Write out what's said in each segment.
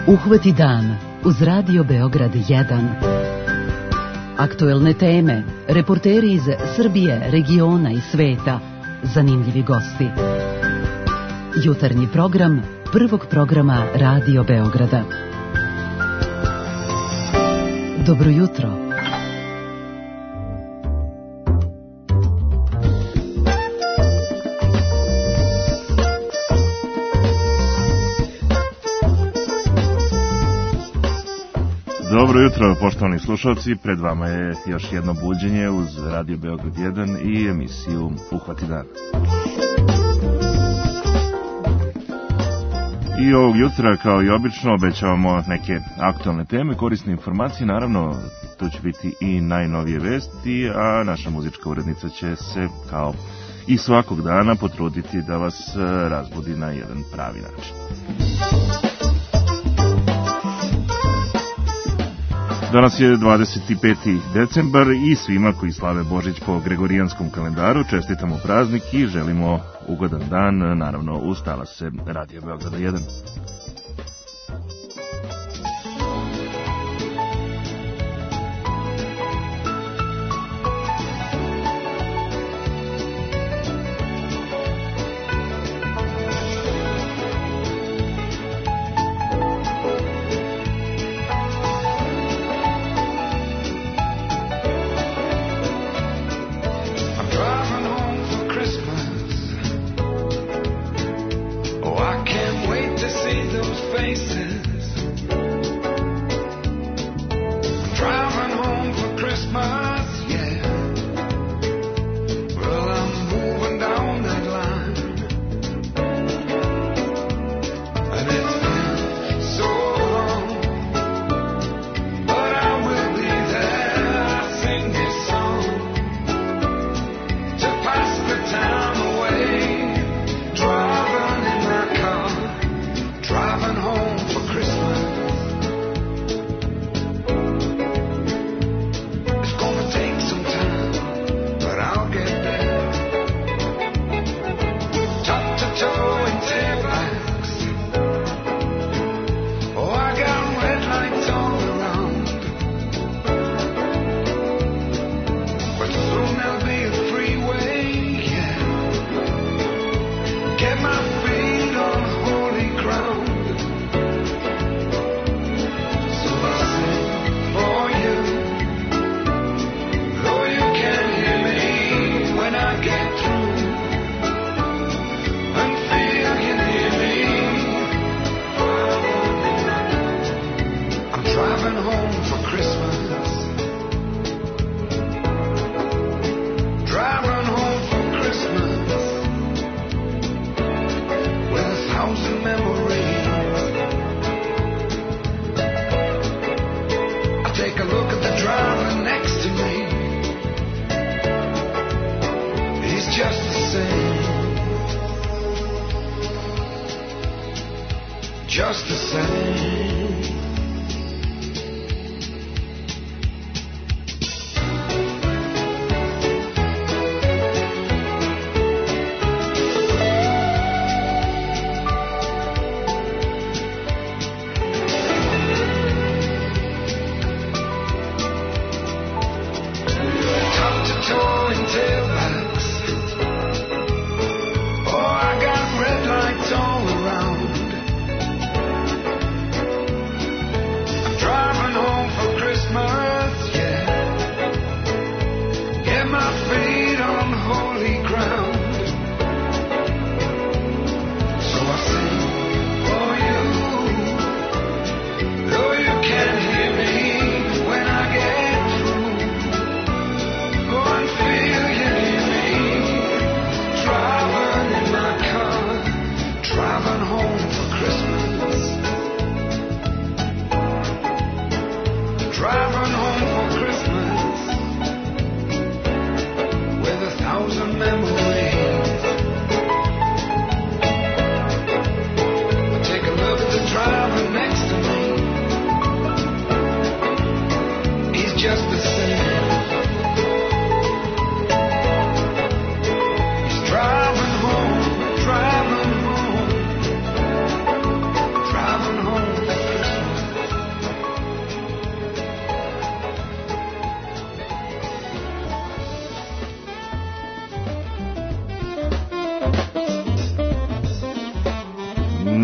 Uhvati dan uz Radio Beograd 1. Aktuelne teme, reporteri iz Srbije, regiona i sveta, zanimljivi gosti. Jutarnji program Prvog programa Radio Beograda. Dobro jutro. Dobro jutro, poštovani slušalci, pred vama je još jedno buđenje uz Radio Beograd 1 i emisiju Uhvati dan. I ovog jutra, kao i obično, obećavamo neke aktualne teme, korisne informacije, naravno, tu će biti i najnovije vesti, a naša muzička urednica će se, kao i svakog dana, potruditi da vas razbudi na jedan pravi način. Danas je 25. decembar i svima koji slave Božić po gregorijanskom kalendaru čestitamo praznik i želimo ugodan dan, naravno uz talase Radio Beograda 1.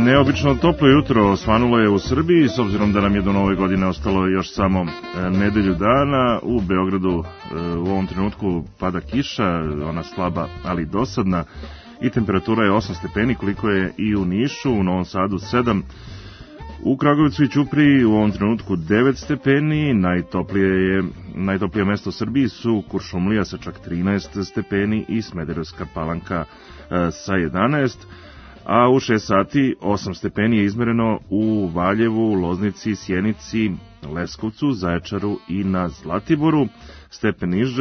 Neobično toplo jutro osvanulo je u Srbiji, s obzirom da nam je do nove godine ostalo još samo nedelju dana. U Beogradu u ovom trenutku pada kiša, ona slaba ali dosadna, i temperatura je 8 stepeni, koliko je i u Nišu, u Novom Sadu 7, u Kragujevcu i Ćupriji u ovom trenutku 9 stepeni, najtoplije mesto u Srbiji su Kuršumlija sa čak 13 stepeni i Smederevska Palanka sa 11, a u 6 sati 8 stepeni je izmereno u Valjevu, Loznici, Sjenici, Leskovcu, Zaječaru i na Zlatiboru, stepen niže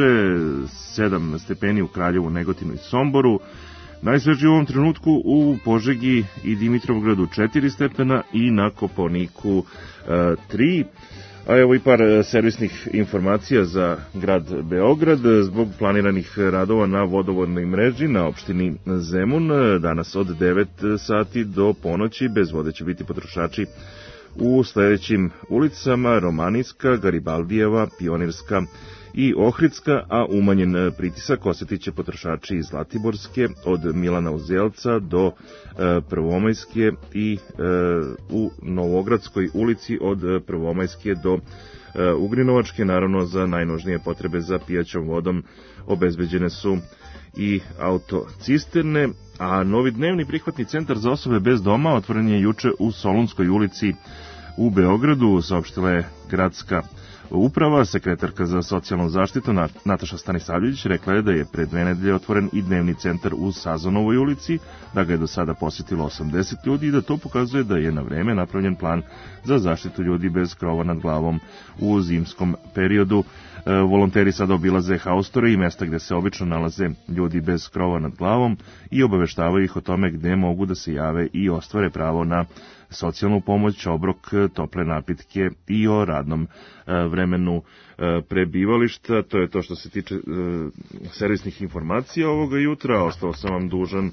7 stepeni u Kraljevu, Negotinu i Somboru. Najsvežiji u ovom trenutku u Požegi i Dimitrovgradu 4 stepena i na Kopaoniku 3. A evo i par servisnih informacija za grad Beograd. Zbog planiranih radova na vodovodnoj mreži na opštini Zemun, danas od 9 sati do ponoći bez vode će biti potrošači u sledećim ulicama: Romanijska, Garibaldijeva, Pionirska i Ohridska, a umanjen pritisak osjetit će potrošači iz Zlatiborske od Milana Uzelca do Prvomajske i u Novogradskoj ulici od Prvomajske do Ugrinovačke. Naravno, za najnužnije potrebe za pijaćom vodom obezbeđene su i autocisterne, a novi dnevni prihvatni centar za osobe bez doma otvoren je juče u Solunskoj ulici u Beogradu, saopštila je gradska uprava. Sekretarka za socijalnu zaštitu Nataša Stanisavljević rekla je da je pre 2 nedelje otvoren i dnevni centar u Sazonovoj ulici, da ga je do sada posjetilo 80 ljudi i da to pokazuje da je na vreme napravljen plan za zaštitu ljudi bez krova nad glavom u zimskom periodu. Volonteri sada obilaze haustore i mesta gde se obično nalaze ljudi bez krova nad glavom i obaveštavaju ih o tome gde mogu da se jave i ostvare pravo na socijalnu pomoć, obrok, tople napitke i o radnom vremenu prebivališta. To je to što se tiče servisnih informacija ovoga jutra. Ostao sam vam dužan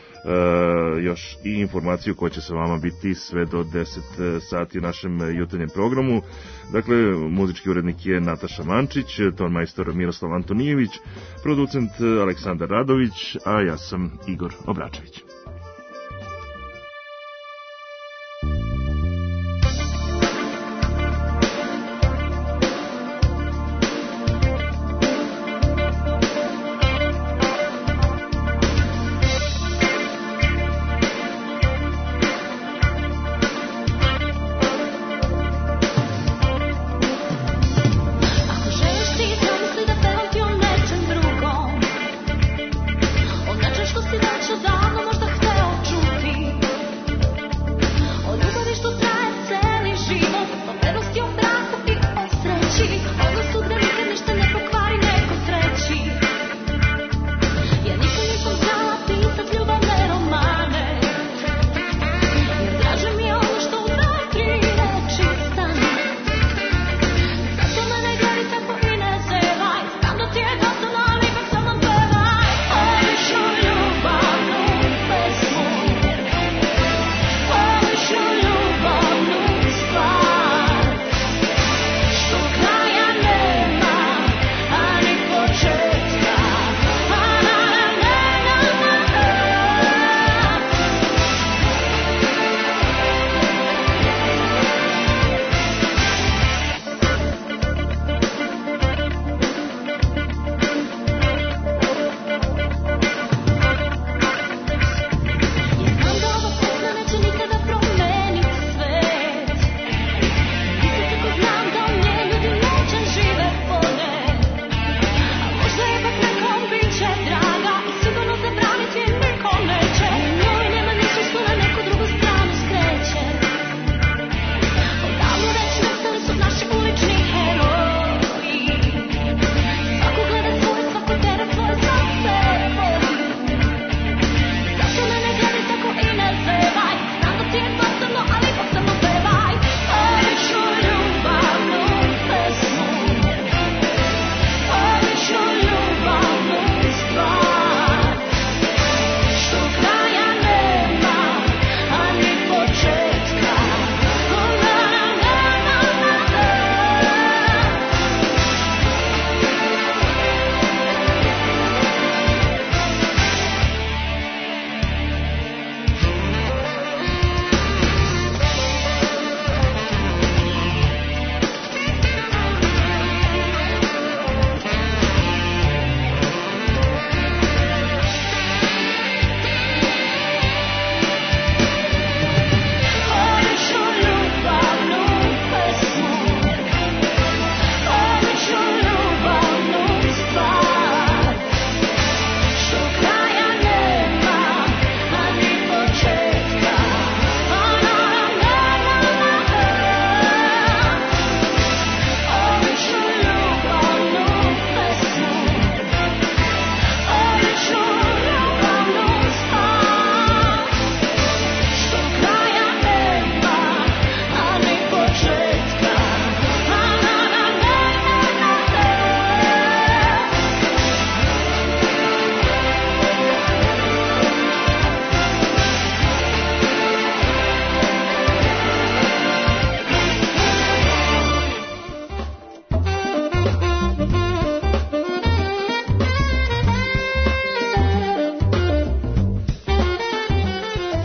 još i informaciju koja će sa vama biti sve do 10 sati u našem jutarnjem programu. Dakle, muzički urednik je Nataša Mančić, ton majstor Miroslav Antonijević, producent Aleksandar Radović, a ja sam Igor Obračević. Što si već odavno možda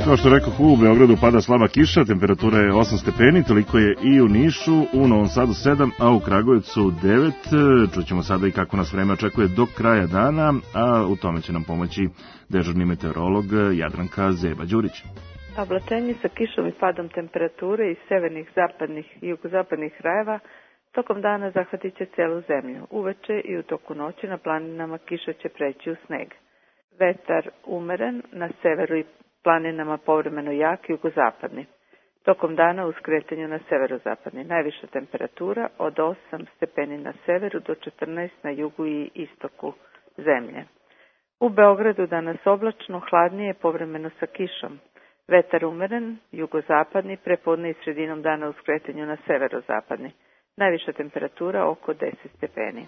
Kao što rekao, u Beogradu pada slaba kiša, temperatura je 8 stepeni, toliko je i u Nišu, u Novom Sadu 7, a u Kragujevcu 9. Čućemo sada i kako nas vreme očekuje do kraja dana, a u tome će nam pomoći dežurni meteorolog Jadranka Zeba-Đurić. Oblačenje sa kišom i padom temperature iz severnih, zapadnih i jugozapadnih krajeva tokom dana zahvatit će celu zemlju. Uveče i u toku noći na planinama kiša će preći u sneg. Vetar umeren, na severu i planinama povremeno jak i jugozapadni. Tokom dana u skretanju na severozapadni. Najviša temperatura od 8 stepeni na severu do 14 na jugu i istoku zemlje. U Beogradu danas oblačno, hladnije, povremeno sa kišom. Vetar umeren, jugozapadni, prepodne i sredinom dana u skretanju na severozapadni. Najviša temperatura oko 10 stepeni.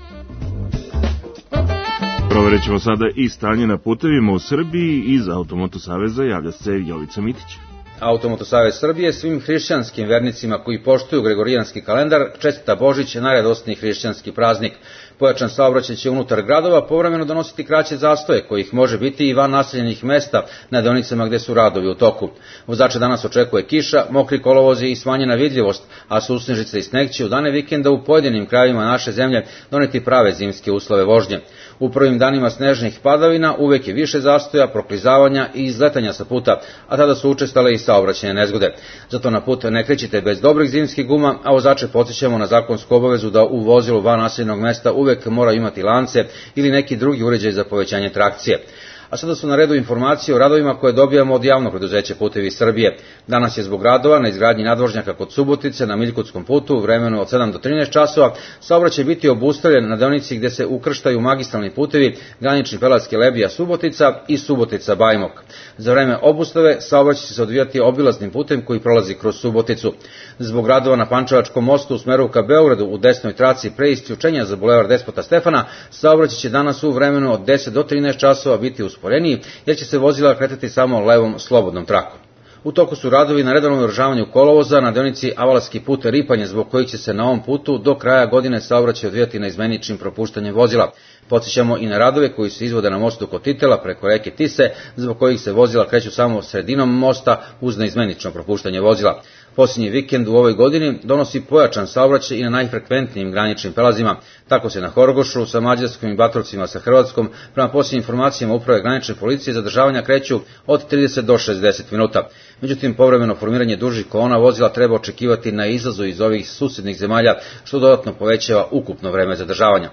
Proverit ćemo sada i stanje na putevima u Srbiji. Iz Automoto saveza javlja se Jovica Mitić. Automoto savez Srbije svim hrišćanskim vernicima koji poštuju gregorijanski kalendar čestita Božić, najradosniji hrišćanski praznik. Pojačan saobraćaj će unutar gradova povremeno donositi kraće zastoje, kojih može biti i van naseljenih mesta na deonicama gde su radovi u toku. Vozače danas očekuje kiša, mokri kolovozi i smanjena vidljivost, a susnežice i sneg će u dane vikenda u pojedinim krajevima naše zemlje doneti prave zimske uslove vožnje. U prvim danima snežnih padavina uvek je više zastoja, proklizavanja i izletanja sa puta, a tada su učestale i saobraćajne nezgode. Zato na put ne krećite bez dobrih zimskih guma, a vozače podsjećamo na zakonsku obavezu da u vozilu van naseljenog mesta uvek mora imati lance ili neki drugi uređaj za povećanje trakcije. A sada su na redu informacije o radovima koje dobijamo od javnog preduzeća Putevi Srbije. Danas je zbog radova na izgradnji nadvožnjaka kod Subotice na Miljkutskom putu u vremenu od 7 do 13 časova saobraćaj biti obustavljen na deonici gde se ukrštaju magistralni putevi granični prelaz Kelebija Subotica i Subotica Bajmok. Za vreme obustave saobraćaj će se odvijati obilaznim putem koji prolazi kroz Suboticu. Zbog radova na Pančevačkom mostu u smeru ka Beogradu u desnoj traci pre isključenja za bulevar Despota Stefana saobraćaj će danas u vremenu od 10 do 13 časova biti usporeniji, jer će se vozila kretati samo levom slobodnom trakom. U toku su radovi na redovnom održavanju kolovoza na deonici Avalski put Ripanje, zbog kojih će se na ovom putu do kraja godine saobraćaj odvijati na izmeničnim propuštanjem vozila. Podsjećamo i na radove koji se izvode na mostu kod Titela preko reke Tise, zbog kojih se vozila kreću samo sredinom mosta uz neizmenično propuštanje vozila. Posljednji vikend u ovoj godini donosi pojačan saobraćaj i na najfrekventnijim graničnim prelazima. Tako se na Horgošu sa Mađarskom i Batrovcima sa Hrvatskom, prema posljednjim informacijama Uprave granične policije, zadržavanja kreću od 30 do 60 minuta. Međutim, povremeno formiranje dužih kolona vozila treba očekivati na izlazu iz ovih susednih zemalja, što dodatno povećava ukupno vreme zadržavanja.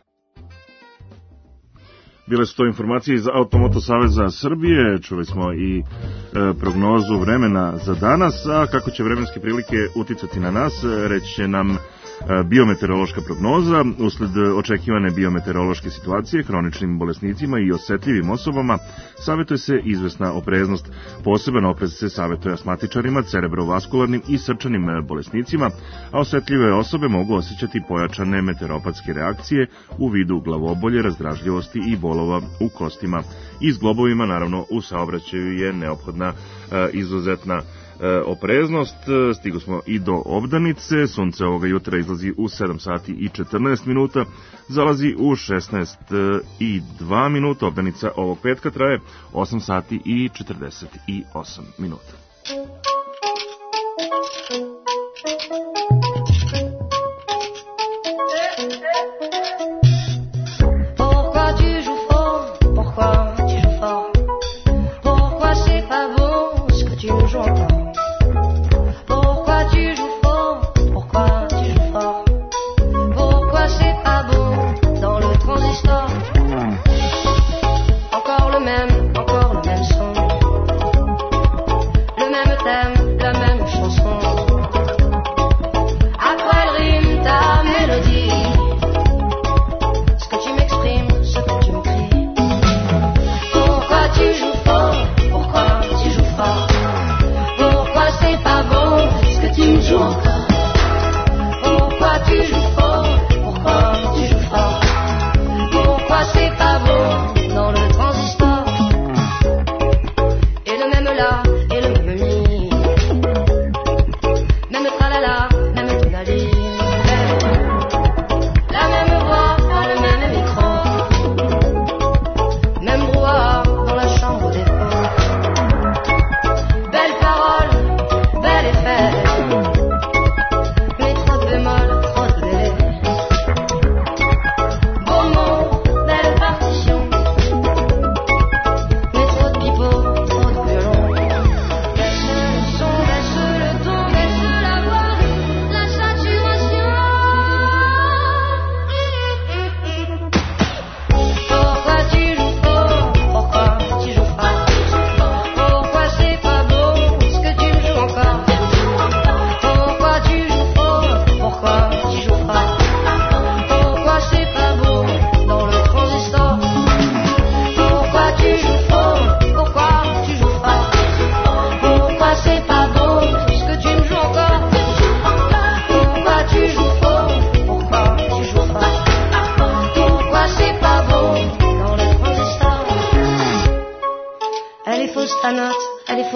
Bile su to informacije iz Automoto saveza Srbije, čuli smo i prognozu vremena za danas, a kako će vremenske prilike uticati na nas, reći će nam biometeorološka prognoza. Usled očekivane biometeorološke situacije hroničnim bolesnicima i osetljivim osobama savjetuje se izvesna opreznost. Poseban oprez se savjetuje astmatičarima, cerebrovaskularnim i srčanim bolesnicima, a osetljive osobe mogu osjećati pojačane meteoropatske reakcije u vidu glavobolje, razdražljivosti i bolova u kostima i zglobovima. Naravno, u saobraćaju je neophodna izuzetna opreznost. Stigo smo i do obdanice. Sunce ovoga jutra izlazi u 7 sati i 14 minuta, zalazi u 16 i 2 minuta. Obdanica ovog petka traje 8 sati i 48 minuta.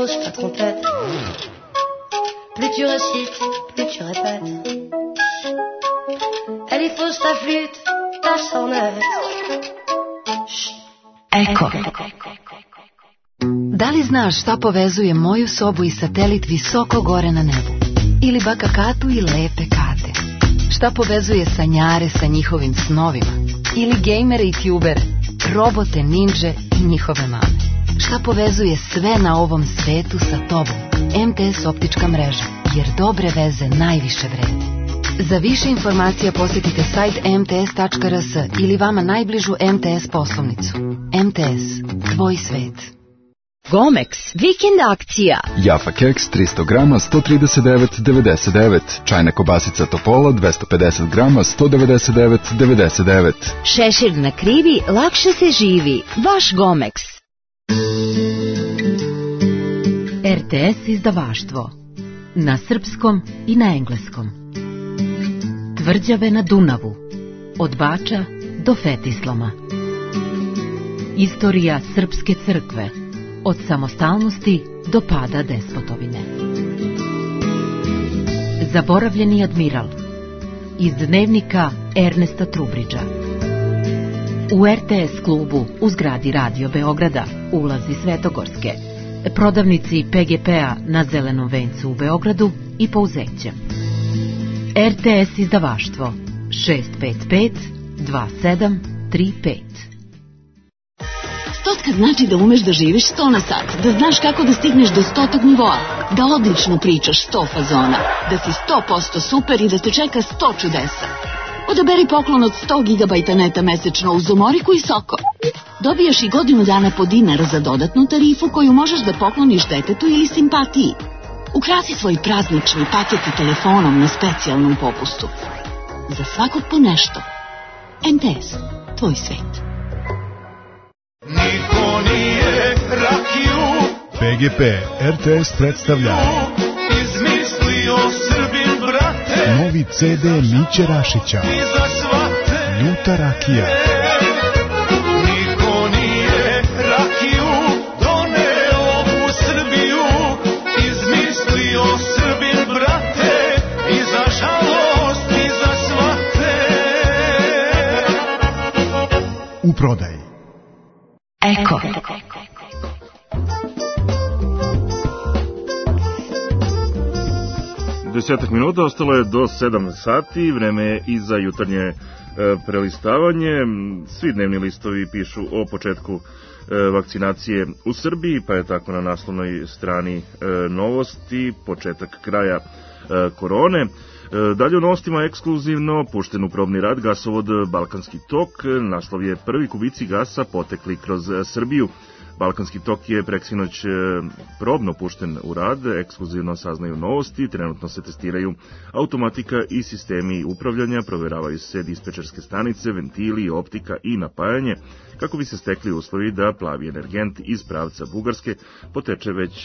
fausse, je te trompette. Plus tu récites, plus tu répètes. Elle est fausse ta flûte, ta sonnette. Eko. Da li znaš šta povezuje moju sobu i satelit visoko gore na nebu? Ili baka Katu i lepe Kate? Šta povezuje sanjare sa njihovim snovima? Ili gejmere i tubere, robote, ninđe i njihove mame? Šta povezuje sve na ovom svetu sa tobom? MTS optička mreža, jer dobre veze najviše vrede. Za više informacija posjetite sajt mts.rs ili vama najbližu MTS poslovnicu. MTS, tvoj svet. Gomex, vikend akcija. Jaffa keks 300 grama 139,99. Čajna kobasica Topola 250 grama 199,99. Šešir na krivi, lakše se živi. Vaš Gomex. RTS izdavaštvo. Na srpskom i na engleskom. Tvrđave na Dunavu. Od Bača do Fetislama. Istorija Srpske crkve. Od samostalnosti do pada despotovine. Zaboravljeni admiral. Iz dnevnika Ernesta Trubridža. U RTS klubu u zgradi Radio Beograda, ulazi Svetogorske, prodavnici PGP-a na Zelenom vencu u Beogradu i Pouzećem. RTS izdavaštvo 655 2735. Stotka znači da umeš da živiš 100 na sat, da znaš kako da stigneš do 100. nivoa, da odlično pričaš 100 fazona, da si 100% super i da te čeka 100 čudesa. Odaberi poklon od 100 GB neta mesečno uz Umoriku i Soko. Dobijaš i godinu dana po dinar za dodatnu tarifu koju možeš da pokloniš detetu ili simpatiji. Ukrasi svoj praznični paket i telefonom na specijalnom popustu. Za svakog po nešto. MTS, tvoj svet. Niko nije rakiju PGP RTS predstavlja izmislio Srbin, brate, novi CD Miće Rašića, Ljuta rakija. Niko nije rakiju doneo u Srbiju, izmislio Srbin, brate, i za žalost i za svate. U prodaji. Eko. Desetak minuta, ostalo je do 7 sati, vreme je i za jutarnje prelistavanje. Svi dnevni listovi pišu o početku vakcinacije u Srbiji, pa je tako na naslovnoj strani novosti, početak kraja korone. Dalje u novostima ekskluzivno pušten u probni rad gasovod Balkanski tok. Naslov je prvi kubici gasa potekli kroz Srbiju. Balkanski tok je preksinoć probno pušten u rad, ekskluzivno saznaju novosti, trenutno se testiraju automatika i sistemi upravljanja, proveravaju se dispečerske stanice, ventili, optika i napajanje, kako bi se stekli uslovi da plavi energent iz pravca Bugarske poteče već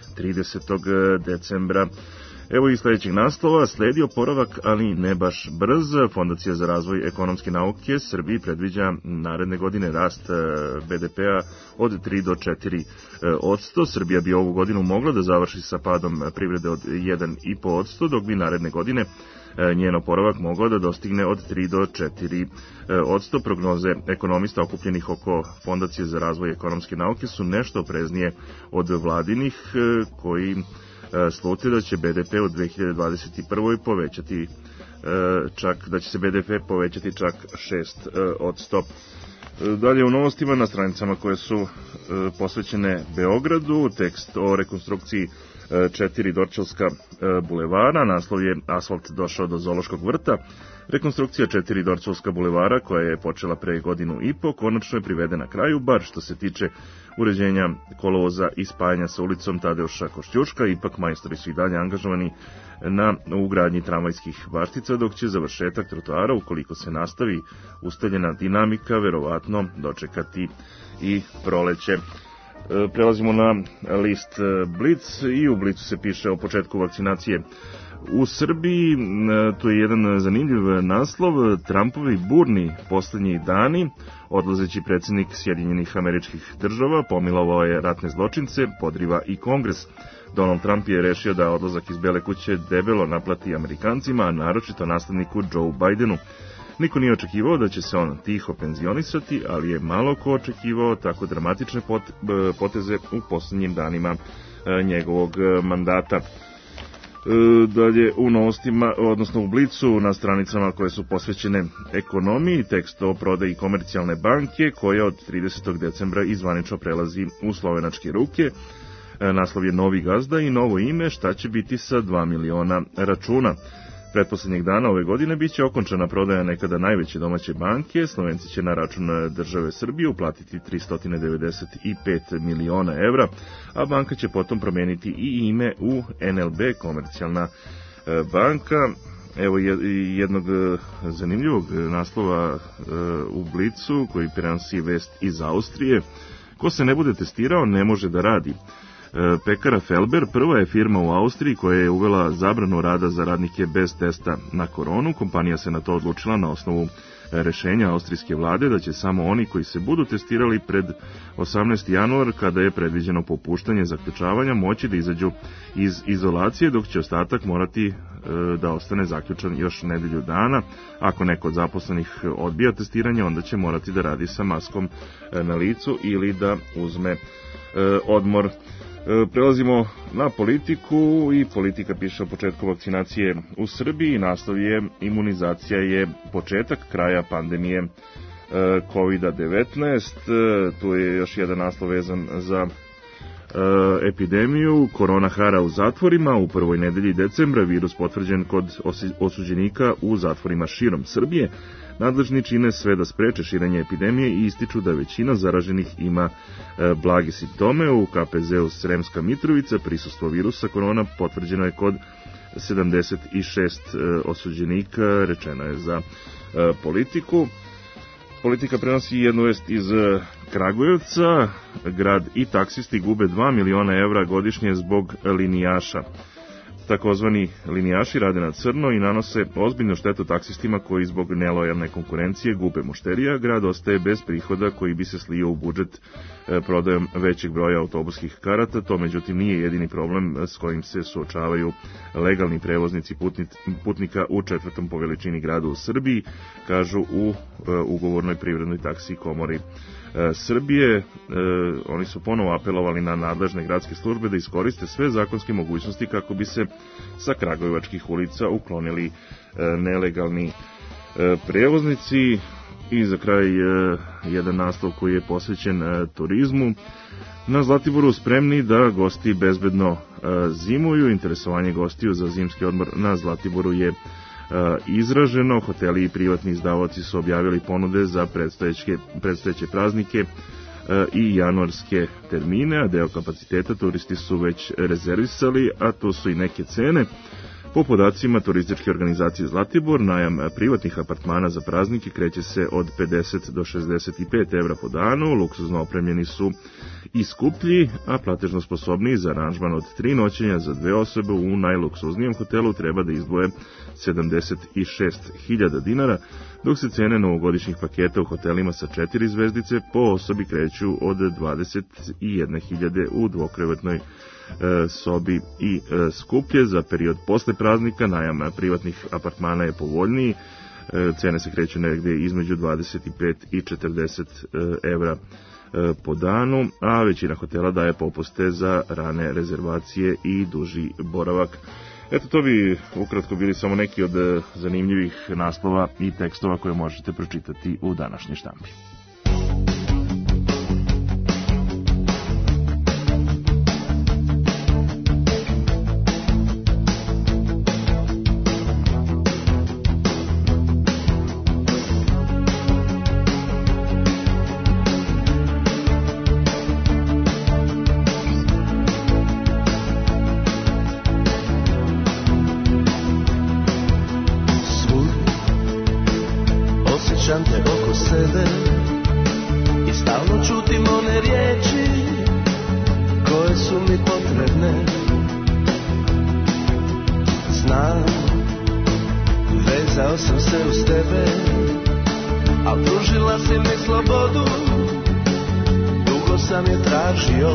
30. decembra. Evo i sledećeg naslova, sledi oporavak, ali ne baš brz. Fondacija za razvoj ekonomske nauke Srbiji predviđa naredne godine rast BDP-a od 3 do 4%. Srbija bi ovu godinu mogla da završi sa padom privrede od 1,5%, dok bi naredne godine njen oporavak mogao da dostigne od 3 do 4%. Prognoze ekonomista okupljenih oko Fondacije za razvoj ekonomske nauke su nešto opreznije od vladinih, koji slute da će BDP u 2021. povećati da će se BDP povećati čak 6%. Dalje u novostima na stranicama koje su posvećene Beogradu, tekst o rekonstrukciji 4 Dorćolska bulevara, naslov je Asfalt došao do Zoološkog vrta. Rekonstrukcija 4 Dorćolska bulevara, koja je počela pre godinu i po, konačno je privedena kraju, bar što se tiče uređenja kolovoza i spajanja sa ulicom Tadeuša Košćuška. Ipak majstori su i dalje angažovani na ugradnji tramvajskih baštica, dok će završetak trotoara, ukoliko se nastavi ustaljena dinamika, verovatno dočekati i proleće. Prelazimo na list Blic i u Blicu se piše o početku vakcinacije U Srbiji tu je jedan zanimljiv naslov, Trumpovi burni posljednji dani. Odlazeći predsjednik Sjedinjenih Američkih Država pomilovao je ratne zločince, podriva i Kongres. Donald Trump je rešio da odlazak iz Bele kuće debelo naplati Amerikancima, a naročito nastavniku Joe Bidenu. Niko nije očekivao da će se on tiho penzionisati, ali je malo ko očekivao tako dramatične poteze u posljednjim danima njegovog mandata. Dalje u novostima, odnosno u Blicu, na stranicama koje su posvećene ekonomiji, tekst o prodaji Komercijalne banke, koja od 30. decembra izvanično prelazi u slovenačke ruke. Naslov je Novi gazda i novo ime, šta će biti sa 2 miliona računa. Pretposlednjeg dana ove godine biće okončana prodaja nekada najveće domaće banke. Slovenci će na račun države Srbije uplatiti 395 miliona evra, a banka će potom promeniti i ime u NLB, Komercijalna banka. Evo jednog zanimljivog naslova u Blicu koji prenosi vest iz Austrije. Ko se ne bude testirao ne može da radi. Pekara Felber prva je firma u Austriji koja je uvela zabranu rada za radnike bez testa na koronu. Kompanija se na to odlučila na osnovu rešenja austrijske vlade da će samo oni koji se budu testirali pred 18. januar, kada je predviđeno popuštanje zaključavanja, moći da izađu iz izolacije, dok će ostatak morati da ostane zaključan još nedelju dana. Ako neko od zaposlenih odbija testiranje, onda će morati da radi sa maskom na licu ili da uzme odmor. Prelazimo na politiku i politika piše o početku vakcinacije u Srbiji. Naslov je imunizacija je početak kraja pandemije COVID-19. Tu je još jedan naslov vezan za epidemiju. Korona hara u zatvorima. U prvoj nedelji decembra virus potvrđen kod osuđenika u zatvorima širom Srbije. Nadležni čine sve da spreče širenje epidemije i ističu da većina zaraženih ima blage simptome. U KPZ-u Sremska Mitrovica prisustvo virusa korona potvrđeno je kod 76 osuđenika, rečeno je za politiku. Politika prenosi jednu vest iz Kragujevca. Grad i taksisti gube 2 miliona evra godišnje zbog linijaša. Takozvani linijaši rade na crno i nanose ozbiljnu štetu taksistima koji zbog nelojalne konkurencije gube mušterija. Grad ostaje bez prihoda koji bi se slio u budžet prodajom većeg broja autobuskih karata. To međutim nije jedini problem s kojim se suočavaju legalni prevoznici putnika u četvrtom po veličini gradu u Srbiji, kažu u ugovornoj privrednoj taksi komori Srbije. Oni su ponovo apelovali na nadležne gradske službe da iskoriste sve zakonske mogućnosti kako bi se sa kragujevačkih ulica uklonili nelegalni prevoznici. I za kraj jedan naslov koji je posvećen turizmu. Na Zlatiboru spremni da gosti bezbedno zimuju. Interesovanje gostiju za zimski odmor na Zlatiboru je izraženo. Hoteli i privatni izdavaoci su objavili ponude za predstojeće praznike i januarske termine, a deo kapaciteta turisti su već rezervisali, a tu su i neke cene. Po podacima turističke organizacije Zlatibor, najam privatnih apartmana za praznike kreće se od 50 do 65 evra po danu, luksuzno opremljeni su i skuplji, a platežno sposobniji za aranžman od 3 noćenja za 2 osobe u najluksuznijem hotelu treba da izdvoje 76.000 dinara, dok se cene novogodišnjih paketa u hotelima sa 4 zvezdice po osobi kreću od 21.000 u dvokrevetnoj sobi i skuplje. Za period posle praznika najam privatnih apartmana je povoljniji, cene se kreću negdje između 25 i 40 evra po danu, a većina hotela daje popuste za rane rezervacije i duži boravak. Eto, to bi ukratko bili samo neki od zanimljivih naslova i tekstova koje možete pročitati u današnjoj štampi. Osjećam te oko sebe, Vezao sam se uz tebe, a pružila si mi slobodu. Dugo sam je tražio,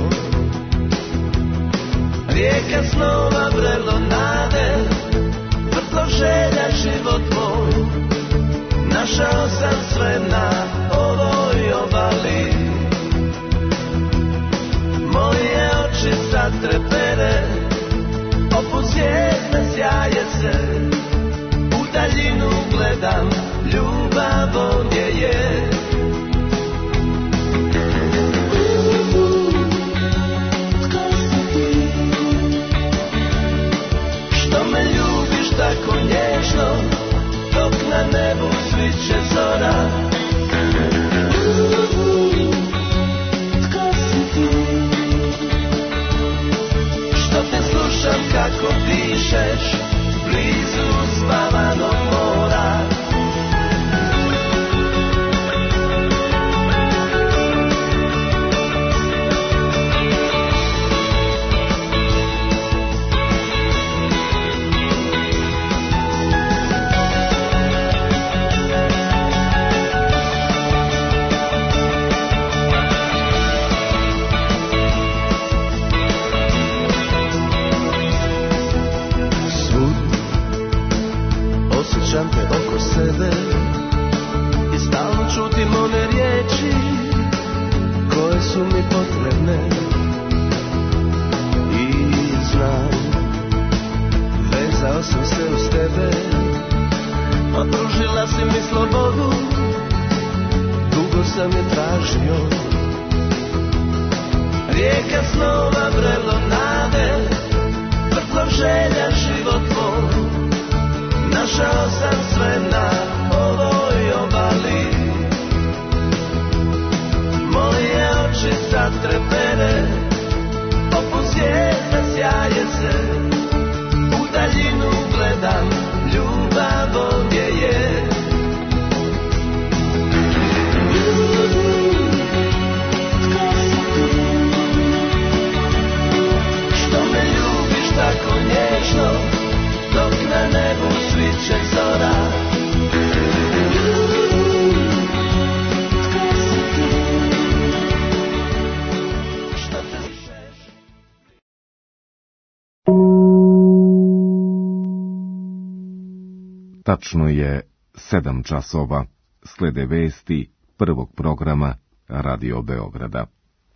rijeka snova, vrelo nade, vrtlo želja, život moj. Našao sam sve na ovoj obali. Moje oči sad trepere, poput zvijezde sjaje se. U daljinu gledam, ljubav ovdje je. Što me ljubiš tako nježno, dok na nebu sviće zora. Što te slušam kako dišeš, blizu spavanog mora. Osjećam te oko sebe i stalno čutim one riječi koje su mi potrebne. I znam, vezao sam se uz tebe, a pružila si mi slobodu. Dugo sam je tražio, rijeka snova, vrelo nade, vrtlo želja, život moj. Našao sam sve na ovoj obali. Moje oči sad trepere, poput zvijezde sjaje se. U daljinu gledam, ljubav ovdje je. Što me ljubiš tako nježno, dok na nebu sviće zora. Tačno je 7 časova. Slede vesti prvog programa Radio Beograda.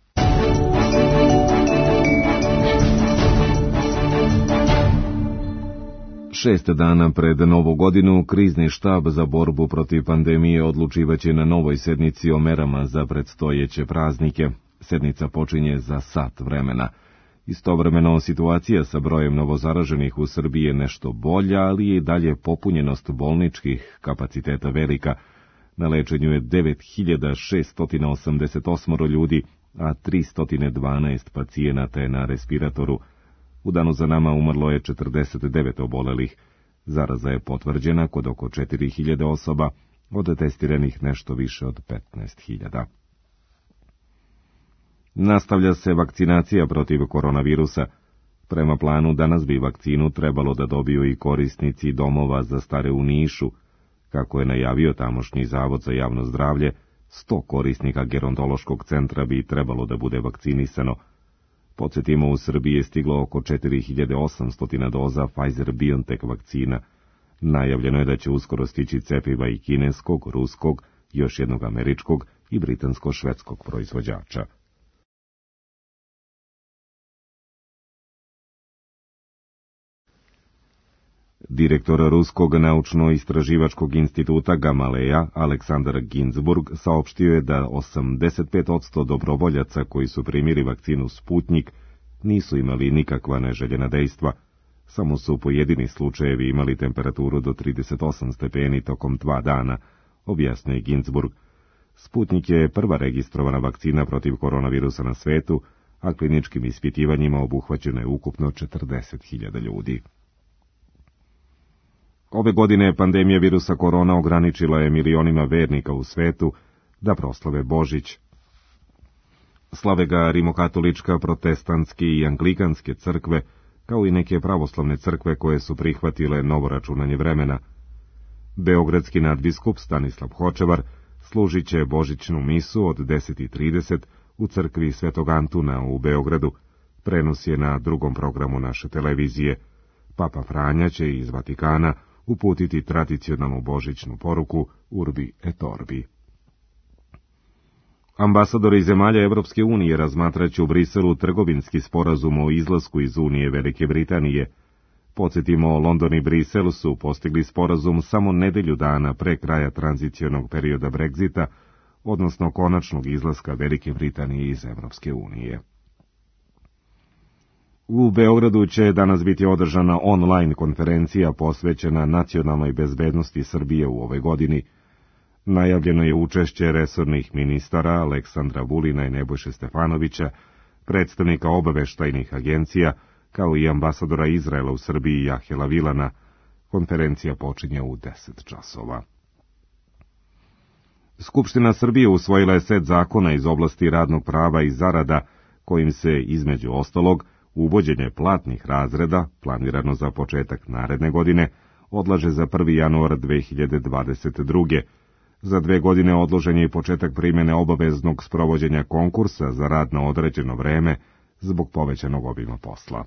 Šest dana pred Novu godinu, krizni štab za borbu protiv pandemije odlučivaće na novoj sednici o merama za predstojeće praznike. Sednica počinje za sat vremena. Istovremeno, situacija sa brojem novozaraženih u Srbiji je nešto bolja, ali je i dalje popunjenost bolničkih kapaciteta velika. Na lečenju je 9688 ljudi, a 312 pacijenata je na respiratoru. U danu za nama umrlo je 49 obolelih. Zaraza je potvrđena kod oko 4000 osoba, od testiranih nešto više od 15.000. Nastavlja se vakcinacija protiv koronavirusa. Prema planu, danas bi vakcinu trebalo da dobiju i korisnici domova za stare u Nišu. Kako je najavio tamošnji Zavod za javno zdravlje, 100 korisnika gerontološkog centra bi trebalo da bude vakcinisano. Podsjetimo, u Srbiji je stiglo oko 4800 doza Pfizer-BioNTech vakcina. Najavljeno je da će uskoro stići cepiva i kineskog, ruskog, još jednog američkog i britansko-švedskog proizvođača. Direktor Ruskog naučno-istraživačkog instituta Gamaleja, Aleksandar Ginzburg, saopštio je da 85% dobrovoljaca koji su primili vakcinu Sputnjik nisu imali nikakva neželjena dejstva. Samo su pojedini slučajevi imali temperaturu do 38 stepeni tokom 2 dana, objasnio Ginzburg. Sputnjik je prva registrovana vakcina protiv koronavirusa na svetu, a kliničkim ispitivanjima obuhvaćeno je ukupno 40.000 ljudi. Ove godine pandemija virusa korona ograničila je milionima vernika u svetu da proslave Božić. Slave ga rimokatolička, protestantske i anglikanske crkve, kao i neke pravoslavne crkve koje su prihvatile novo računanje vremena. Beogradski nadbiskup Stanislav Hočevar služit će božićnu misu od 10:30 u crkvi Svetog Antuna u Beogradu. Prenos je na drugom programu naše televizije. Papa Franja će iz Vatikana uputiti tradicionalnu božićnu poruku Urbi et Orbi. Ambasadori zemalja Evropske unije razmatraće u Briselu trgovinski sporazum o izlasku iz Unije Velike Britanije. Podsjetimo, London i Brisel su postigli sporazum samo nedelju dana pre kraja tranzicionog perioda Brexita, odnosno konačnog izlaska Velike Britanije iz Evropske unije. U Beogradu će danas biti održana online konferencija posvećena nacionalnoj bezbednosti Srbije u ovoj godini. Najavljeno je učešće resornih ministara Aleksandra Vulina i Nebojše Stefanovića, predstavnika obaveštajnih agencija, kao i ambasadora Izraela u Srbiji Jahela Vilana. Konferencija počinje u 10 časova. Skupština Srbije usvojila je set zakona iz oblasti radnog prava i zarada, kojim se, između ostalog, uvođenje platnih razreda, planirano za početak naredne godine, odlaže za 1. januar 2022. Za 2 godine odložen je i početak primjene obaveznog sprovođenja konkursa za rad na određeno vreme zbog povećanog obima posla.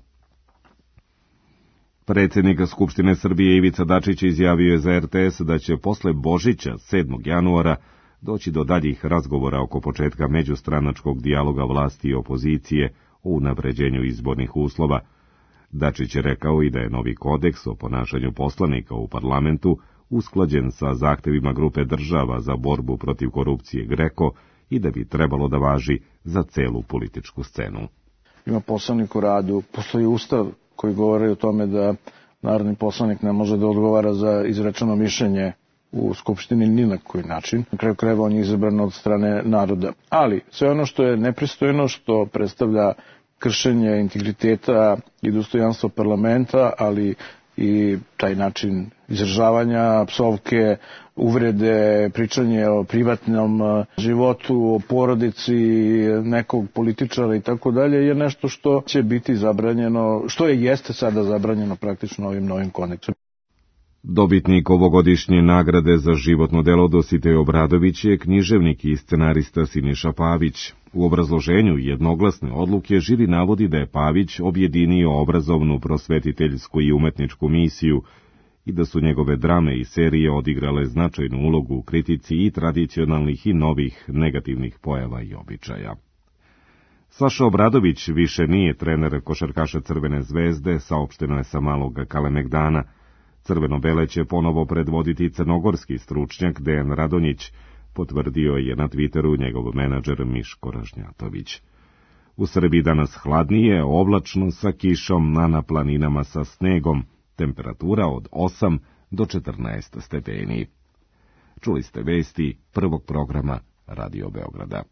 Predsjednik Skupštine Srbije Ivica Dačić izjavio je za RTS da će posle Božića 7. januara doći do daljih razgovora oko početka međustranačkog dijaloga vlasti i opozicije o unapređenju izbornih uslova. Dačić je rekao i da je novi kodeks o ponašanju poslanika u parlamentu usklađen sa zahtevima grupe država za borbu protiv korupcije GRECO i da bi trebalo da važi za celu političku scenu. Ima poslanik u radu, postoji ustav koji govori o tome da narodni poslanik ne može da odgovara za izrečeno mišljenje u Skupštini ni na koji način. Na kraju krajeva on je izabran od strane naroda. Ali sve ono što je nepristojno, što predstavlja kršenje integriteta i dostojanstva parlamenta, ali i taj način izražavanja, psovke, uvrede, pričanje o privatnom životu, o porodici nekog političara i tako dalje, je nešto što će biti zabranjeno, što jeste sada zabranjeno praktično ovim novim kodeksom. Dobitnik ovogodišnje nagrade za životno delo Dositej Obradović je književnik i scenarista Siniša Pavić. U obrazloženju jednoglasne odluke žiri navodi da je Pavić objedinio obrazovnu, prosvetiteljsku i umetničku misiju i da su njegove drame i serije odigrale značajnu ulogu u kritici i tradicionalnih i novih negativnih pojava i običaja. Saša Obradović više nije trener košarkaša Crvene zvezde, saopšteno je sa Malog Kalemegdana. Crveno-bele će ponovo predvoditi crnogorski stručnjak Dejan Radonjić, potvrdio je na Twitteru njegov menadžer Miško Ražnjatović. U Srbiji danas hladnije, oblačno sa kišom, na planinama sa snegom, temperatura od 8 do 14 stepeni. Čuli ste vesti prvog programa Radio Beograda.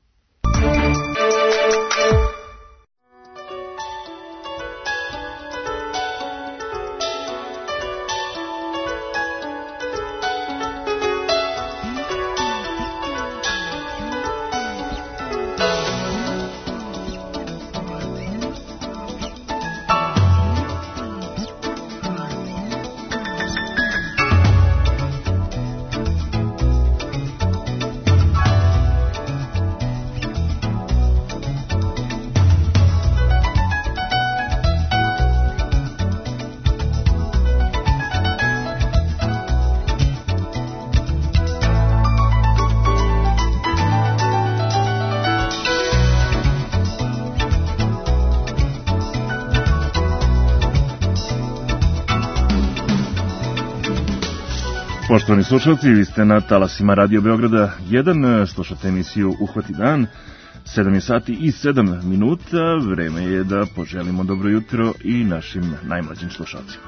Poštovani slušalci, vi ste na talasima Radio Beograda 1, slušate emisiju Uhvati dan, 7 sati i 7 minuta, vreme je da poželimo dobro jutro i našim najmlađim slušalcima.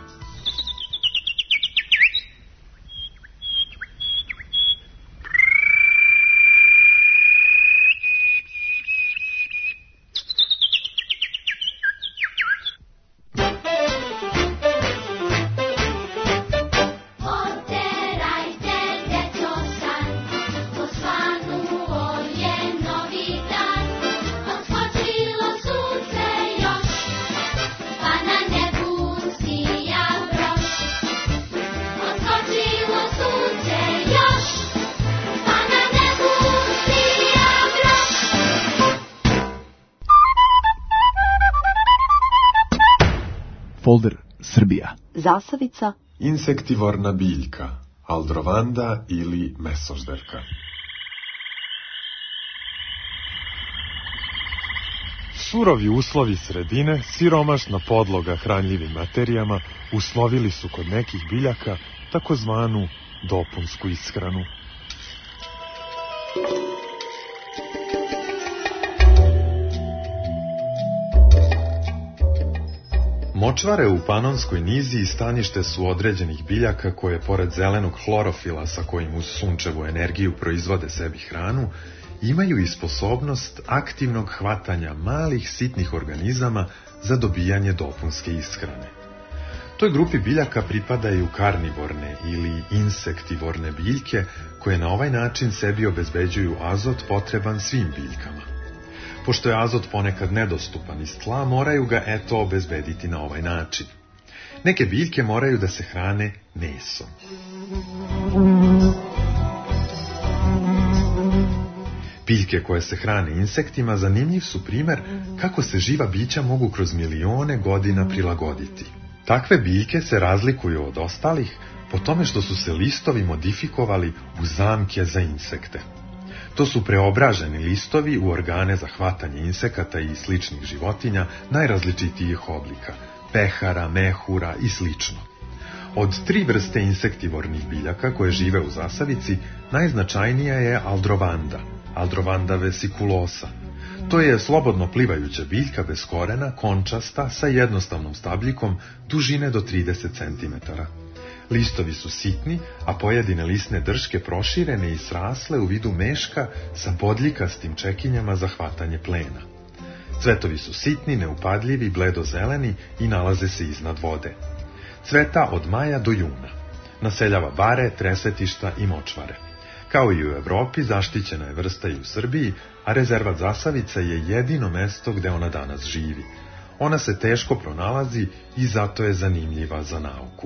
Ja Folder Srbija. Zasavica. Insektivorna biljka, aldrovanda ili mesožderka. Surovi uslovi sredine, siromašna podloga hranljivim materijama uslovili su kod nekih biljaka takozvanu dopunsku ishranu. Močvare u Panonskoj niziji stanište su određenih biljaka koje, pored zelenog hlorofila sa kojim uz sunčevu energiju proizvode sebi hranu, imaju i sposobnost aktivnog hvatanja malih sitnih organizama za dobijanje dopunske ishrane. Toj grupi biljaka pripadaju karnivorne ili insektivorne biljke koje na ovaj način sebi obezbeđuju azot potreban svim biljkama. Pošto je azot ponekad nedostupan iz tla, moraju ga obezbediti na ovaj način. Neke biljke moraju da se hrane mesom. Biljke koje se hrane insektima zanimljiv su primer kako se živa bića mogu kroz milione godina prilagoditi. Takve biljke se razlikuju od ostalih po tome što su se listovi modifikovali u zamke za insekte. To su preobraženi listovi u organe za hvatanje insekata i sličnih životinja najrazličitijih oblika, pehara, mehura i slično. Od 3 vrste insektivornih biljaka koje žive u zasavici, najznačajnija je aldrovanda, Aldrovanda vesiculosa. To je slobodno plivajuća biljka bez korena, končasta, sa jednostavnom stabljikom dužine do 30 cm. Listovi su sitni, a pojedine lisne drške proširene i srasle u vidu meška sa bodljikastim čekinjama za hvatanje plena. Cvetovi su sitni, neupadljivi, bledozeleni i nalaze se iznad vode. Cveta od maja do juna. Naseljava bare, tresetišta i močvare. Kao i u Evropi, zaštićena je vrsta i u Srbiji, a rezervat Zasavica je jedino mesto gde ona danas živi. Ona se teško pronalazi i zato je zanimljiva za nauku.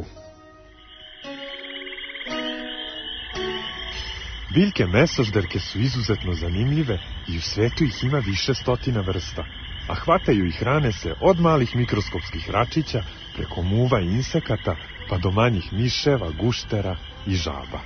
Biljke mesožderke su izuzetno zanimljive i u svetu ih ima više stotina vrsta, a hvataju i hrane se od malih mikroskopskih račića preko muva i insekata pa do manjih miševa, guštera i žaba.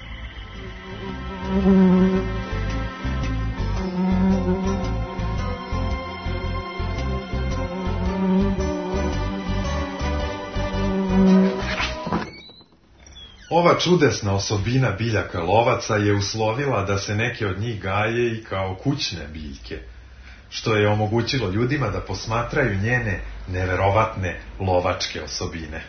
Ova čudesna osobina biljaka lovaca je uslovila da se neke od njih gaje i kao kućne biljke, što je omogućilo ljudima da posmatraju njene neverovatne lovačke osobine.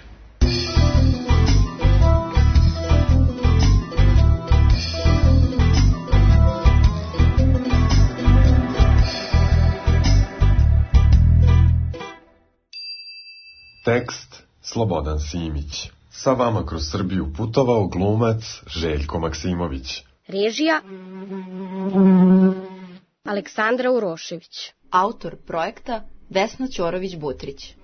Tekst Slobodan Simić. Sa vama kroz Srbiju putovao glumac Željko Maksimović. Režija Aleksandra Urošević. Autor projekta Vesna Ćorović-Butrić.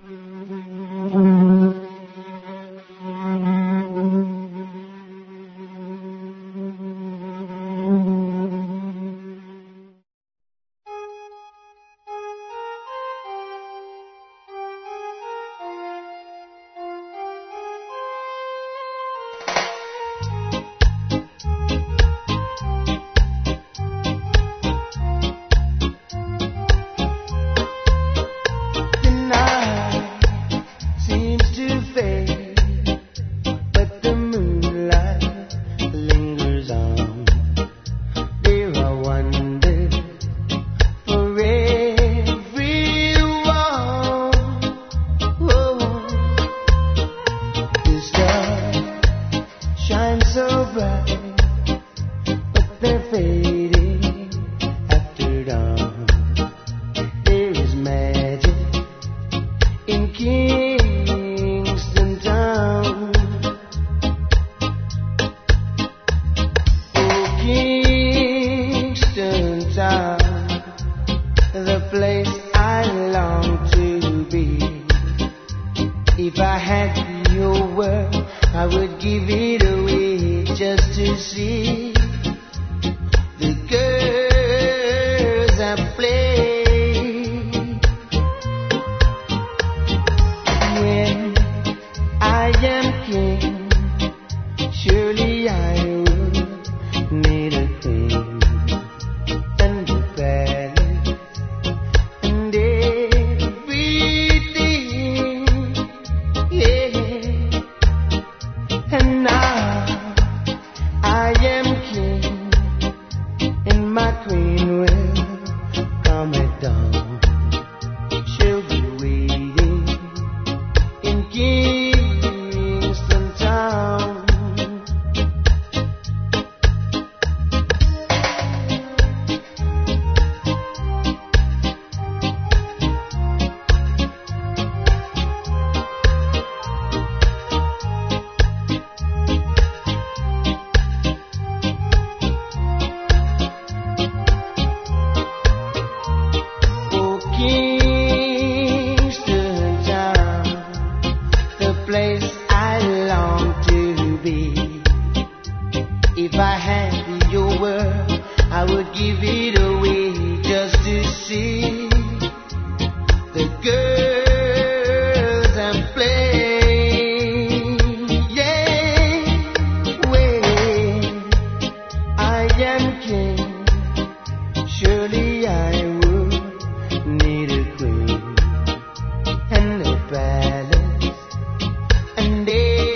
the place I long to be. If I had your world, I would give it away just to see the girls I'm playing. Yeah, when I am king, surely I would need a queen and a palace and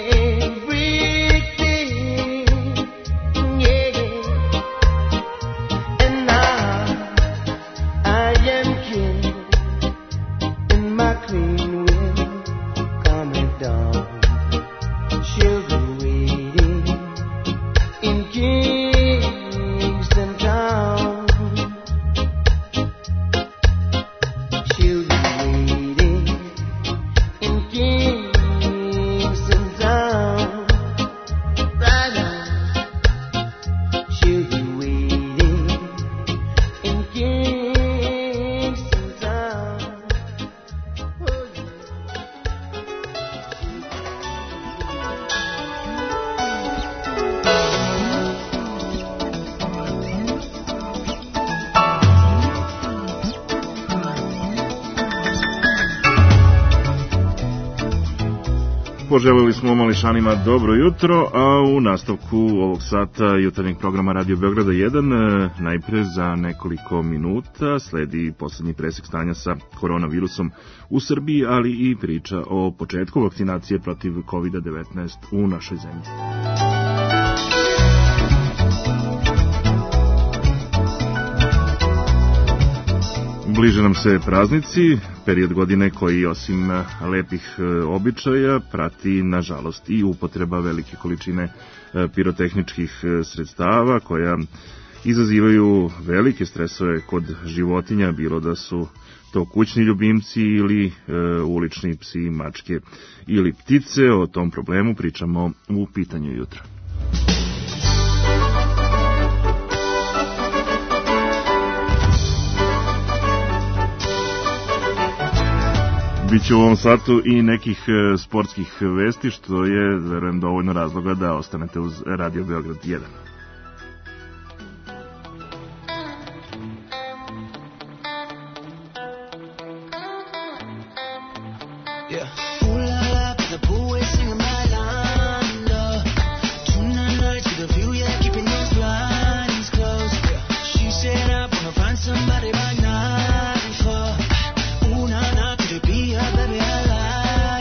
everything. Yeah, and now I am king, and my queen will come at dawn. She'll be waiting in Kingston Town. She'll be waiting in Kingston Town. Right now, she'll be waiting in Kingston Town. Oh, yeah. Poželili smo mališanima dobro jutro, a u nastavku ovog sata jutarnjeg programa Radio Beograda 1 najpre za nekoliko minuta sledi poslednji presek stanja sa koronavirusom u Srbiji, ali i priča o početku vakcinacije protiv COVID-19 u našoj zemlji. Bliže nam se praznici, period godine koji osim lepih običaja prati nažalost i upotreba velike količine pirotehničkih sredstava koja izazivaju velike stresove kod životinja, bilo da su to kućni ljubimci ili ulični psi, mačke ili ptice. O tom problemu pričamo u pitanju jutra. Biće u ovom satu i nekih sportskih vesti, što je, verujem, dovoljno razloga da ostanete uz Radio Beograd 1.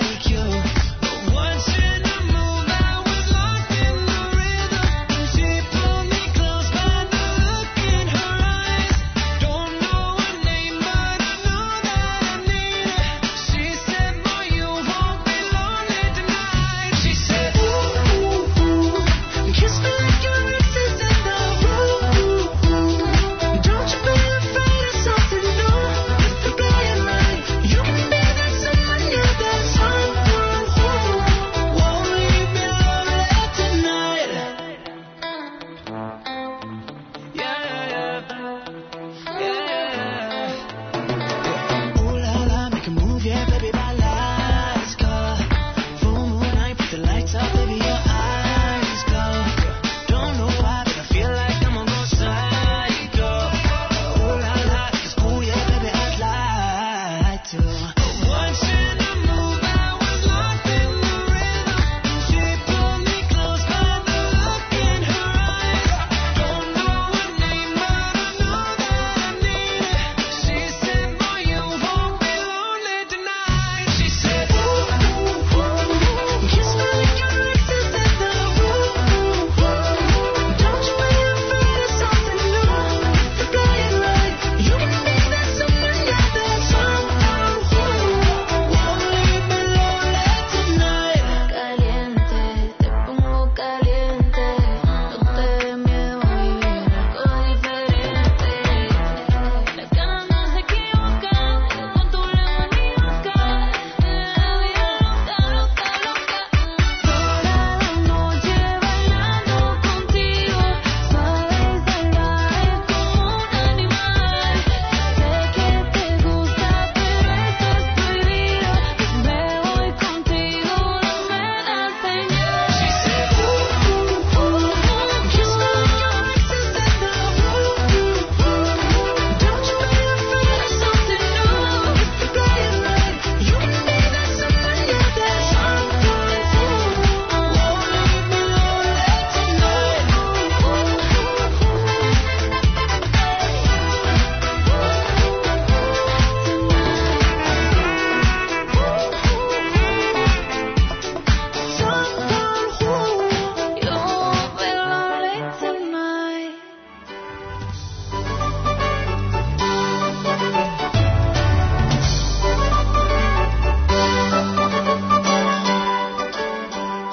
Once in a move, I was lost in the rhythm.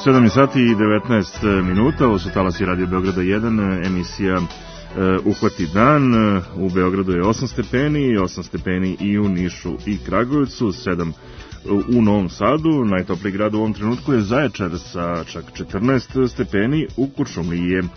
7 sati i 19 minuta, ovo su talasi Radio Beograda 1, emisija Uhvati dan. U Beogradu je 8 stepeni, 8 stepeni i u Nišu i Kragujevcu, 7 u Novom Sadu. Najtopliji grad u ovom trenutku je Zaječar sa čak 14 stepeni, u Kuršumliji je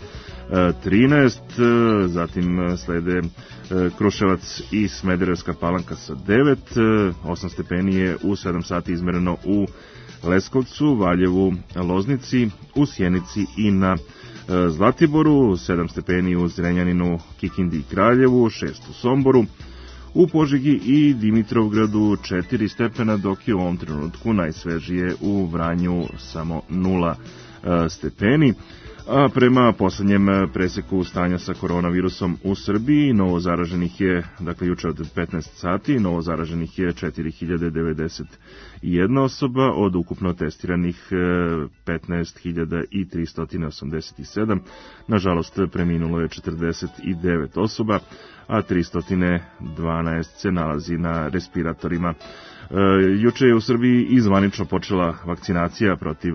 13, zatim slede Kruševac i Smederevska Palanka sa 9, 8 stepeni je u 7 sati izmereno u Leskovcu, Valjevu, Loznici, u Sjenici i na Zlatiboru, 7 stepeni u Zrenjaninu, Kikindi i Kraljevu, 6 u Somboru, u Požegi i Dimitrovgradu 4 stepena, dok je u ovom trenutku najsvežije u Vranju samo 0 stepeni. A prema poslednjem preseku stanja sa koronavirusom u Srbiji, novo zaraženih je, dakle juče od 15 sati, novo zaraženih je 4091 osoba, od ukupno testiranih 15.387. Nažalost, preminulo je 49 osoba, a 312 se nalazi na respiratorima. Juče je u Srbiji i zvanično počela vakcinacija protiv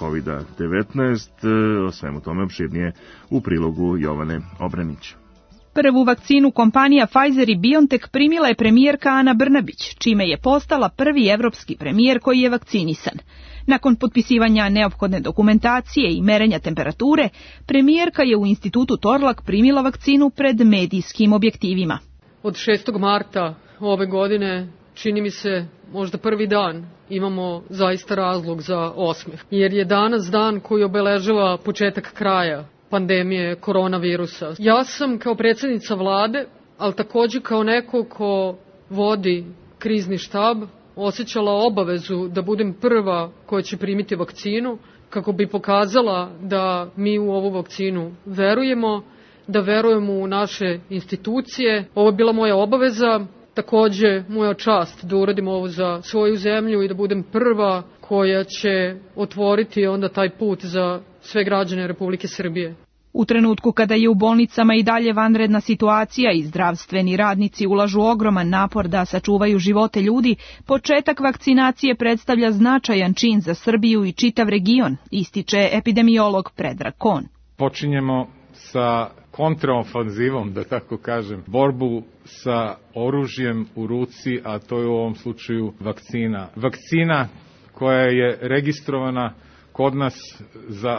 COVID-19, o svemu tome opširnije u prilogu Jovane Obranić. Prvu vakcinu kompanija Pfizer i BioNTech primila je premijerka Ana Brnabić, čime je postala prvi evropski premijer koji je vakcinisan. Nakon potpisivanja neophodne dokumentacije i merenja temperature, premijerka je u institutu Torlak primila vakcinu pred medijskim objektivima. Od 6. marta ove godine, čini mi se možda prvi dan, imamo zaista razlog za osmeh. Jer je danas dan koji obeležava početak kraja pandemije koronavirusa. Ja sam kao predsjednica vlade, ali takođe kao neko ko vodi krizni štab, osjećala obavezu da budem prva koja će primiti vakcinu, kako bi pokazala da mi u ovu vakcinu verujemo, da verujemo u naše institucije. Ovo je bila moja obaveza, takođe moja čast da uradim ovo za svoju zemlju i da budem prva koja će otvoriti onda taj put za sve građane Republike Srbije. U trenutku kada je u bolnicama i dalje vanredna situacija i zdravstveni radnici ulažu ogroman napor da sačuvaju živote ljudi, početak vakcinacije predstavlja značajan čin za Srbiju i čitav region, ističe epidemiolog Predrag Kon. Počinjemo sa kontraofanzivom, da tako kažem, borbu sa oružjem u ruci, a to je u ovom slučaju vakcina. Vakcina koja je registrovana kod nas za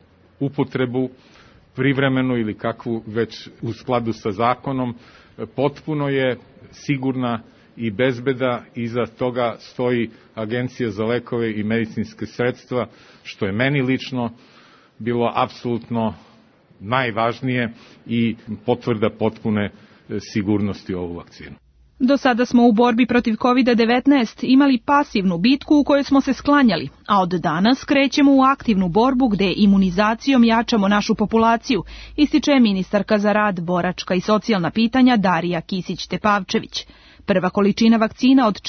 upotrebu privremenu ili kakvu već u skladu sa zakonom, potpuno je sigurna i bezbeda, iza toga stoji Agencija za lekove i medicinske sredstva, što je meni lično bilo apsolutno najvažnije i potvrda potpune sigurnosti ovu vakcinu. Do sada smo u borbi protiv COVID-19 imali pasivnu bitku u kojoj smo se sklanjali, a od danas krećemo u aktivnu borbu gde imunizacijom jačamo našu populaciju, ističe ministarka za rad, boračka i socijalna pitanja Darija Kisić-Tepavčević. Prva količina vakcina od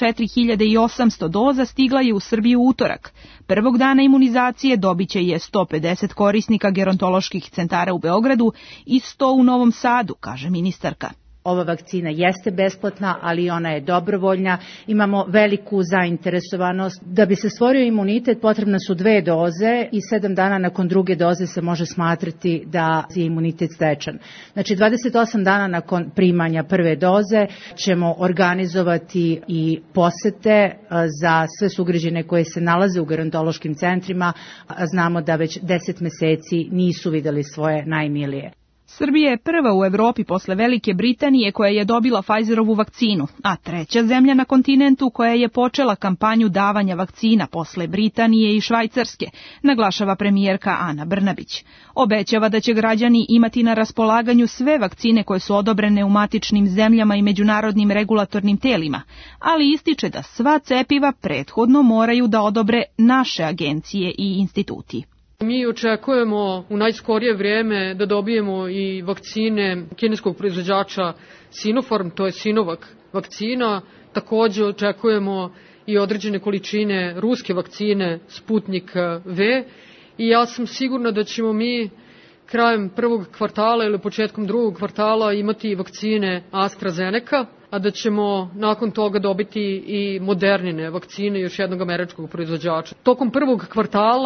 4800 doza stigla je u Srbiju u utorak. Prvog dana imunizacije dobiće je 150 korisnika gerontoloških centara u Beogradu i 100 u Novom Sadu, kaže ministarka. Ova vakcina jeste besplatna, ali ona je dobrovoljna. Imamo veliku zainteresovanost. Da bi se stvorio imunitet potrebne su 2 doze i 7 dana nakon druge doze se može smatrati da je imunitet stečen. Znači 28 dana nakon primanja prve doze ćemo organizovati i posete za sve sugrađane koje se nalaze u gerontološkim centrima. Znamo da već 10 meseci nisu videli svoje najmilije. Srbija je prva u Evropi posle Velike Britanije koja je dobila Pfizerovu vakcinu, a treća zemlja na kontinentu koja je počela kampanju davanja vakcina posle Britanije i Švajcarske, naglašava premijerka Ana Brnabić. Obećava da će građani imati na raspolaganju sve vakcine koje su odobrene u matičnim zemljama i međunarodnim regulatornim telima, ali ističe da sva cepiva prethodno moraju da odobre naše agencije i instituti. Mi očekujemo u najskorije vrijeme da dobijemo i vakcine kineskog proizvođača Sinopharm, to je Sinovac vakcina. Također očekujemo i određene količine ruske vakcine Sputnik V i ja sam sigurna da ćemo mi krajem prvog kvartala ili početkom drugog kvartala imati vakcine AstraZeneca, a da ćemo nakon toga dobiti i Modernine vakcine još jednog američkog proizvođača. Tokom prvog kvartala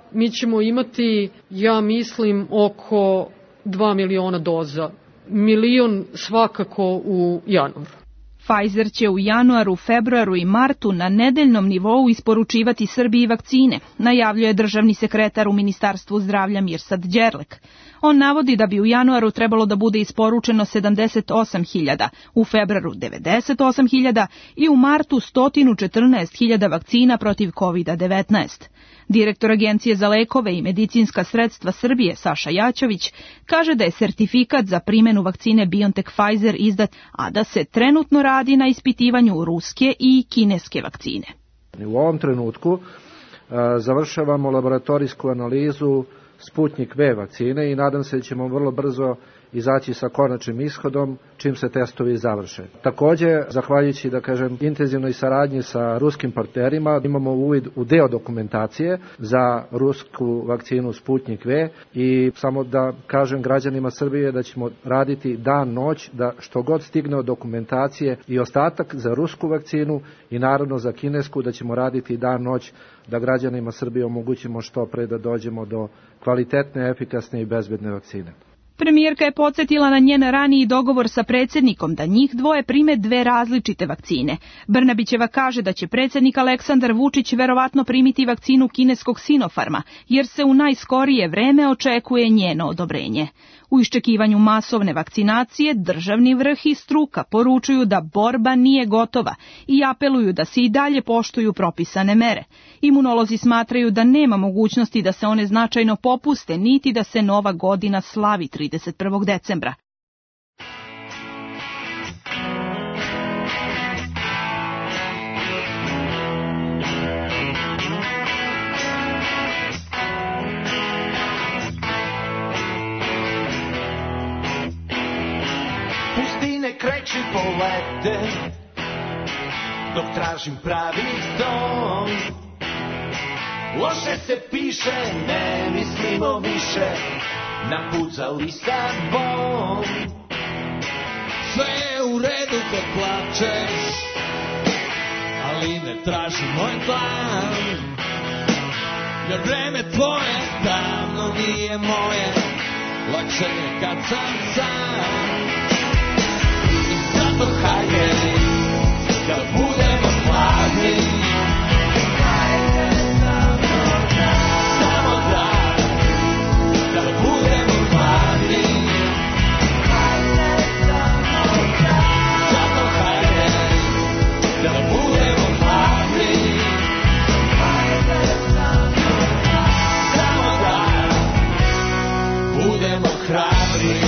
mi ćemo imati, ja mislim, oko 2 miliona doza. 1 milion svakako u januaru. Pfizer će u januaru, februaru i martu na nedeljnom nivou isporučivati Srbiji vakcine, najavljuje državni sekretar u Ministarstvu zdravlja Mirsad Đerlek. On navodi da bi u januaru trebalo da bude isporučeno 78.000, u februaru 98.000 i u martu 114.000 vakcina protiv COVID-19. Direktor Agencije za lekove i medicinska sredstva Srbije Saša Jaćović kaže da je sertifikat za primjenu vakcine BioNTech Pfizer izdat, a da se trenutno radi na ispitivanju ruske i kineske vakcine. U ovom trenutku završavamo laboratorijsku analizu Sputnik V vakcine i nadam se da ćemo vrlo brzo izaći sa konačnim ishodom čim se testovi završe. Takođe, zahvaljujući, intenzivnoj saradnji sa ruskim partnerima, imamo uvid u deo dokumentacije za rusku vakcinu Sputnik V i samo da kažem građanima Srbije da ćemo raditi dan, noć, da što god stigne od dokumentacije i ostatak za rusku vakcinu i naravno za kinesku, da ćemo raditi dan, noć, da građanima Srbije omogućimo što pre da dođemo do kvalitetne, efikasne i bezbedne vakcine. Premijerka je podsjetila na njen raniji dogovor sa predsjednikom da njih dvoje prime 2 različite vakcine. Brnabićeva kaže da će predsjednik Aleksandar Vučić verovatno primiti vakcinu kineskog Sinopharma, jer se u najskorije vreme očekuje njeno odobrenje. U iščekivanju masovne vakcinacije državni vrh i struka poručuju da borba nije gotova i apeluju da se i dalje poštuju propisane mere. Imunolozi smatraju da nema mogućnosti da se one značajno popuste, niti da se nova godina slavi 31. decembra. Pustine kreću polete, dok tražim pravi dom. Loše se piše, ne mislimo više, napucali Lisabon. Sve je u redu kad plačeš, ali ne traži moj plan. Jer vreme tvoje davno nije moje, lakše je kad sam sam. I zato hajde da budemo mladi, samo da budemo mladi. Zato hajde da budemo mladi, samo da budemo hrabri.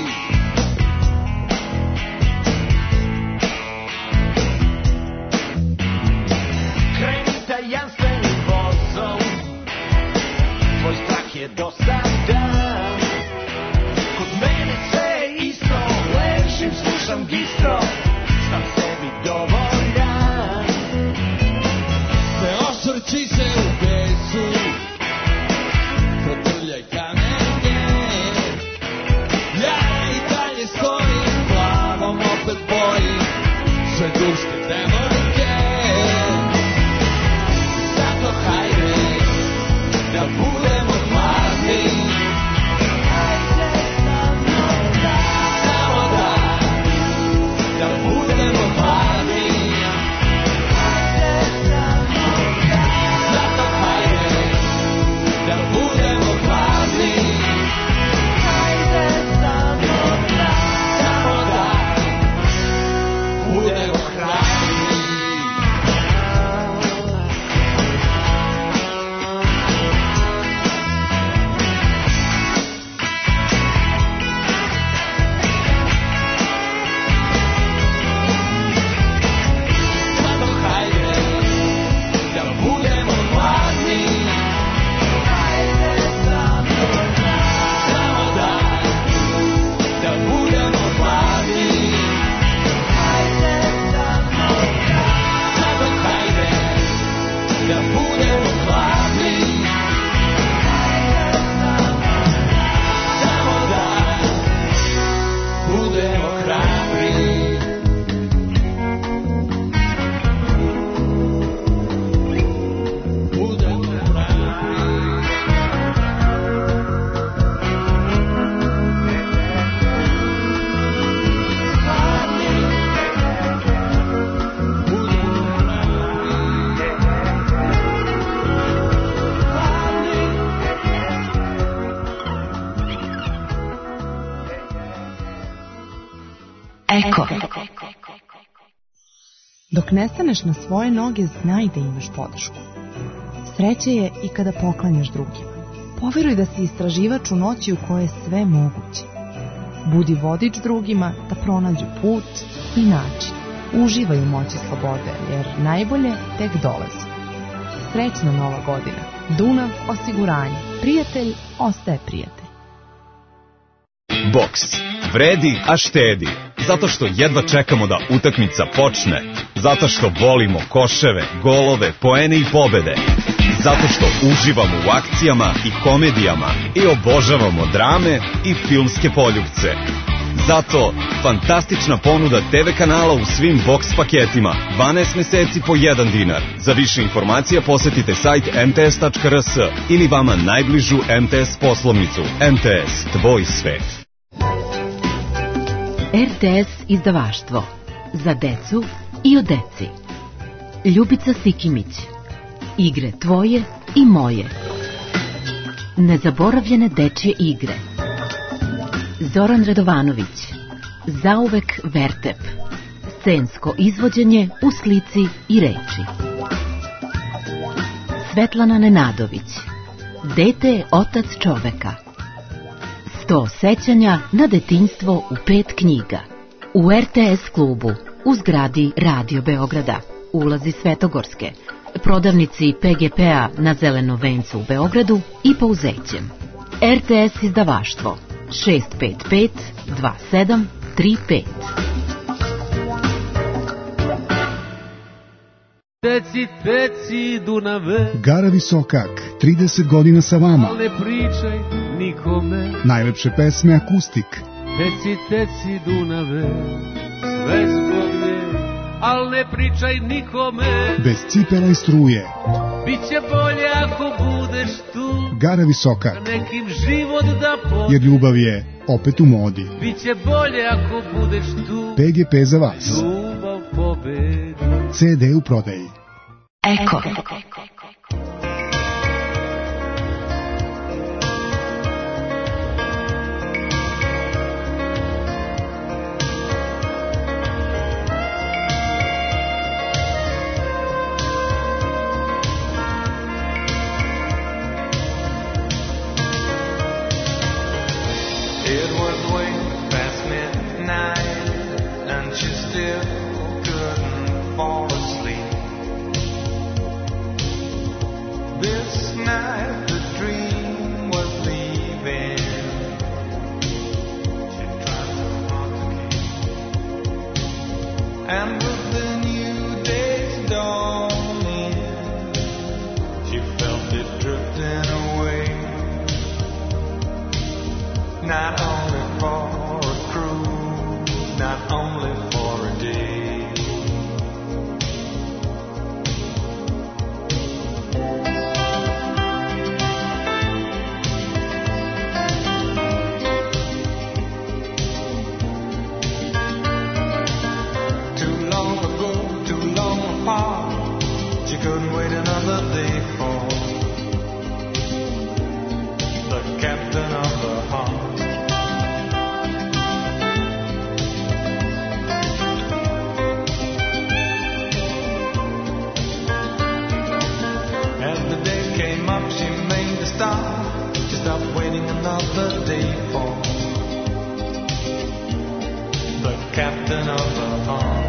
Dosadan, kod mene sve isto, ležim, slušam gistro, sam sebi dovoljan. Ne osvrći se u besu, protrljaj kamenje. Ja i dalje stojim, glavom opet bojim sve duške demonike. Zato hajde da budemo mladi, Eko. Dok ne staneš na svoje noge, znaj da imaš podršku. Sreće je i kada poklanjaš drugima. Poveruj da si istraživač u noći u kojoj je sve moguće. Budi vodič drugima da pronađu put i način. Uživaj u moći slobode, jer najbolje tek dolazi. Srećna Nova godina. Dunav osiguranje. Prijatelj ostaje prijatelj. Boks. Vredi, a štedi. Zato što jedva čekamo da utakmica počne. Zato što volimo koševe, golove, poene i pobede. Zato što uživamo u akcijama i komedijama i obožavamo drame i filmske poljupce. Zato fantastična ponuda TV kanala u svim boks paketima. 12 meseci po 1 dinar. Za više informacija posetite sajt mts.rs ili vama najbližu MTS poslovnicu. MTS, tvoj svet. RTS izdavaštvo. Za decu i o deci. Ljubica Sikimić. Igre tvoje i moje. Nezaboravljene dečje igre. Zoran Radovanović. Zauvek Vertep. Scensko izvođenje u slici i reči. Svetlana Nenadović. Dete je otac čoveka. 100 sećanja na detinjstvo u 5 knjiga. U RTS klubu, u zgradi Radio Beograda, ulazi Svetogorske, prodavnici PGP-a na Zelenom vencu u Beogradu i Pouzećem. RTS izdavaštvo 655 2735. Teci, teci, Dunave. Gara Visokak, 30 godina sa vama. Ne pričaj nikome. Najlepše pesme akustik. Teci, teci, Dunave. Sve zbog nje, al ne pričaj nikome. Bez cipela i struje. Biće bolje ako budeš tu. Gara Visokak. Nekim život da pobedi. Jer ljubav je opet u modi. Biće bolje ako budeš tu. PGP za vas. Ljubav pobedi. CD u prodaji. Eko. It was way past midnight, and she still couldn't fall asleep. This night the dream was leaving. She tried so hard to keep. And with the new day's dawning, she felt it drifting away. Not only for a cruise, not only for a day. Too long ago, too long apart, she couldn't wait another day for the captain of the heart. As the day came up, she made a stop. She stopped waiting another day for the captain of the heart.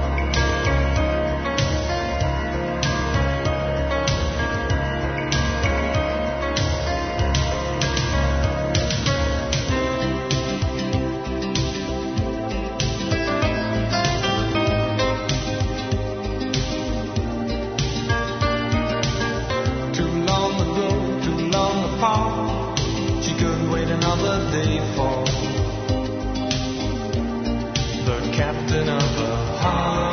Too long ago, too long apart, she couldn't wait another day for the captain of the heart.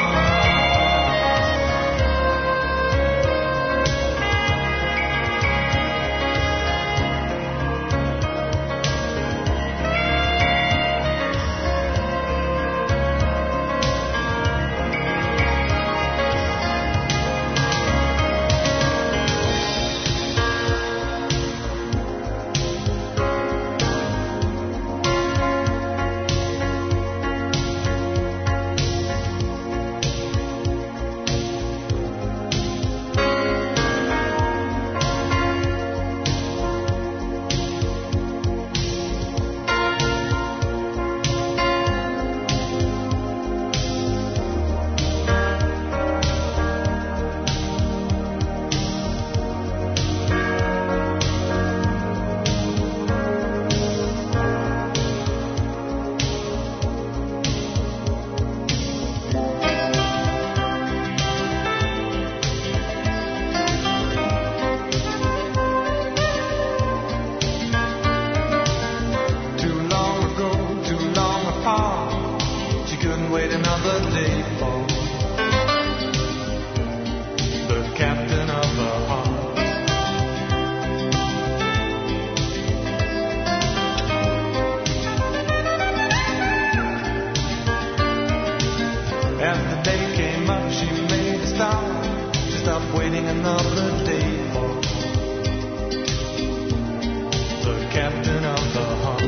the captain of the hunt.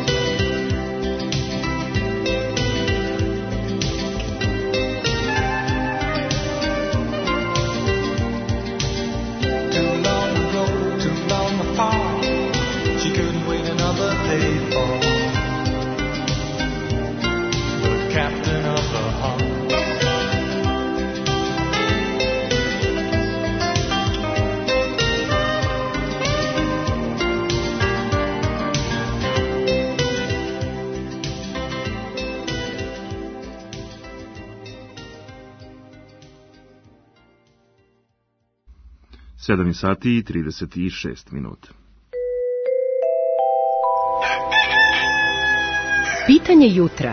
Too long ago, too long apart, she couldn't wait another day for the captain of the hunt. Sedam sati i 36 minuta. Pitanje jutra.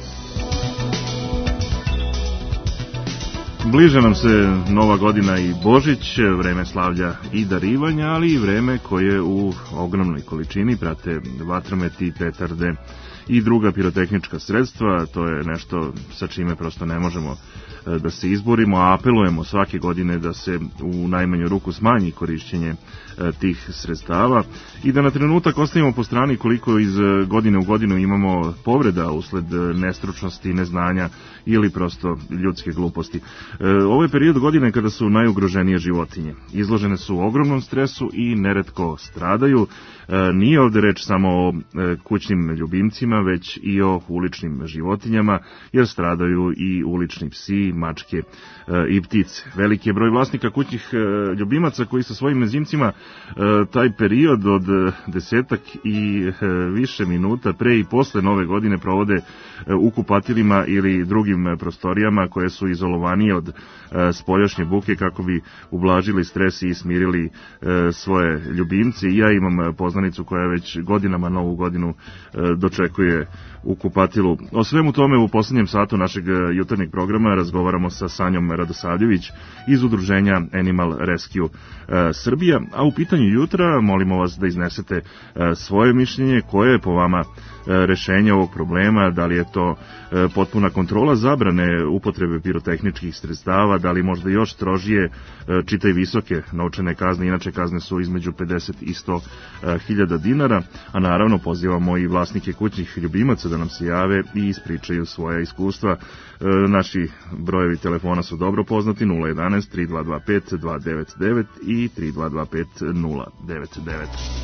Bliže nam se Nova godina i Božić, vreme slavlja i darivanja, ali i vreme koje u ogromnoj količini prate vatrometi, petarde i druga pirotehnička sredstva. To je nešto sa čime prosto ne možemo da se izborimo, a apelujemo svake godine da se u najmanju ruku smanji korišćenje tih sredstava i da na trenutak ostavimo po strani koliko iz godine u godinu imamo povreda usled nestručnosti, neznanja ili prosto ljudske gluposti. Ovo je period godine kada su najugroženije životinje. Izložene su ogromnom stresu i neretko stradaju. Nije ovde reč samo o kućnim ljubimcima, već i o uličnim životinjama, jer stradaju i ulični psi, mačke i ptice. Veliki je broj vlasnika kućnih ljubimaca koji sa svojim mezimcima taj period od 10 i više minuta pre i posle Nove godine provode u kupatilima ili drugim prostorijama koje su izolovanije od spoljašnje buke kako bi ublažili stres i smirili svoje ljubimce. Ja imam poznanicu koja već godinama Novu godinu dočekuje u kupatilu. O svemu tome u poslednjem satu našeg jutarnjeg programa razgovaramo sa Sanjom Radosavljević iz udruženja Animal Rescue Srbija, a u pitanju jutra molimo vas da iznesete svoje mišljenje, koje je po vama rešenje ovog problema, da li je to potpuna kontrola zabrane upotrebe pirotehničkih sredstava, da li možda još strožije, čitaj visoke novčane kazne, inače kazne su između 50 i 100 hiljada dinara, a naravno pozivamo i vlasnike kućnih ljubimaca da nam se jave i ispričaju svoja iskustva. Naši brojevi telefona su dobro poznati, 011 3225 299 i 3225 099.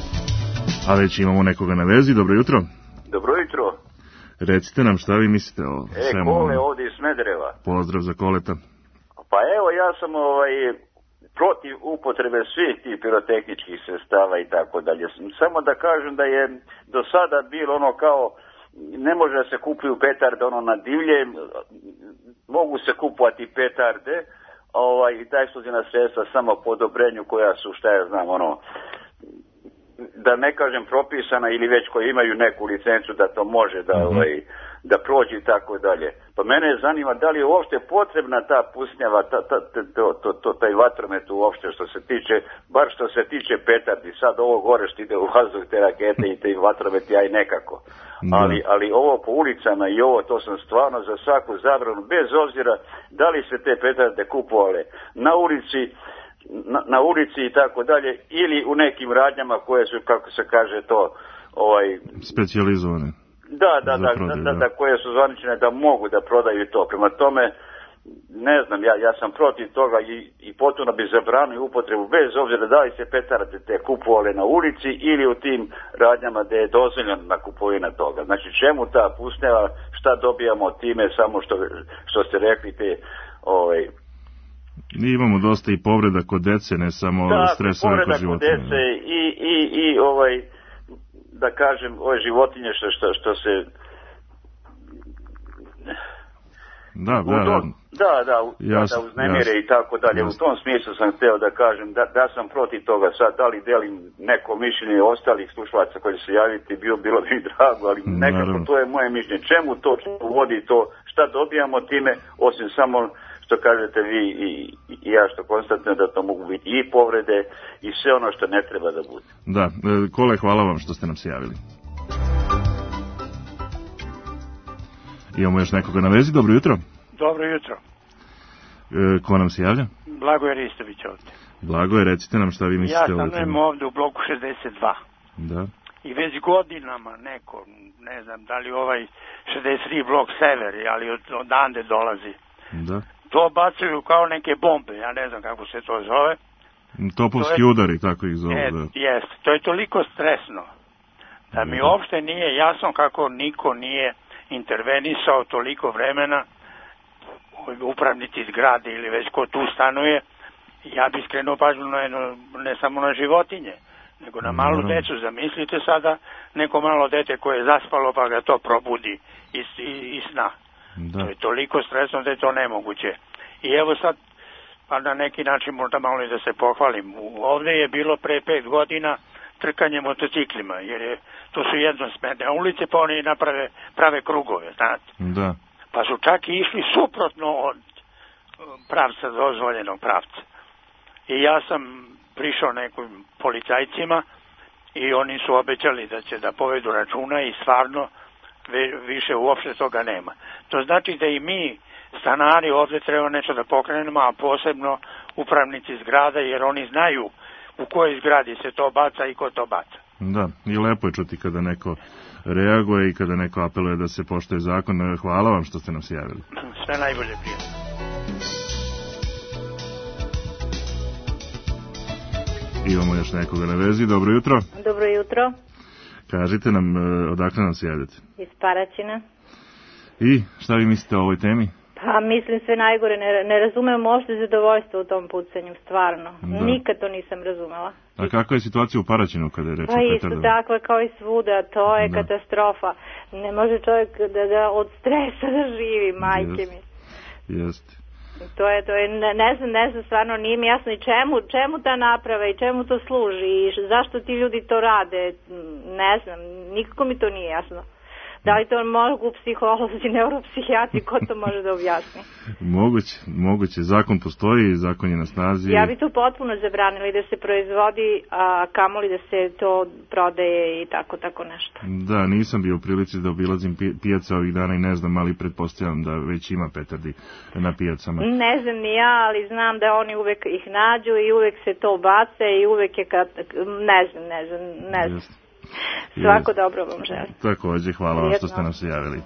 A već imamo nekoga na vezi. Dobro jutro. Dobro jutro. Recite nam šta vi mislite o svemu. Kole ovdje iz Smedereva. Pozdrav za Koleta. Pa evo, ja sam protiv upotrebe svih tih pirotehničkih sredstava i tako dalje. Samo da kažem da je do sada bilo ono kao, ne može da se kupuju petarde ono na divlje, mogu se kupovati petarde i ta eksplozivna sredstva samo po odobrenju koja su, šta ja znam, da ne kažem propisana ili već koji imaju neku licencu da to može da prođe i tako dalje. Pa mene zanima da li je uopšte potrebna ta pusnjava, taj vatromet uopšte što se tiče, bar što se tiče petardi. Sad ovo gore što ide u vazduh, te rakete i te vatromet, ja i nekako. Ali ovo po ulicama i ovo, to sam stvarno za svaku zabranu, bez obzira da li se te petarde kupovale na ulici i tako dalje, ili u nekim radnjama koje su, kako se kaže to, specijalizovane. Da, koje su zvanične da mogu da prodaju to. Prema tome, ne znam, ja sam protiv toga i potpuno bi zabranio upotrebu, bez obzira da li se petarde te kupovale na ulici ili u tim radnjama gde je dozvoljena kupovina toga. Znači, čemu ta pusnjava, šta dobijamo time, samo što ste rekli te imamo dosta i povreda kod dece, ne samo stresove kod životinja. Povreda kod dece i da kažem, ove životinje što se... Da, uznemire i tako dalje. U tom smislu sam hteo da kažem da sam protiv toga. Sad, da li delim neko mišljenje ostalih slušalaca koji se javiti, bilo bi drago, ali nekako to je moje mišljenje. Čemu to uvodi to? Šta dobijamo time, osim samo što kažete vi i ja što konstatujem da to mogu biti i povrede i sve ono što ne treba da bude. Da, Kole, hvala vam što ste nam se javili. Imamo još nekoga na vezi, dobro jutro. Dobro jutro. Ko nam se javlja? Blagoje Ristović ovdje. Blagoje, recite nam šta vi mislite o Ja stanujem ovdje u bloku 62. Da. i već godinama neko, ne znam da li 63 blok sever, ali odande dolazi. Da. To bacaju kao neke bombe, ja ne znam kako se to zove. Topovski udari, tako ih zove. Jest, to je toliko stresno da mi uopšte nije jasno kako niko nije intervenisao toliko vremena, upravnici zgrade ili već ko tu stanuje. Ja bih skrenuo pažnju ne samo na životinje, nego na malu decu. Zamislite sada neko malo dete koje je zaspalo pa ga to probudi iz sna. To je toliko stresno da je to nemoguće. I evo sad, pa na neki način možda malo i da se pohvalim. Ovde je bilo pre 5 godina trkanje motociklima, jer to su jednosmerne ulice, pa oni prave krugove, znate. Da. Pa su čak i išli suprotno od pravca, dozvoljenog pravca. I ja sam prišao nekim policajcima i oni su obećali da će da povedu računa i stvarno više uopšte toga nema. To znači da i mi, stanari, ovde treba nešto da pokrenemo, a posebno upravnici zgrada, jer oni znaju u kojoj zgradi se to baca i ko to baca. Da, i lepo je čuti kada neko reaguje i kada neko apeluje da se poštuje zakon. Hvala vam što ste nam se javili. Sve najbolje, prijatno. Imamo još nekoga na vezi. Dobro jutro. Dobro jutro. Kažite nam, odakle nam se javljate? Iz Paraćina. I šta vi mislite o ovoj temi? Pa mislim sve najgore, ne razumem uopšte zadovoljstvo u tom pucanju, stvarno. Da. Nikad to nisam razumela. A kakva je situacija u Paraćinu kada je reč o petardama? Pa petardama? isto takva kao i svuda, to je katastrofa. Ne može čovjek da od stresa da živi, majke mi. Jeste. To je, ne znam, stvarno nije mi jasno i čemu ta naprava i čemu to služi i zašto ti ljudi to rade, ne znam, nikako mi to nije jasno. Da li to mogu psiholozi, neuropsihijatri, ko to može da objasni? Moguće. Zakon postoji, zakon je na snazi. Ja bi to potpuno zabranila i da se proizvodi, a kamoli da se to prodaje i tako nešto. Da, nisam bio u prilici da obilazim pijaca ovih dana i ne znam, ali pretpostavljam da već ima petardi na pijacama. Ne znam ni ja, ali znam da oni uvek ih nađu i uvek se to bace i uvek je ne znam. Svako dobro vam želim. Također, hvala vam što ste nam se javili.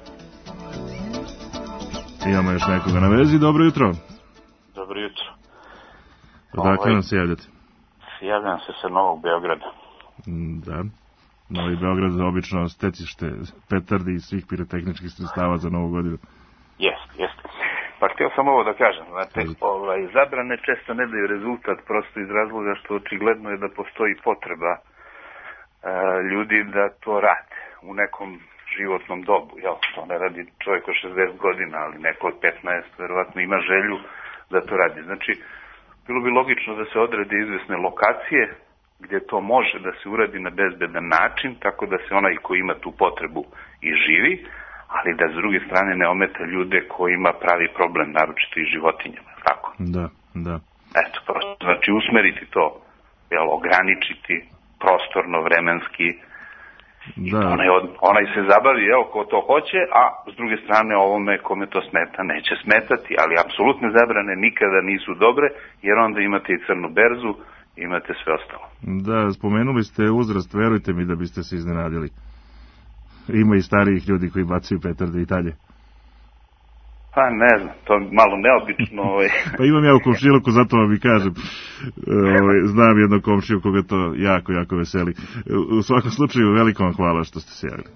Imamo još nekoga na vezi. Dobro jutro. Dobro jutro. Odakle nam se javljate? Javljam se sa Novog Beograda. Da. Novi Beograd je obično stecište petardi i svih pirotehničkih sredstava za Novu godinu. Jeste. Pa htio sam ovo da kažem. Znate, zabrane često ne daju rezultat prosto iz razloga što očigledno je da postoji potreba ljudi da to rade u nekom životnom dobu. To ne radi čovjek od 60 godina, ali neko od 15 verovatno ima želju da to radi. Znači, bilo bi logično da se odrede izvesne lokacije gdje to može da se uradi na bezbedan način, tako da se onaj ko ima tu potrebu i živi, ali da s druge strane ne ometa ljude koji ima pravi problem, naročito i životinjama. Tako? Da. Eto, prosto. Znači, usmeriti to, ograničiti prostorno, vremenski. Da. Onaj se zabavi, ko to hoće, a s druge strane ovome kome to smeta neće smetati, ali apsolutne zabrane nikada nisu dobre, jer onda imate i crnu berzu, imate sve ostalo. Da, spomenuli ste uzrast, verujte mi da biste se iznenadili. Ima i starijih ljudi koji bacaju petarde i dalje. Pa ne znam, to je malo neobično. Pa imam ja u komšiluku, zato vam i kažem. Znam jednog komšiju koga to jako veseli. U svakom slučaju, veliko vam hvala što ste se javili.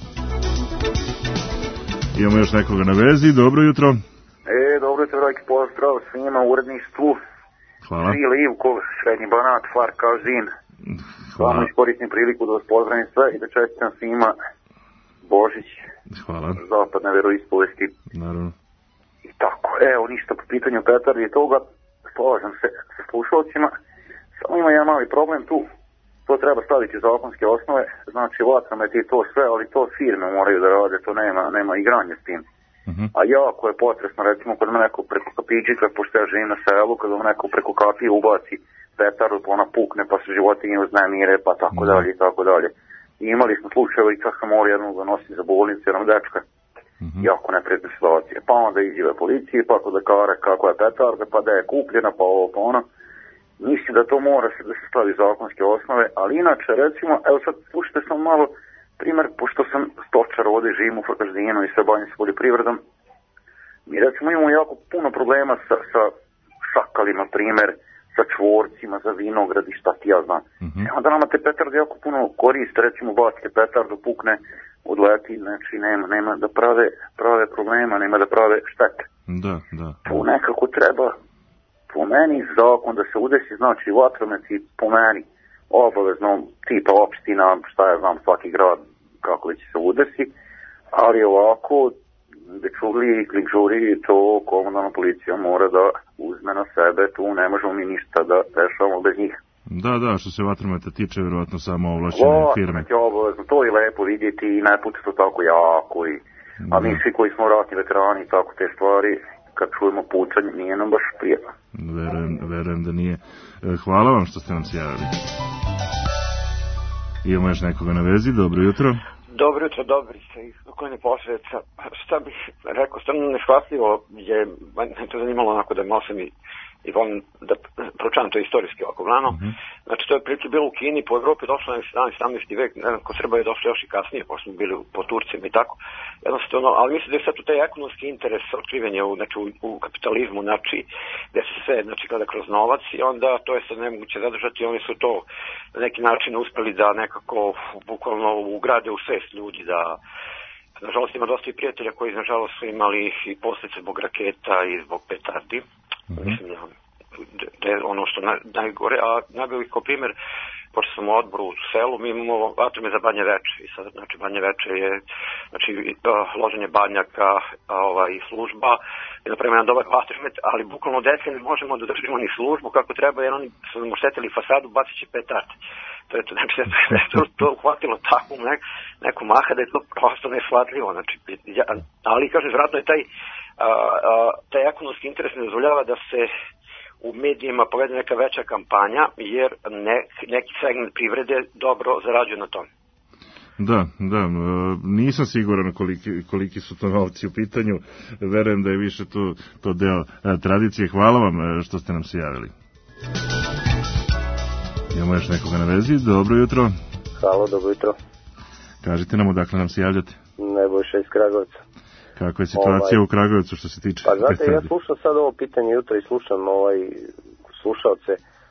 Imamo još nekoga na vezi. Dobro jutro. Dobro jutro, veliki pozdrav svima u uredništvu. Hvala. Svi Livkov, Srednji Banat, Far Kažin. Hvala. Iskoristim priliku da vas pozdravim sve i da čestitam svima Božić. Hvala. Zapadne veroispovesti. Naravno. I tako, ništa po pitanju petardi i toga, slažem se sa slušalcima. Samo ima jedan mali problem tu, to treba staviti zakonske osnove, znači vatromet i to sve, ali to firme moraju da rade, to nema igranja s tim. A jako je potresno, recimo, kad me neko preko kapićika, pošto ja živim na selu, kad me neko preko kapije ubaci petardu, pa ona pukne, pa se životinje uznemire, pa tako dalje i tako dalje. I imali smo slučajeva i čak sam morao jednog da nosim za bolnicu, jednog dečka. Jako neprijatne situacije. Pa onda izjave policiji, pa kod lekara kakva je petarda, pa da je kupljena, pa ovo, pa ono. Mislim da to mora se da se stavi zakonske osnove, ali inače, recimo, evo sad slušajte samo malo, primjer, pošto sam stočar, ovdje živim u Frkaždinu i sve bavim se poljoprivredom, mi recimo imamo jako puno problema sa šakalima, primjer, sa čvorcima, za vinograd i šta ti ja znam. Onda nama te petarde jako puno koriste, recimo bacite petardu, pukne, odleti, znači nema da prave problema, nema da prave štete. Da. Tu nekako treba, po meni, zakon da se udesi, znači vatrometi po meni, obavezno tipa opština, šta ja znam, svaki grad, kako već se udesi, ali ovako, dečugli i klikžuri, to komunalna policija mora da uzme na sebe, tu ne možemo mi ništa da rešavamo bez njih. Da, što se vatrometa tiče, vjerovatno samo ovlašćene firme. Obavezno, to je lepo vidjeti i ne puti to tako jako, a mi svi koji smo ratni veterani i tako te stvari, kad čujemo pucanje, nije nam baš prijatno. Verujem da nije. Hvala vam što ste nam se javili. Imamo još nekoga na vezi, dobro jutro. Dobro jutro, dobri ste, okolini posljedica. Šta bih rekao, stvarno neshvatljivo je, me to zanimalo onako da malo sam i volim da proučavam to istorijski ovako glavno. Znači to je prilike bilo u Kini, po Evropi došlo na 17. vek, ne znam, ko Srba je došlo još i kasnije, pošto smo bili po Turcima i tako. Jednostavno, ali mislim da je sad tu taj ekonomski interes otkriven je u kapitalizmu, znači gde se sve gleda kroz novac i onda to je sad nemoguće zadržati, oni su to na neki način uspeli da nekako bukvalno ugrade u svest ljudi da nažalost ima dosta i prijatelja koji nažalost su imali i posljedice zbog raketa i zbog petardi. Mislim da je ono što najgore, a najbolji kao primjer, pošto sam u odboru u selu, mi imamo vatrome za Banje Veče i sad, znači Banje Veče je loženje banjaka i služba i napravimo jedan dobar vatromet, ali bukvalno deci ne možemo da držimo ni službu kako treba jer oni su nam oštetili fasadu, bacit će petard. To je to, znači da je to uhvatilo tako neku maha da je to prosto neshvatljivo, znači, ali kažem, vjerojatno je taj ekonomski interes ne dozvoljava da se u medijima povede neka veća kampanja, jer neki segment privrede dobro zarađuje na tom. Da, nisam siguran koliki su to novci u pitanju, verujem da je više to deo tradicije. Hvala vam što ste nam se javili. Imamo još nekoga na vezi, dobro jutro. Halo, dobro jutro. Kažite nam odakle nam se javljate. Nebojša iz Kragujevca. Kakva je situacija u Kragujevcu što se tiče? Pa znate, ja slušam sad ovo pitanje jutro i slušam slušalce,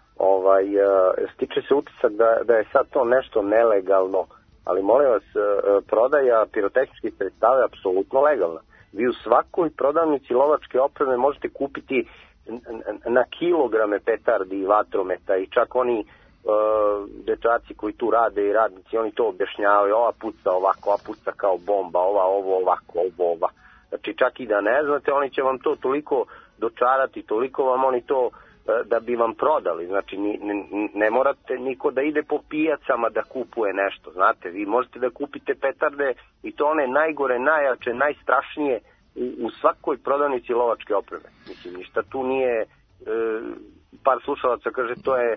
stiče se utisak da je sad to nešto nelegalno, ali molim vas, prodaja pirotehničkih sredstava je apsolutno legalna. Vi u svakoj prodavnici lovačke opreme možete kupiti na kilograme petardi i vatrometa i čak oni dečaci koji tu rade i radnici, oni to objašnjavaju, ova puca ovako, ova puca kao bomba, ovo ovako, ovo. Znači čak i da ne znate, oni će vam to toliko dočarati, toliko vam oni to da bi vam prodali. Znači ne morate niko da ide po pijacama da kupuje nešto, znate, vi možete da kupite petarde i to one najgore, najjače, najstrašnije u svakoj prodavnici lovačke opreme. Mislim, ništa tu nije, par slušalaca kaže to je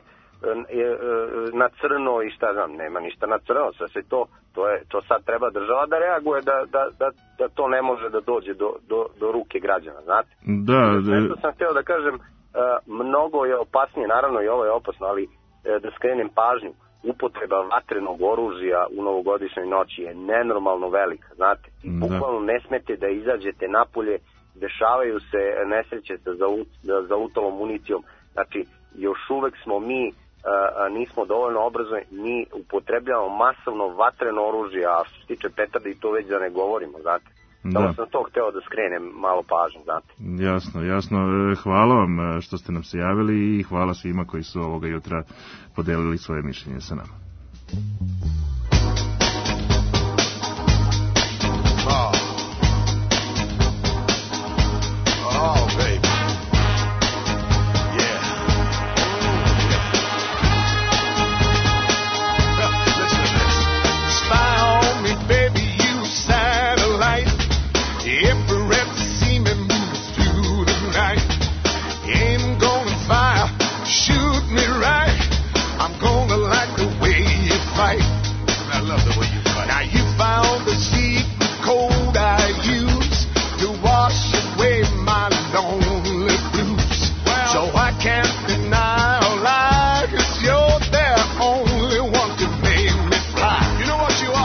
na crno i šta znam, nema ništa na crno, sve to sad treba država da reaguje da to ne može da dođe do ruke građana, znate. Nešto sam htio da kažem, mnogo je opasnije, naravno i ovo je opasno, ali da skrenem pažnju, upotreba vatrenog oružja u novogodišnjoj noći je nenormalno velika, znate, i bukvalno ne smete da izađete napolje, dešavaju se nesreće sa zalutalom municijom, znači još uvek smo mi nismo dovoljno obrazovani, mi upotrebljavamo masovno vatreno oružje, a što se tiče petardi to već da ne govorimo, znate. Samo sam to hteo da skrenem malo pažnju, znate. Jasno. Hvala vam što ste nam se javili i hvala svima koji su ovoga jutra podelili svoje mišljenje sa nama. You know what you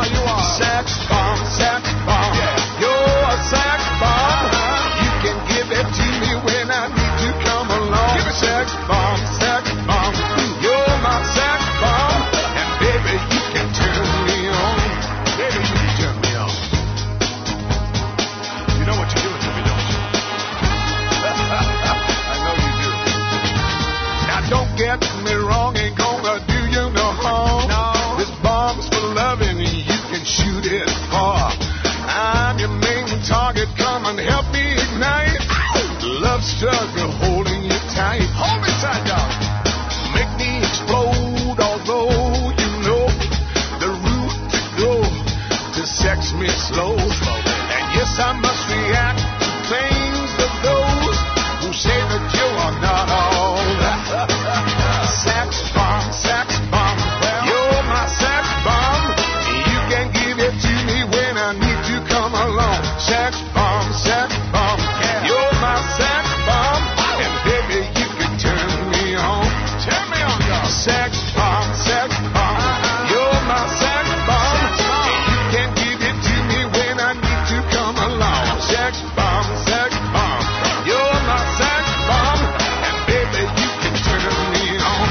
makes me slow. And yes, I must react to things of those who say that you are not all that. Sax bomb, you're my sax bomb. You can give it to me when I need to come along. Sax bomb, you're my sax bomb. And baby, you can turn me on. Turn me on, y'all. Sax bomb, you're my sax bomb. You can give it to me when I need to come along. Sax bomb, you're my sax bomb. And baby, you can turn me on.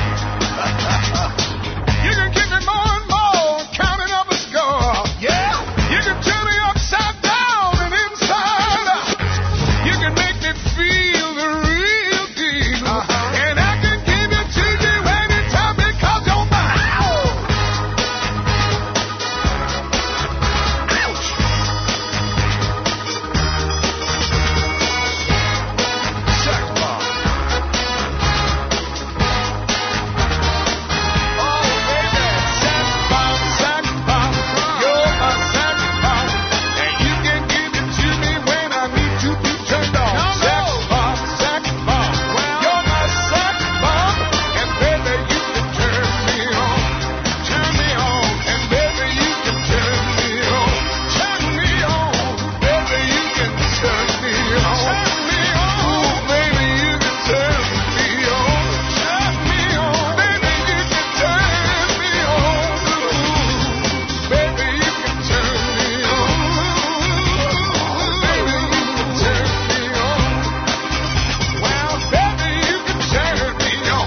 You can give me more and more, counting up a score. Yeah, you can turn me upside down and inside out. You can make me feel the real deal. And I can give it to you anytime because you're mine. Ouch. Sax bomb. Oh, baby, sax bomb, you're my sax bomb. And you can give it to me when I need to be turned on. Sax bomb, you're my sax bomb. And baby, you can turn me on. Turn me on, and baby, you can turn me on. Turn me on, baby, you can turn me on. Turn me on, ooh, baby, you can turn me on. Turn me on, baby, you can turn me on. Ooh, baby, you can turn me on. Baby, you can turn me on. Well, baby, you can turn me on.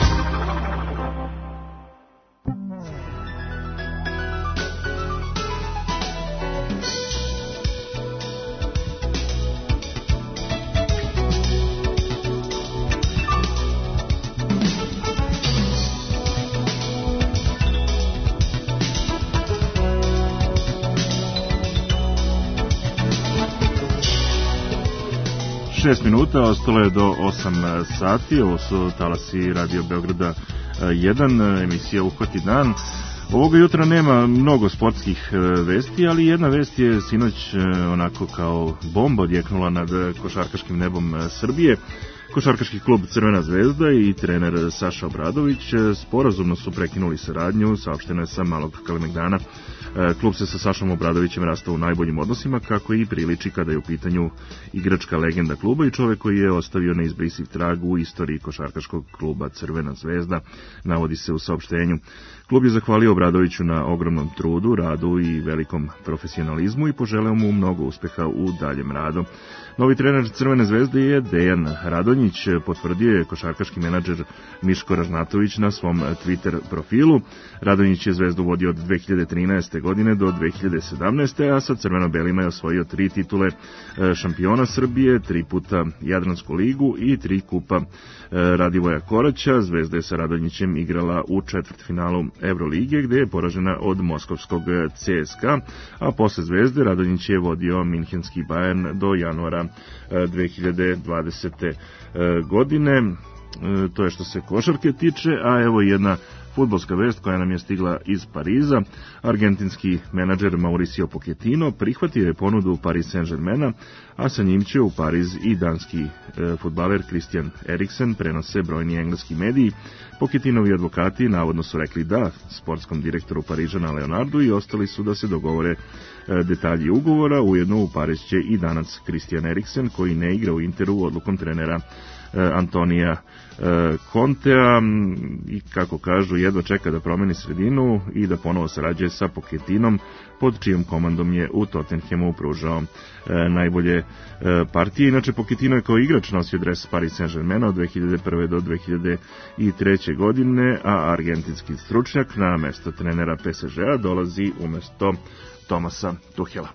Šest minuta, ostalo je do 8 sati, ovo su talasi Radio Beograda 1, emisija Uhvati dan. Ovoga jutra nema mnogo sportskih vesti, ali jedna vest je sinoć onako kao bomba odjeknula nad košarkaškim nebom Srbije. Košarkaški klub Crvena zvezda i trener Saša Obradović sporazumno su prekinuli saradnju, saopšteno je sa Malog Kalemegdana. Klub se sa Sašom Obradovićem rastao u najboljim odnosima, kako i priliči kada je u pitanju igračka legenda kluba i čovek koji je ostavio neizbrisiv trag u istoriji košarkaškog kluba Crvena zvezda, navodi se u saopštenju. Klub je zahvalio Obradoviću na ogromnom trudu, radu i velikom profesionalizmu i poželeo mu mnogo uspeha u daljem radu. Novi trener Crvene zvezde je Dejan Radonjić, potvrdio je košarkaški menadžer Miško Ražnatović na svom Twitter profilu. Radonjić je zvezdu vodio od 2013. godine do 2017. a sa crveno-belima je osvojio 3 titule šampiona Srbije, 3 puta Jadransku ligu i 3 kupa Radivoja Koraća. Zvezda je sa Radonjićem igrala u četvrtfinalu Evrolige, gde je poražena od moskovskog CSKA, a posle Zvezde Radonjić je vodio minhenski Bayern do januara 2020. godine. To je što se košarke tiče, a evo jedna fudbalska vest koja nam je stigla iz Pariza. Argentinski menadžer Mauricio Pochettino prihvatio je ponudu Paris Saint-Germaina, a sa njim će u Pariz i danski fudbaler Christian Eriksen, prenose brojni engleski mediji. Pochettinovi advokati navodno su rekli da sportskom direktoru Parižana Leonardu i ostali su da se dogovore detalji ugovora. Ujedno u Pariz će i danac Christian Eriksen, koji ne igra u Interu odlukom trenera Antonija Contea i, kako kažu, jedva čeka da promeni sredinu i da ponovo sarađuje sa Pochettinom, pod čijom komandom je u Tottenhamu pružao najbolje partije. Inače, Pochettino je kao igrač nosio dres Paris Saint-Germaina od 2001. do 2003. godine, a argentinski stručnjak na mesto trenera PSG-a dolazi umesto Tomasa Tuhela.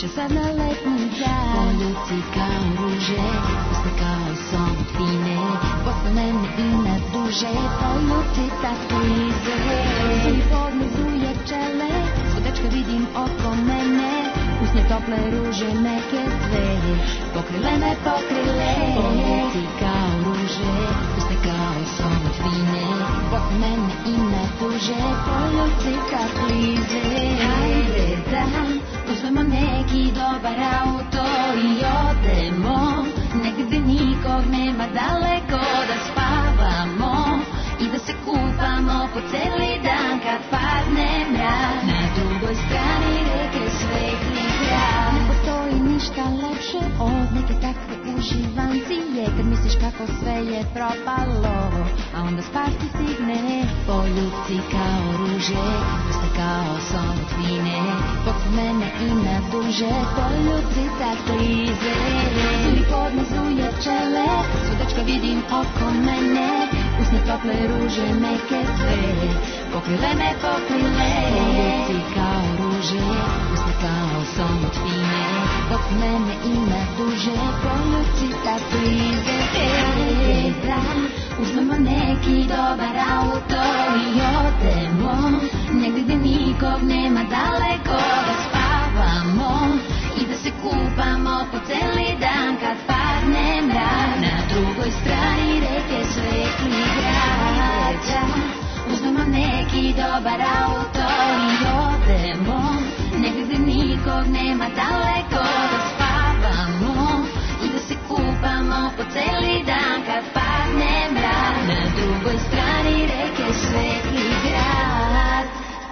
više sad na letnica. Poljuci kao ruže, puste kao som od fine, posle mene i na duže, poljuci tak klize. Zumi podmezuje čele, svudačka vidim oko mene, usne tople ruže, neke sve, pokrile me, pokrile. Poljuci kao ruže, puste kao som od fine, posle mene i na duže, poljuci tak klize. Hajde da uzmemo neki dobar auto i odemo negde nikog nema, daleko da spavamo i da se kupamo po celi dan kad padne mrak. Na drugoj strani reke svetli grad. Ne postoji ništa lepše od neke takve uživancije, kad misliš kako sve je propalo, a onda spas ti stigne. Poljuci kao ruže, puste kao som od vine, posle mene i na duže, poljuci tak klize. Zumi podmezuje čele, svudačka vidim oko mene, usne tople ruže, neke sve, pokrile me, pokrile. Poljuci kao ruže, puste kao som od vine, posle mene i na duže, poljuci tak klize. Da uzmemo neki dobar auto i odemo negdje gdje nikog nema, daleko da spavamo i da se kupamo po celi dan kad padne mrak. Na drugoj strani reke svetli grad. Uzmemo neki dobar auto i odemo negdje gdje nikog nema, daleko da spavamo i da se kupamo po celi dan kad padne mrak. Na drugoj strani reke svetli grad.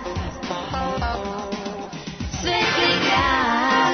Svetli grad.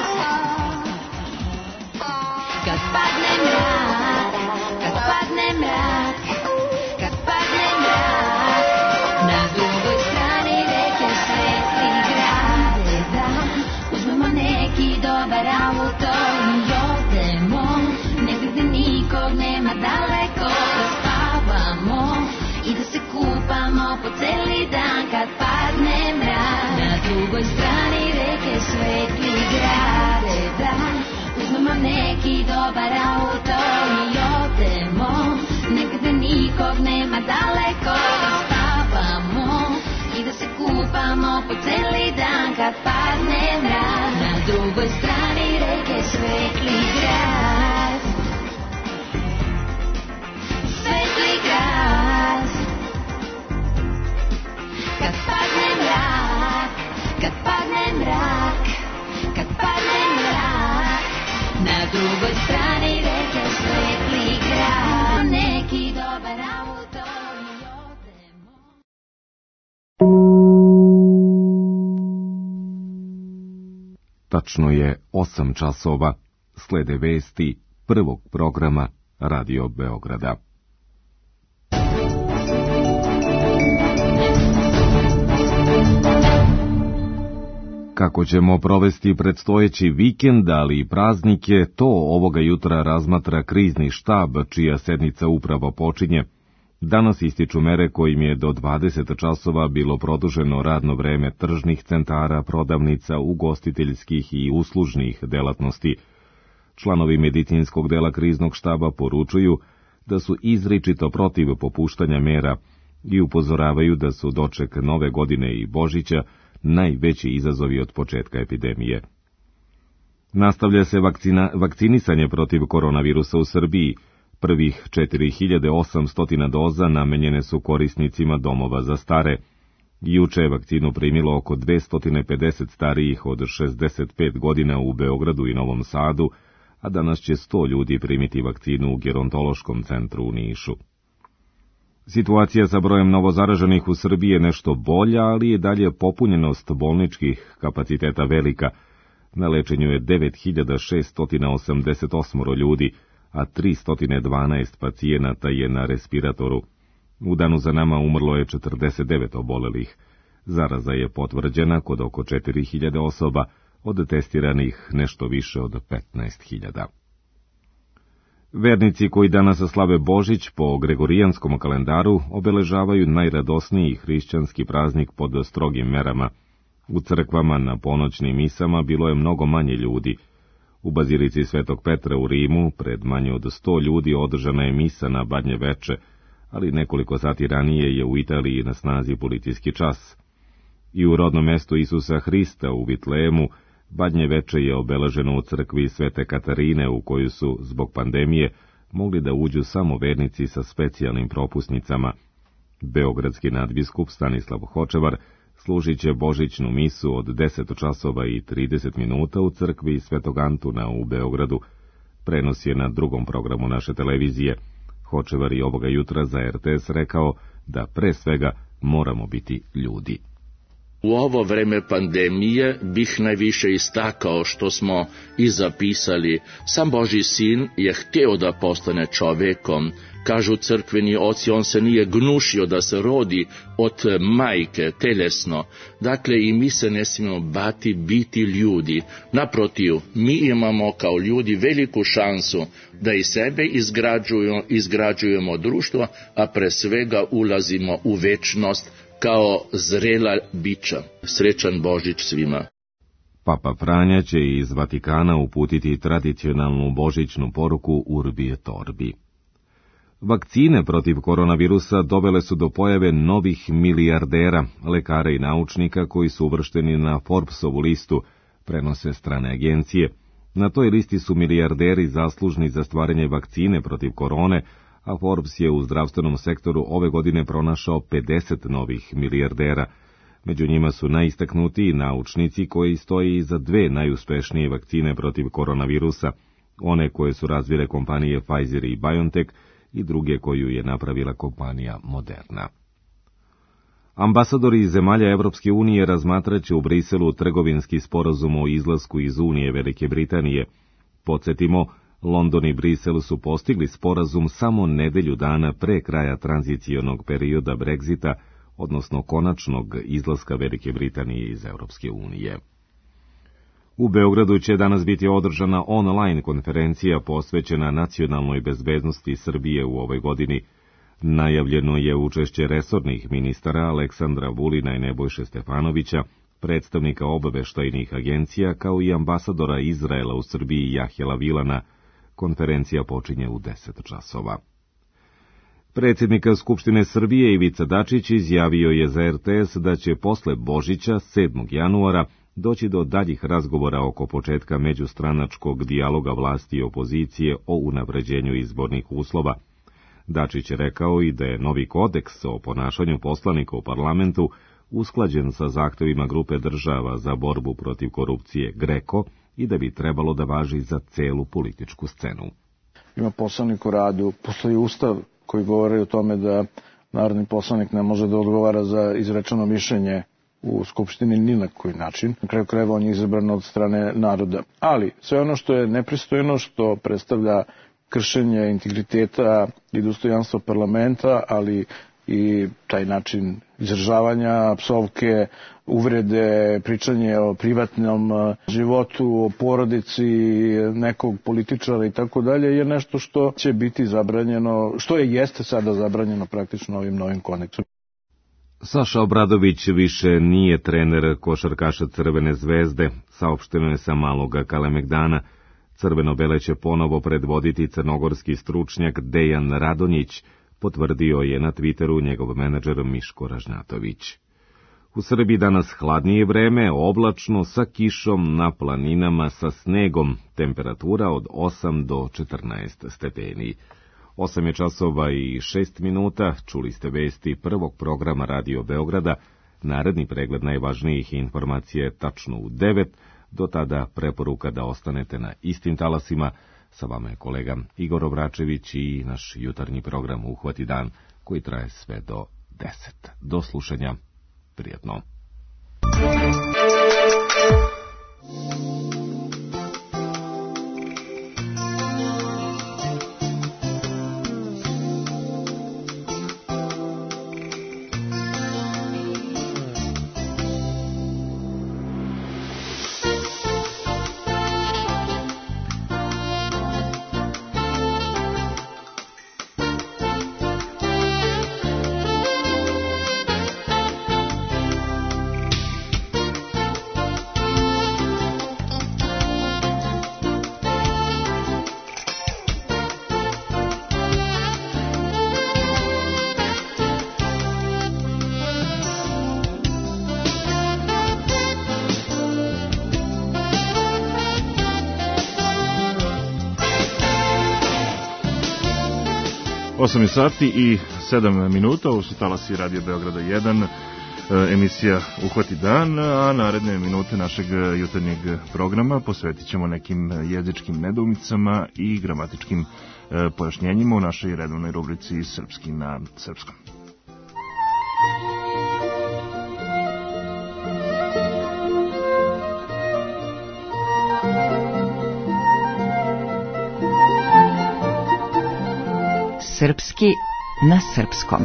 Kad padne mrak, kad padne mrak, kad padne mrak. Na drugoj strani reke svetli grad. Da uzmemo neki dobar auto i odemo negdje gdje nikog nema, daleko da spavamo i da se kupamo po celi dan kad padne mrak. Na drugoj strani reke svetli grade. Da uzmemo neki dobar auto i odemo negdje gdje nikog nema, daleko da spavamo i da se kupamo po celi dan kad padne mrak. Na drugoj strani reke svetli grad. Svetli grad. Kad padne mrak, kad padne mrak, kad padne mrak. Na drugoj strani reke svetli grad. Neki dobar auto i odemo. Tačno je 8 časova, slede vesti prvog programa Radio Beograda. Kako ćemo provesti predstojeći vikend, ali i praznike, to ovoga jutra razmatra krizni štab, čija sednica upravo počinje. Danas ističu mere kojim je do 20 časova bilo produženo radno vreme tržnih centara, prodavnica, ugostiteljskih i uslužnih delatnosti. Članovi medicinskog dela kriznog štaba poručuju da su izričito protiv popuštanja mera i upozoravaju da su doček Nove godine i Božića najveći izazovi od početka epidemije. Nastavlja se vakcinisanje protiv koronavirusa u Srbiji. Prvih 4800 doza namenjene su korisnicima domova za stare. Juče je vakcinu primilo oko 250 starijih od 65 godina u Beogradu i Novom Sadu, a danas će 100 ljudi primiti vakcinu u gerontološkom centru u Nišu. Situacija sa brojem novozaraženih u Srbiji je nešto bolja, ali je dalje popunjenost bolničkih kapaciteta velika. Na lečenju je 9688 ljudi, a 312 pacijenata je na respiratoru. U danu za nama umrlo je 49 obolelih. Zaraza je potvrđena kod oko 4000 osoba, od testiranih nešto više od 15.000. Vernici koji danas slave Božić po gregorijanskom kalendaru obeležavaju najradosniji hrišćanski praznik pod strogim merama. U crkvama na ponoćnim misama bilo je mnogo manje ljudi. U bazilici Svetog Petra u Rimu, pred manje od 100 ljudi, održana je misa na Badnje veče, ali nekoliko sati ranije je u Italiji na snazi policijski čas. I u rodnom mestu Isusa Hrista u Vitlejemu, Badnje veče je obeleženo u crkvi Svete Katarine, u koju su, zbog pandemije, mogli da uđu samo vernici sa specijalnim propusnicama. Beogradski nadbiskup Stanislav Hočevar služit će božićnu misu od 10 časova i 30 minuta u crkvi Svetog Antuna u Beogradu. Prenos je na drugom programu naše televizije. Hočevar je ovoga jutra za RTS rekao da pre svega moramo biti ljudi. U ovo vreme pandemije bih najviše istakao što smo i zapisali. Sam Božji sin je hteo da postane čovekom. Kažu crkveni oci, on se nije gnušio da se rodi od majke, telesno. Dakle, i mi se ne smijemo bati biti ljudi. Naprotiv, mi imamo kao ljudi veliku šansu da i sebe izgrađujemo društvo, a pre svega ulazimo u večnost kao zrela bića. Srećan Božić svima. Papa Franja će iz Vatikana uputiti tradicionalnu božićnu poruku Urbi et Orbi. Vakcine protiv koronavirusa dovele su do pojave novih milijardera, lekara i naučnika koji su uvršteni na Forbesovu listu, prenose strane agencije. Na toj listi su milijarderi zaslužni za stvaranje vakcine protiv korone, a Forbes je u zdravstvenom sektoru ove godine pronašao 50 novih milijardera. Među njima su najistaknutiji naučnici koji stoji iza dve najuspešnije vakcine protiv koronavirusa, one koje su razvile kompanije Pfizer i BioNTech i druge koju je napravila kompanija Moderna. Ambasadori zemalja Evropske unije razmatraće u Briselu trgovinski sporazum o izlasku iz Unije Velike Britanije. Podsjetimo, London i Brisel su postigli sporazum samo nedelju dana pre kraja tranzicionog perioda Brexita, odnosno konačnog izlaska Velike Britanije iz Evropske unije. U Beogradu će danas biti održana online konferencija posvećena nacionalnoj bezbednosti Srbije u ovoj godini. Najavljeno je učešće resornih ministara Aleksandra Vulina i Nebojše Stefanovića, predstavnika obaveštajnih agencija, kao i ambasadora Izraela u Srbiji Jahjela Vilana. Konferencija počinje u 10 časova. Predsjednik Skupštine Srbije Ivica Dačić izjavio je za RTS da će posle Božića 7. januara doći do daljih razgovora oko početka međustranačkog dijaloga vlasti i opozicije o unapređenju izbornih uslova. Dačić je rekao i da je novi kodeks o ponašanju poslanika u parlamentu usklađen sa zahtevima grupe država za borbu protiv korupcije GRECO i da bi trebalo da važi za celu političku scenu. Ima poslanik u radu, postoji ustav koji govori o tome da narodni poslanik ne može da odgovara za izrečeno mišljenje u Skupštini ni na koji način. Na kraju krajeva on je izabran od strane naroda. Ali sve ono što je nepristojno, što predstavlja kršenje integriteta i dostojanstva parlamenta, ali i taj način izražavanja, psovke, uvrede, pričanje o privatnom životu, o porodici nekog političara i tako dalje, je nešto što će biti zabranjeno, što jeste sada zabranjeno praktično ovim novim kodeksom. Saša Obradović više nije trener košarkaša Crvene zvezde, saopšteno je sa Maloga Kalemegdana. Crveno-bele će ponovo predvoditi crnogorski stručnjak Dejan Radonjić, potvrdio je na Twitteru njegov menadžer Miško Ražnjatović. U Srbiji danas hladnije vreme, oblačno, sa kišom, na planinama, sa snegom, temperatura od 8 do 14 stepeni. 8 je časova i 6 minuta, čuli ste vesti prvog programa Radio Beograda. Naredni pregled najvažnijih informacija je tačno u 9, do tada preporuka da ostanete na istim talasima. Sa vama je kolega Igor Obračević i naš jutarnji program Uhvati dan, koji traje sve do 10. Do slušanja, prijatno. 8 sati i 7 minuta, ovo su talasi Radio Beograda 1, emisija Uhvati dan, a naredne minute našeg jutarnjeg programa posvetit ćemo nekim jezičkim nedoumicama i gramatičkim pojašnjenjima u našoj redovnoj rubrici Srpski na srpskom. Srpski na srpskom.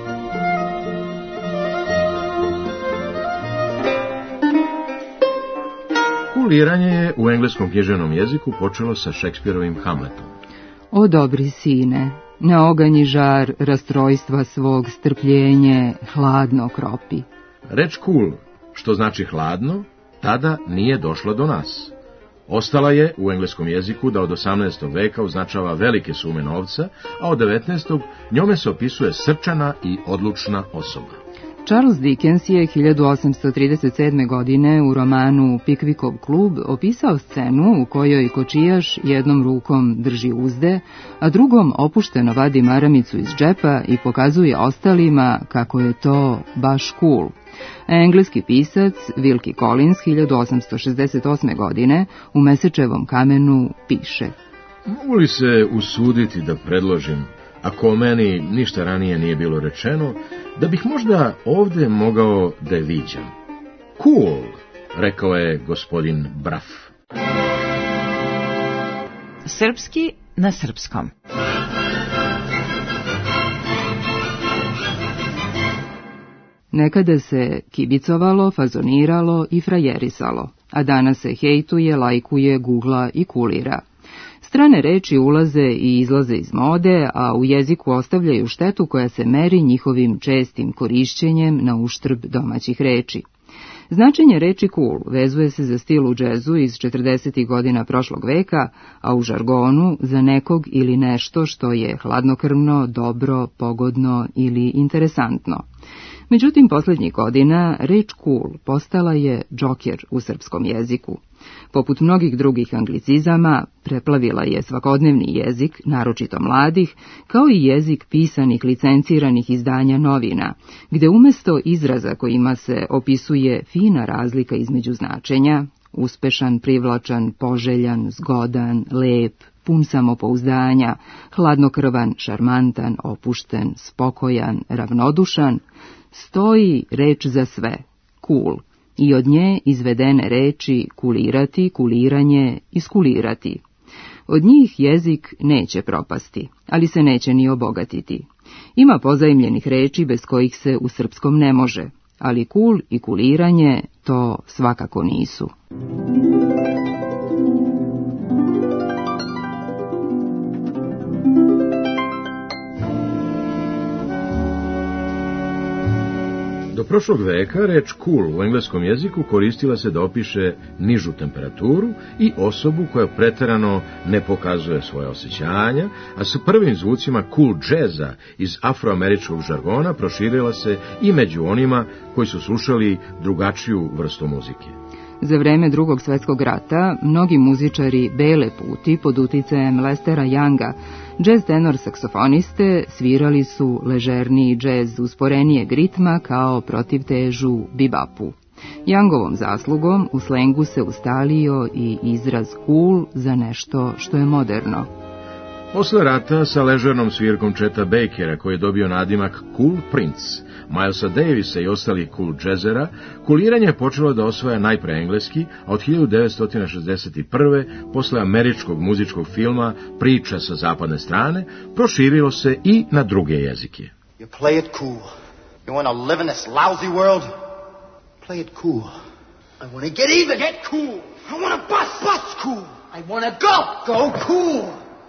Kuliranje je u engleskom književnom jeziku počelo sa Šekspirovim Hamletom. O dobri sine, na oganji žar rastrojstva svog strpljenje hladno kropi. Reč cool, što znači hladno, tada nije došla do nas. Ostala je u engleskom jeziku da od 18. veka označava velike sume novca, a od 19. njome se opisuje srčana i odlučna osoba. Charles Dickens je 1837. godine u romanu Pickwickov klub opisao scenu u kojoj kočijaš jednom rukom drži uzde, a drugom opušteno vadi maramicu iz džepa i pokazuje ostalima kako je to baš cool. Engleski pisac Wilkie Collins 1868. godine u Mesečevom kamenu piše: Mogu li se usuditi da predložim, ako o meni ništa ranije nije bilo rečeno, da bih možda ovde mogao da je viđam? Cool, rekao je gospodin Braf. Srpski na srpskom. Nekada se kibicovalo, fazoniralo i frajerisalo, a danas se hejtuje, lajkuje, gugla i kulira. Strane reči ulaze i izlaze iz mode, a u jeziku ostavljaju štetu koja se meri njihovim čestim korišćenjem na uštrb domaćih reči. Značenje reči cool vezuje se za stil u džezu iz 40. godina prošlog veka, a u žargonu za nekog ili nešto što je hladnokrvno, dobro, pogodno ili interesantno. Međutim, posljednjih godina reč cool postala je džoker u srpskom jeziku. Poput mnogih drugih anglicizama, preplavila je svakodnevni jezik, naročito mladih, kao i jezik pisanih licenciranih izdanja novina, gde umjesto izraza kojima se opisuje fina razlika između značenja, uspešan, privlačan, poželjan, zgodan, lep, pun samopouzdanja, hladnokrvan, šarmantan, opušten, spokojan, ravnodušan, stoji reč za sve, cool, i od nje izvedene reči kulirati, kuliranje, iskulirati. Od njih jezik neće propasti, ali se neće ni obogatiti. Ima pozajmljenih reči bez kojih se u srpskom ne može, ali kul i kuliranje to svakako nisu. Do prošlog veka reč cool u engleskom jeziku koristila se da opiše nižu temperaturu i osobu koja preterano ne pokazuje svoje osjećanja, a sa prvim zvucima cool džeza iz afroameričkog žargona proširila se i među onima koji su slušali drugačiju vrstu muzike. Za vreme Drugog svjetskog rata, mnogi muzičari bele puti pod uticajem Lestera Younga, džez tenor saksofoniste, svirali su ležerniji džez usporenijeg ritma kao protivtežu bibapu. Youngovom zaslugom u slengu se ustalio i izraz cool za nešto što je moderno. Posle rata sa ležernom svirkom Cheta Bakera, koji je dobio nadimak Cool Prince, Milesa Davisa i ostalih cool džezera, kuliranje je počelo da osvaja najpre engleski, a od 1961. posle američkog muzičkog filma Priča sa zapadne strane, proširilo se i na druge jezike. You play it cool. You want to live in this lousy world? Play it cool. I want to get even. Get cool. I want to bust cool. I want to go cool.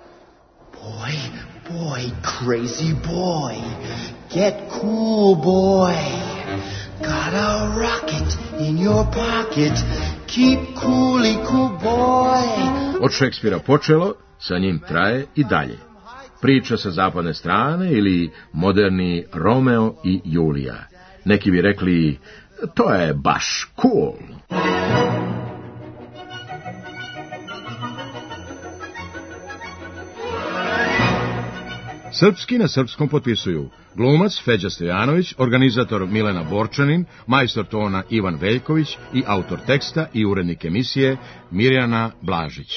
Boy, crazy boy, get cool, boy. Got a rocket in your pocket, keep coolly cool, boy. Od Šekspira počelo, sa njim traje i dalje. Priča sa zapadne strane ili moderni Romeo i Julija. Neki bi rekli, to je baš cool. Srpski na srpskom potpisuju glumac Feđa Stojanović, organizator Milena Borčanin, majstor tona Ivan Veljković i autor teksta i urednik emisije Mirjana Blažić.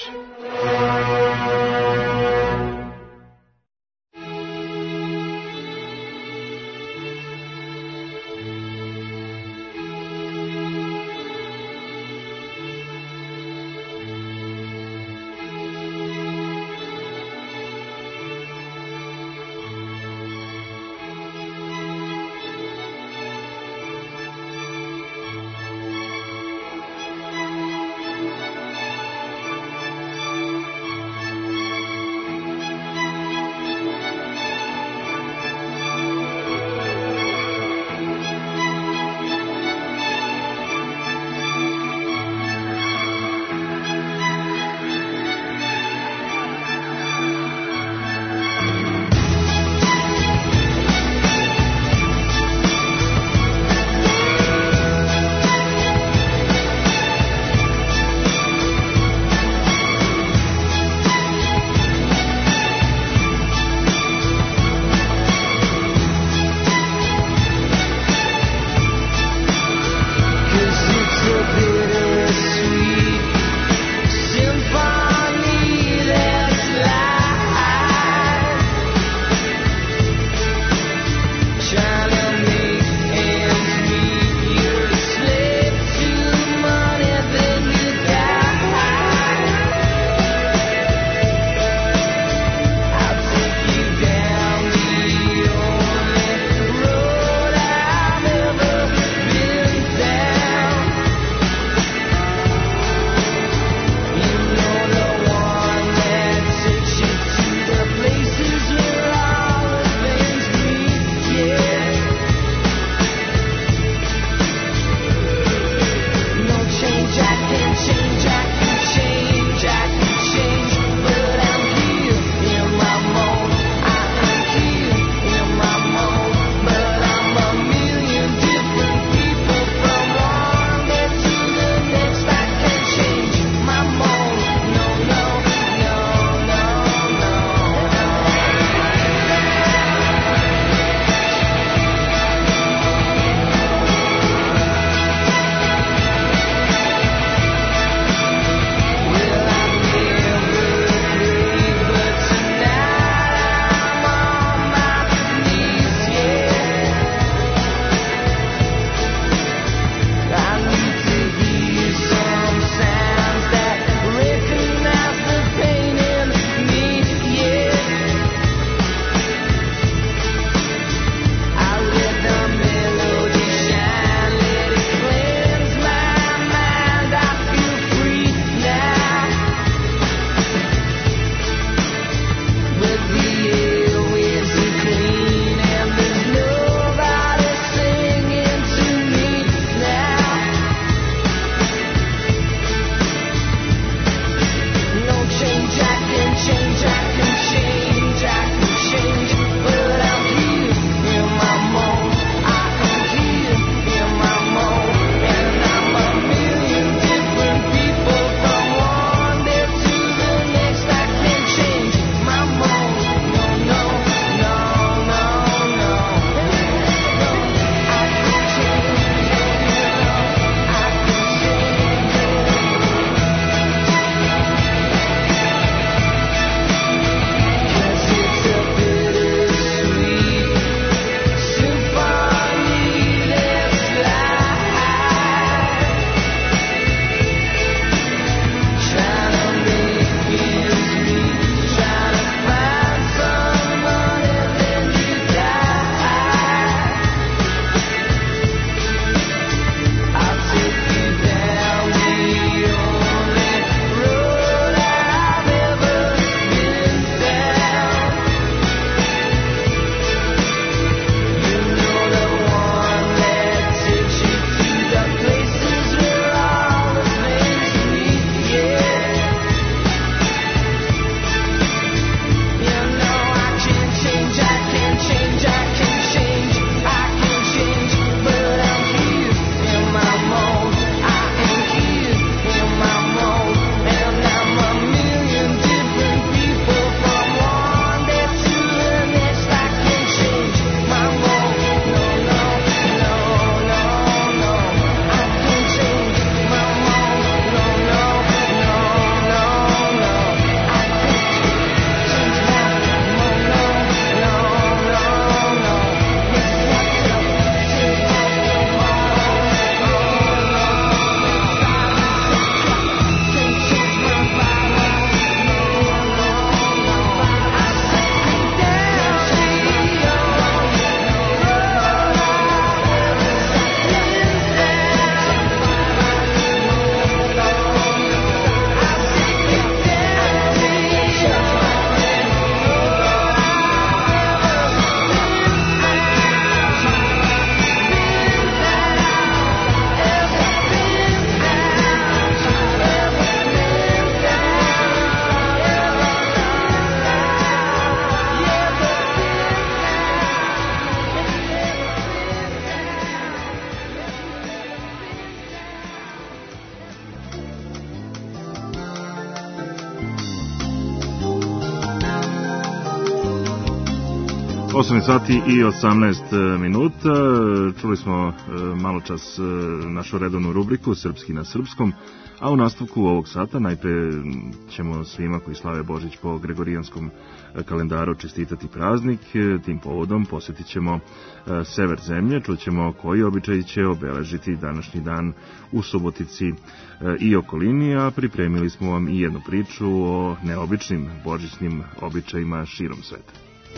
8 sati i 18 minuta. Čuli smo malo čas našu redovnu rubriku Srpski na srpskom, a u nastavku ovog sata najpre ćemo svima koji slave Božić po gregorijanskom kalendaru čestitati praznik. Tim povodom posjetit ćemo sever zemlje, čućemo koji običaj će obeležiti današnji dan u Subotici i okolini, a pripremili smo vam i jednu priču o neobičnim božićnim običajima širom sveta.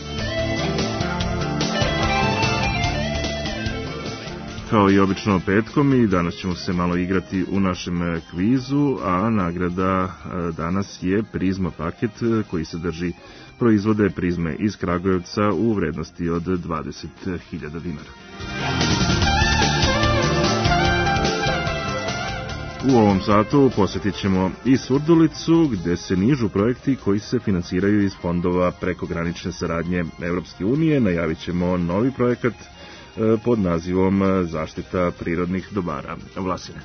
Kao i obično petkom, i danas ćemo se malo igrati u našem kvizu, a nagrada danas je Prizma paket koji sadrži proizvode prizme iz Kragujevca u vrednosti od 20.000 dinara. U ovom satu posjetit ćemo i Surdulicu, gde se nižu projekti koji se finansiraju iz fondova prekogranične saradnje Evropske unije. Najavit ćemo novi projekat pod nazivom Zaštita prirodnih dobara Vlasine.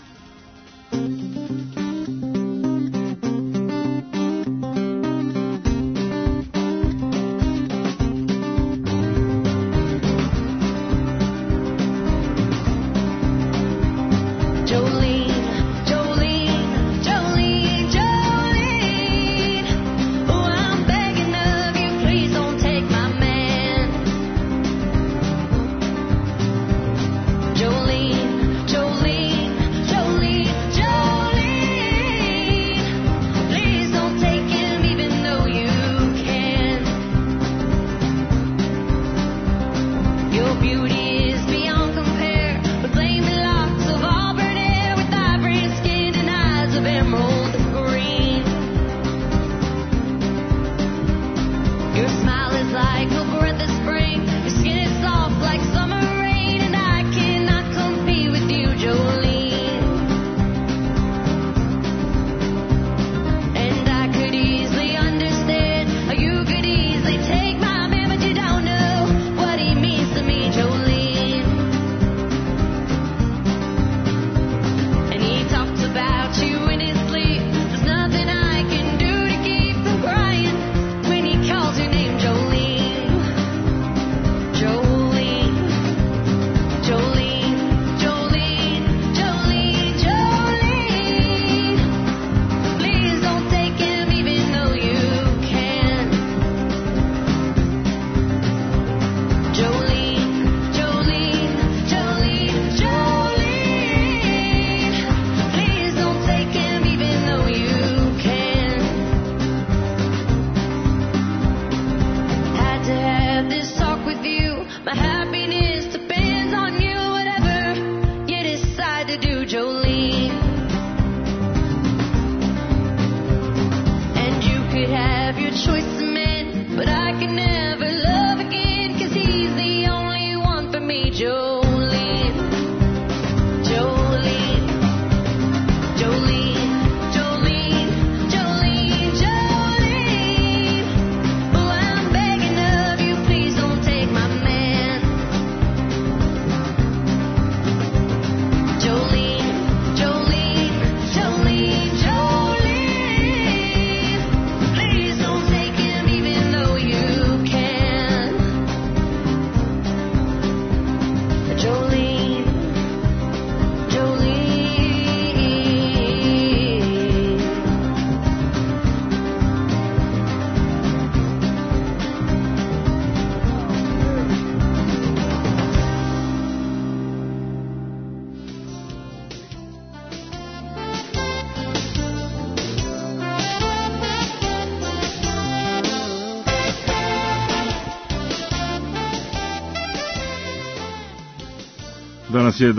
Danas je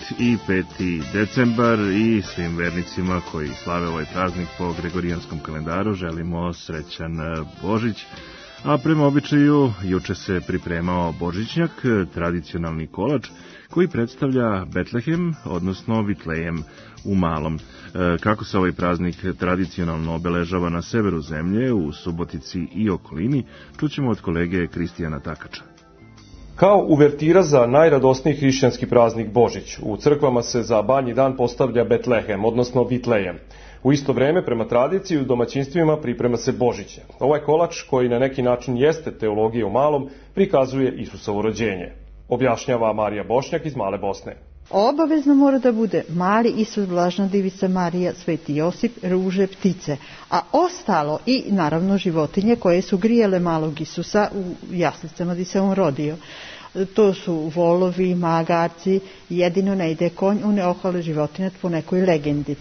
25. decembar i svim vernicima koji slave ovaj praznik po gregorijanskom kalendaru želimo srećan Božić. A prema običaju, juče se pripremao božićnjak, tradicionalni kolač koji predstavlja Betlehem, odnosno Vitlejem u malom. Kako se ovaj praznik tradicionalno obeležava na severu zemlje, u Subotici i okolini, čućemo od kolege Kristijana Takača. Kao uvertira za najradosniji hrišćanski praznik Božić, u crkvama se za Badnji dan postavlja Betlehem, odnosno Bitlejem. U isto vreme, prema tradiciji, u domaćinstvima priprema se Božiće. Ovaj kolač, koji na neki način jeste teologija u malom, prikazuje Isusovo rođenje. Objašnjava Marija Bošnjak iz Male Bosne. Obavezno mora da bude mali Isus, Blažna Divica Marija, Sveti Josip, ruže, ptice, a ostalo i naravno životinje koje su grijele malog Isusa u jaslicama gdje se on rodio. To su volovi, magarci, jedino ne ide konj u neohale životinje po nekoj legendi.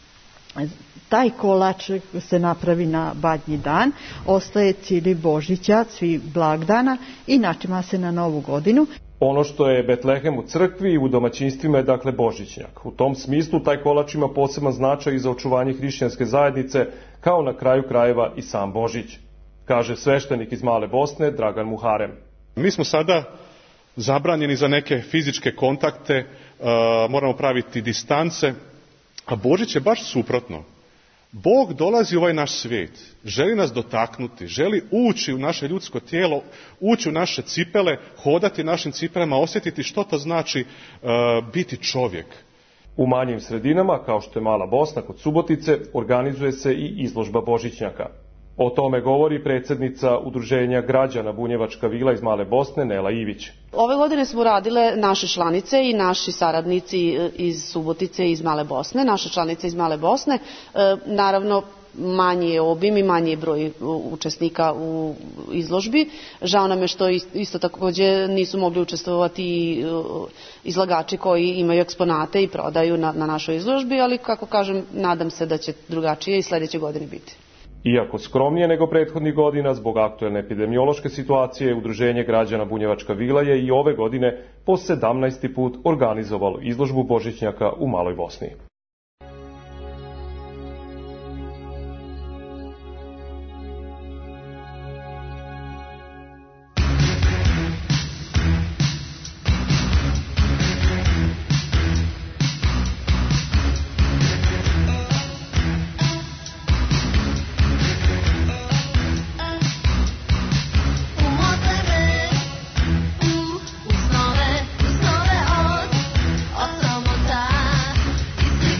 Taj kolač se napravi na Badnji dan, ostaje cijeli Božića, svi blagdana i načima se na Novu godinu. Ono što je Betlehem u crkvi i u domaćinstvima je dakle Božićnjak. U tom smislu taj kolač ima poseban značaj i za očuvanje hrišćanske zajednice, kao na kraju krajeva i sam Božić, kaže sveštenik iz Male Bosne Dragan Muharem. Mi smo sada zabranjeni za neke fizičke kontakte, moramo praviti distance, a Božić je baš suprotno. Bog dolazi u ovaj naš svijet, želi nas dotaknuti, želi ući u naše ljudsko tijelo, ući u naše cipele, hodati našim cipelama, osjetiti što to znači biti čovjek. U manjim sredinama, kao što je Mala Bosna kod Subotice, organizuje se i izložba Božićnjaka. O tome govori predsjednica Udruženja građana Bunjevačka vila iz Male Bosne, Nela Ivić. Ove godine smo radile naše članice i naši saradnici iz Subotice i iz Male Bosne, naše članice iz Male Bosne. Naravno, manji je obim i manji je broj učesnika u izložbi. Žao nam je što isto također nisu mogli učestvovati izlagači koji imaju eksponate i prodaju na našoj izložbi, ali kako kažem, nadam se da će drugačije i sljedeće godine biti. Iako skromnije nego prethodnih godina, zbog aktuelne epidemiološke situacije, Udruženje građana Bunjevačka vila je i ove godine po 17. put organizovalo izložbu Božićnjaka u Maloj Bosni. Usnove od, o samota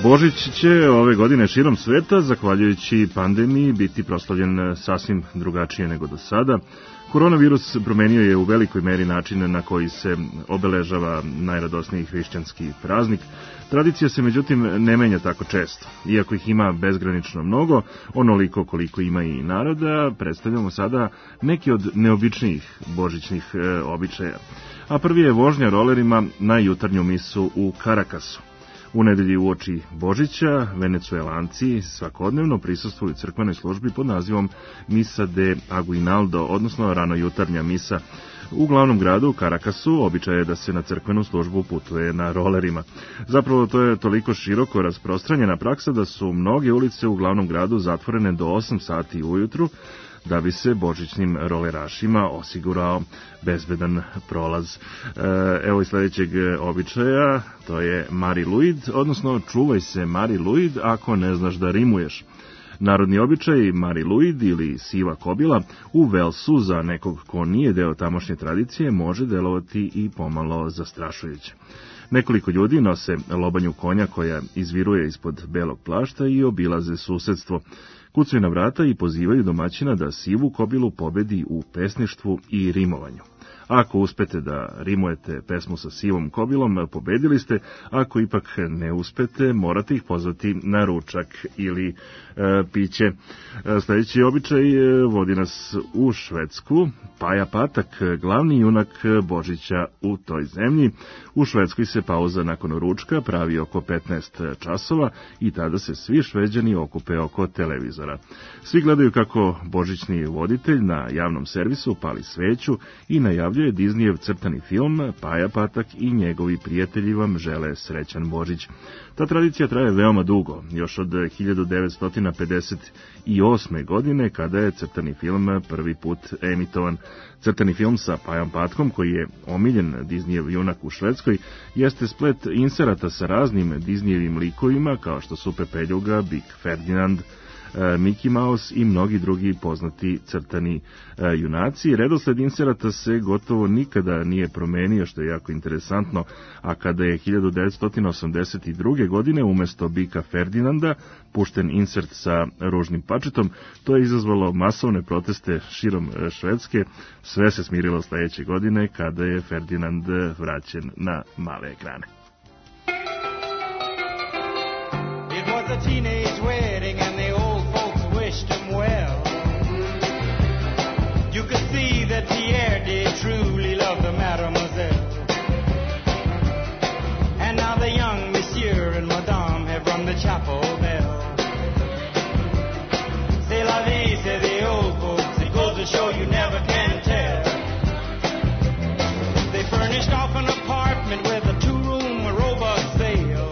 Božić će ove godine širom sveta, zahvaljujući pandemiji, biti proslavljen sasvim drugačije nego do sada. Koronavirus promenio je u velikoj meri način na koji se obeležava najradosniji hrišćanski praznik. Tradicija se međutim ne menja tako često. Iako ih ima bezgranično mnogo, onoliko koliko ima i naroda, predstavljamo sada neki od neobičnijih božićnih običaja. A prvi je vožnja rolerima na jutarnju misu u Karakasu. U nedelji uoči Božića Venecuelanci svakodnevno prisustvuju crkvenoj službi pod nazivom Misa de Aguinaldo, odnosno ranojutarnja misa. U glavnom gradu Karakasu običaj je da se na crkvenu službu putuje na rolerima. Zapravo to je toliko široko rasprostranjena praksa da su mnoge ulice u glavnom gradu zatvorene do 8 sati ujutru, da bi se božićnim rolerašima osigurao bezbedan prolaz. Evo i sledećeg običaja, to je Mari Luid, odnosno čuvaj se Mari Luid ako ne znaš da rimuješ. Narodni običaj Mari Luid ili siva kobila u Velsu za nekog ko nije deo tamošnje tradicije može delovati i pomalo zastrašujuće. Nekoliko ljudi nose lobanju konja koja izviruje ispod belog plašta i obilaze susedstvo. Kucaju na vrata i pozivaju domaćina da sivu kobilu pobedi u pesništvu i rimovanju. Ako uspete da rimujete pesmu sa sivom kobilom, pobedili ste. Ako ipak ne uspete, morate ih pozvati na ručak ili piće. Sljedeći običaj vodi nas u Švedsku. Paja Patak, glavni junak Božića u toj zemlji. U Švedskoj se pauza nakon ručka pravi oko 15 časova i tada se svi Šveđani okupe oko televizora. Svi gledaju kako božićni voditelj na javnom servisu pali sveću i najavljuje Disneyev crtani film Paja Patak i njegovi prijatelji vam žele srećan Božić. Ta tradicija traje veoma dugo, još od 1958. godine kada je crtani film prvi put emitovan. Crtani film sa Pajom Patkom, koji je omiljen Disneyev junak u Švedskoj, jeste splet inserata sa raznim Disneyevim likovima kao što su Pepeljuga, Big Ferdinand, Mickey Mouse i mnogi drugi poznati crtani junaci. Redosled inserata se gotovo nikada nije promenio, što je jako interesantno, a kada je 1982. godine umesto Bika Ferdinanda pušten insert sa ružnim pačetom, to je izazvalo masovne proteste širom Švedske. Sve se smirilo sledeće godine kada je Ferdinand vraćen na male ekrane. It was a teenage wedding and the old folks wished him well. You could see that Pierre did truly love the mademoiselle. And now the young monsieur and madame have rung the chapel bell. C'est la vie, say the old folks, it goes to show you never can tell. They furnished off an apartment with a two-room robot sale.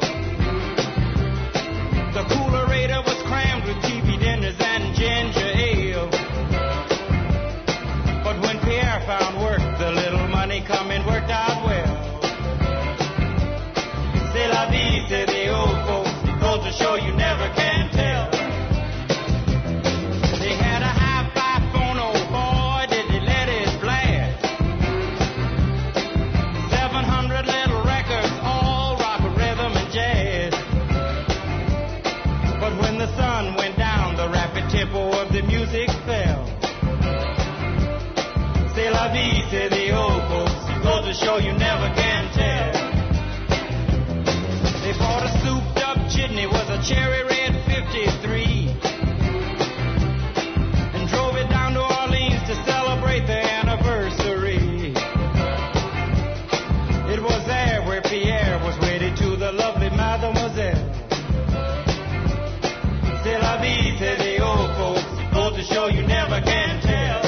The coolerator was crammed with TV dinners and ginger ale. But when Pierre found work, the little money coming worked out well. C'est la vie, say the old folks, it goes to show you never can tell. They had a hi-fi phone, oh boy, did they let it blast. 700 little records, all rock, rhythm, and jazz. But when the sun went down, the rapid tempo of the music fell. C'est la vie, say the old folks, it goes to show you never can tell. They bought a souped-up chitney, was a cherry red 53, and drove it down to Orleans to celebrate their anniversary. It was there where Pierre was wedded to the lovely mademoiselle. C'est la vie, say the old folks, it goes to show you never can tell.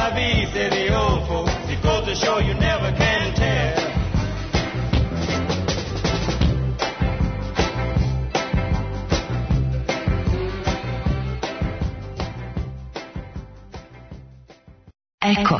la vita di awful. It goes to show you never can tell. Eko.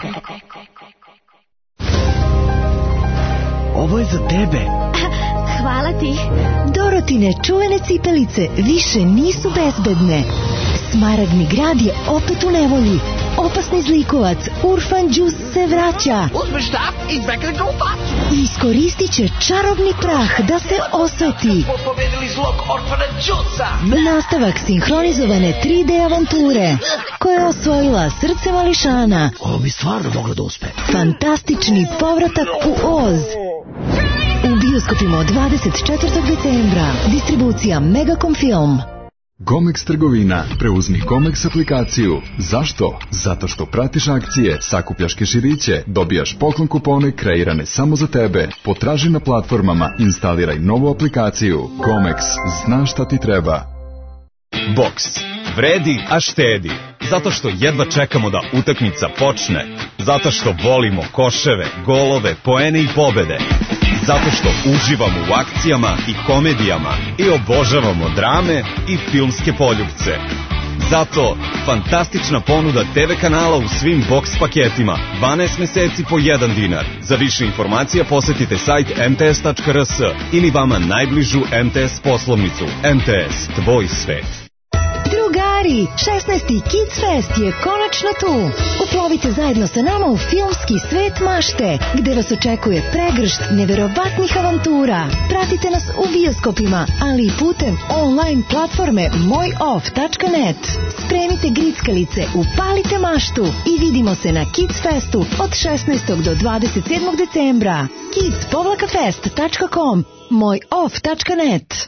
Ovo je za tebe. Hvala ti. Dorotine čuvene cipelice više nisu bezbedne. Smaragdni grad je opet u nevolji. Opasni zlikovac Urfan Džus se vraća. Uzmi štap i zvekne ga u facu. Iskoristit će čarobni prah da se osveti. Pobedili zlog Orfana Džusa. Nastavak sinhronizovane 3D avanture koja je osvojila srce mališana. Ovo mi stvarno moglo da uspe. Fantastični povratak u Oz. U bioskopima od 24. decembra. Distribucija Megacom Film. Gomex trgovina. Preuzmi Gomex aplikaciju. Zašto? Zato što pratiš akcije, sakupljaš keširiće, dobijaš poklon kupone kreirane samo za tebe. Potraži na platformama, instaliraj novu aplikaciju. Gomex. Zna šta ti treba. Boks. Vredi, a štedi. Zato što jedva čekamo da utakmica počne. Zato što volimo koševe, golove, poene i pobede. Zato što uživamo u akcijama i komedijama i obožavamo drame i filmske poljupce. Zato fantastična ponuda TV kanala u svim boks paketima. 12 meseci po 1 dinar. Za više informacija posetite sajt mts.rs ili vama najbližu MTS poslovnicu. MTS, tvoj svet. Drugari, 16. Kids Fest je konačno tu. Uplovite zajedno sa nama u filmski svet mašte, gde vas očekuje pregršt neverovatnih avantura. Pratite nas u bioskopima, ali i putem online platforme mojoff.net. Spremite grickalice, upalite maštu i vidimo se na Kids Festu od 16. do 27. decembra. kids-fest.com, mojoff.net.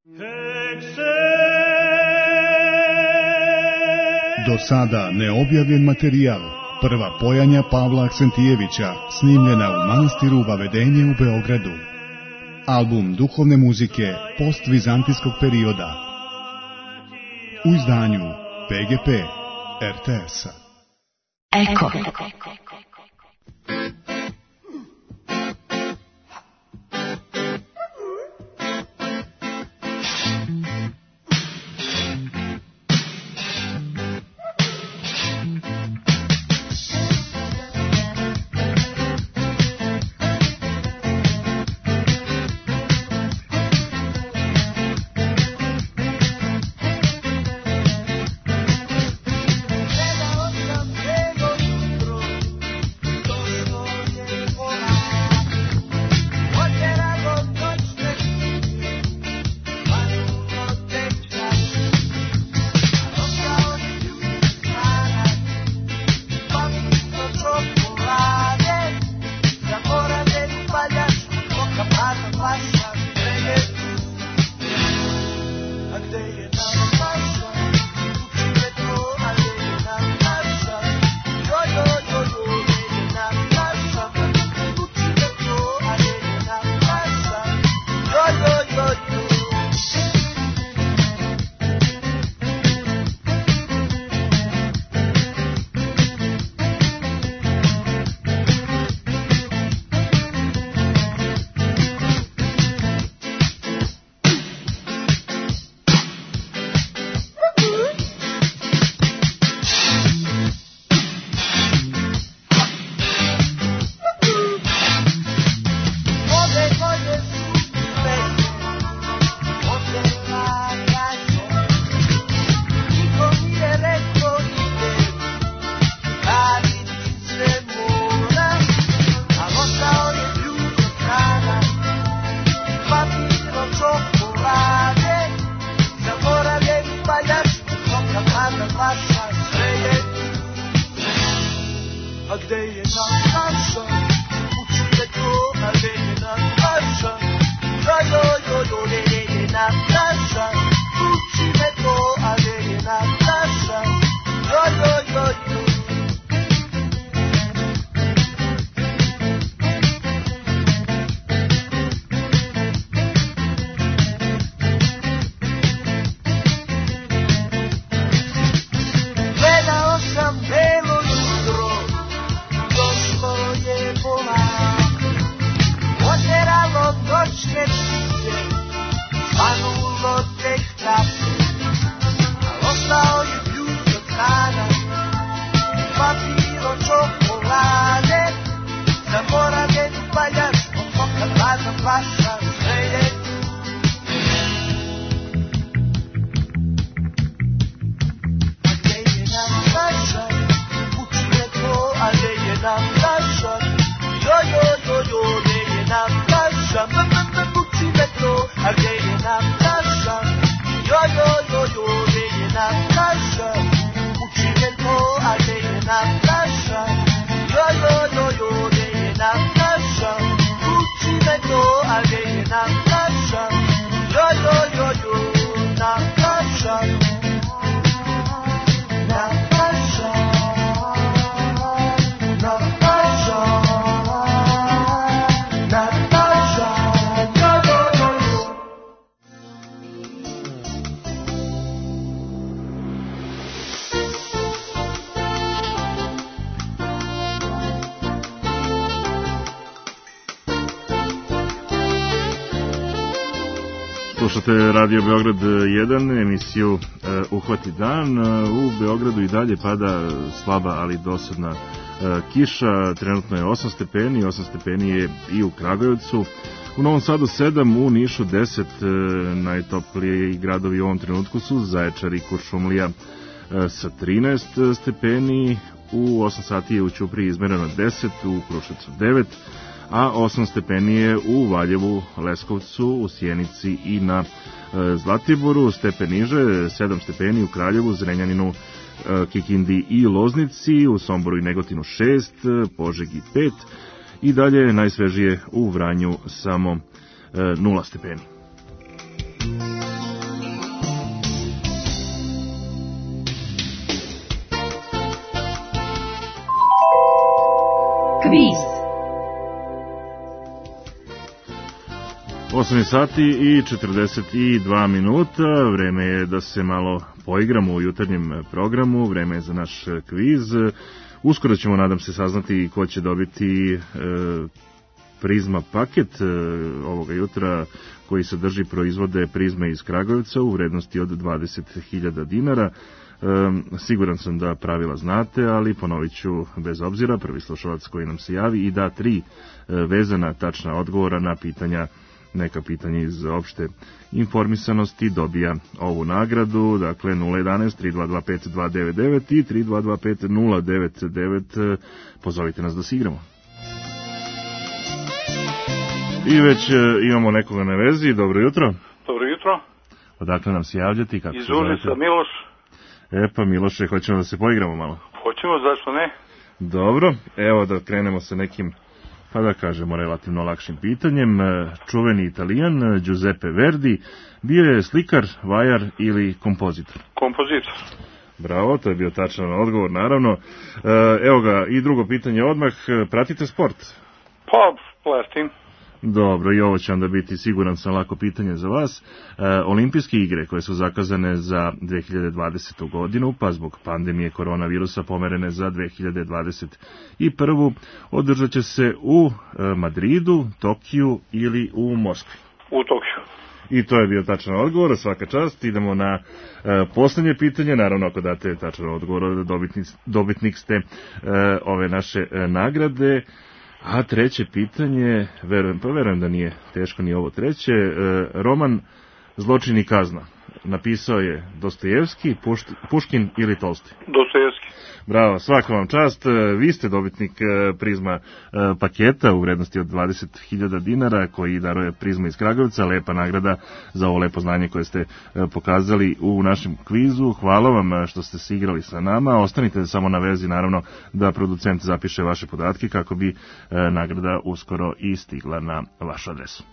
Do sada neobjavljen materijal. Prva pojanja Pavla Aksentijevića, snimljena u manastiru Vavedenje u Beogradu. Album duhovne muzike postvizantijskog perioda. U izdanju PGP RTS-a. Eko. nam naša, jo, gdje je nam naša, muči me to, a gdje je nam naša, jo, gdje je nam naša, muči me to, a gdje je nam naša, jo, gdje je nam naša, muči me to, a gdje je nam naša, jo, nam naša, nam naša. Slušate Radio Beograd 1, emisiju Uhvati dan. U Beogradu i dalje pada slaba, ali dosadna kiša. Trenutno je 8 stepeni, 8 stepeni je i u Kragujevcu. U Novom Sadu 7, u Nišu 10, najtopliji gradovi u ovom trenutku su Zaječar i Kuršumlija sa 13 stepeni. U 8 sati je u Ćupriji izmereno 10, u Kruševcu 9, a 8 stepeni je u Valjevu, Leskovcu, u Sjenici i na Zlatiboru, stepen niže, 7 stepeni u Kraljevu, Zrenjaninu, Kikindi i Loznici, u Somboru i Negotinu 6, Požegi 5 i dalje najsvežije u Vranju samo 0 stepeni. Kviz. 8 sati i 42 minuta, vreme je da se malo poigramo u jutarnjem programu, vreme je za naš kviz. Uskoro ćemo, nadam se, saznati ko će dobiti Prizma paket ovoga jutra koji sadrži proizvode Prizme iz Kragujevca u vrednosti od 20.000 dinara. Siguran sam da pravila znate, ali ponovit ću bez obzira. Prvi slušalac koji nam se javi i da 3 vezana tačna odgovora na pitanja, neka pitanja iz opšte informisanosti, dobija ovu nagradu. Dakle 011 3225 299 i 3225 099. Pozovite nas da se igramo. I već imamo nekoga na vezi. Dobro jutro. Dobro jutro. Odakle nam se javljati? Kako iz se zovete? Užica, Miloš. Pa Miloše, hoćemo da se poigramo malo. Hoćemo, zašto ne? Dobro, evo da krenemo sa nekim, pa da kažemo, relativno lakšim pitanjem. Čuveni Italijan Giuseppe Verdi bio je slikar, vajar ili kompozitor? Kompozitor. Bravo, to je bio tačan odgovor, naravno. Evo ga, i drugo pitanje odmah. Pratite sport? Pa, pratim. Dobro, i ovo će onda biti, siguran sam, lako pitanje za vas. Olimpijske igre koje su zakazane za 2020. godinu, pa zbog pandemije koronavirusa pomerene za 2021. održat će se u Madridu, Tokiju ili u Moskvi? U Tokiju. I to je bio tačan odgovor, svaka čast. Idemo na poslednje pitanje, naravno ako date tačan odgovor, dobitnik ste ove naše nagrade. A treće pitanje, verujem da nije teško ni ovo treće, roman Zločin i kazna napisao je Dostojevski, Puškin ili Tolstoj? Dostojevski. Bravo, svaka vam čast. Vi ste dobitnik Prizma paketa u vrednosti od 20.000 dinara koji daruje Prizma iz Kragujevca. Lepa nagrada za ovo lepo znanje koje ste pokazali u našem kvizu. Hvala vam što ste se igrali sa nama. Ostanite samo na vezi, naravno, da producent zapiše vaše podatke kako bi nagrada uskoro i stigla na vašu adresu.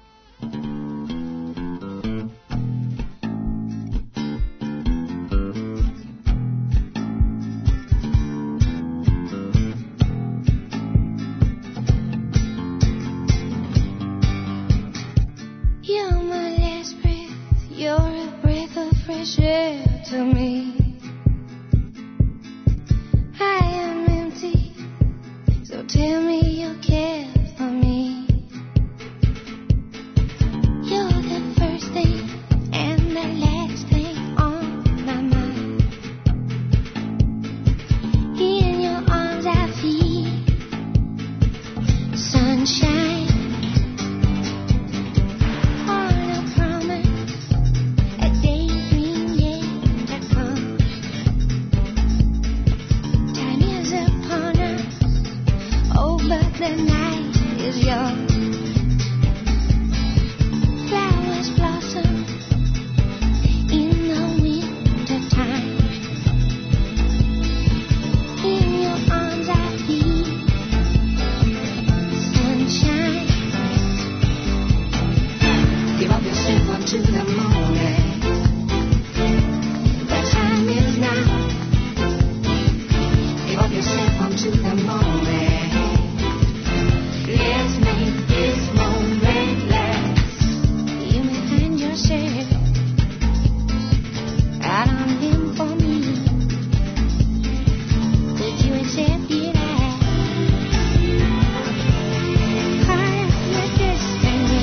Air to me, I am empty, so tell me you care for me. the night is young. Flowers blossom in the winter time. In your arms I feel sunshine. Give up yourself unto the moment. The time is now. Give up yourself unto the moment. Let's make this moment last. You may find yourself out on limb for me. Would you accept it as part of your destiny?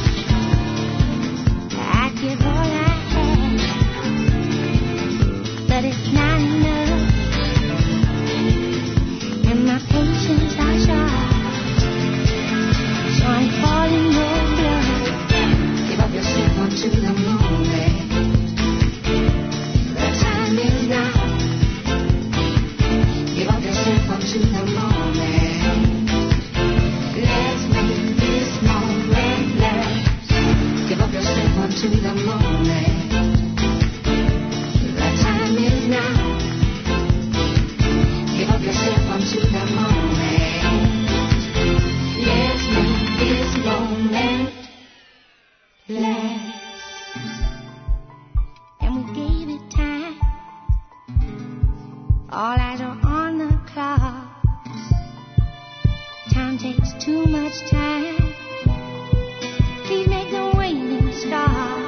I give all I have, but it's not enough, and my patience are short. So I'm falling your blood. Give up yourself unto the moment. The time is now. Give up yourself unto the moment. Let's make this moment last. Give up yourself unto the moment. The time is now. Give up yourself unto the moment. Let's make this moment last. And we gave it time. All eyes are on the clock. Time takes too much time. Please make the waiting stop.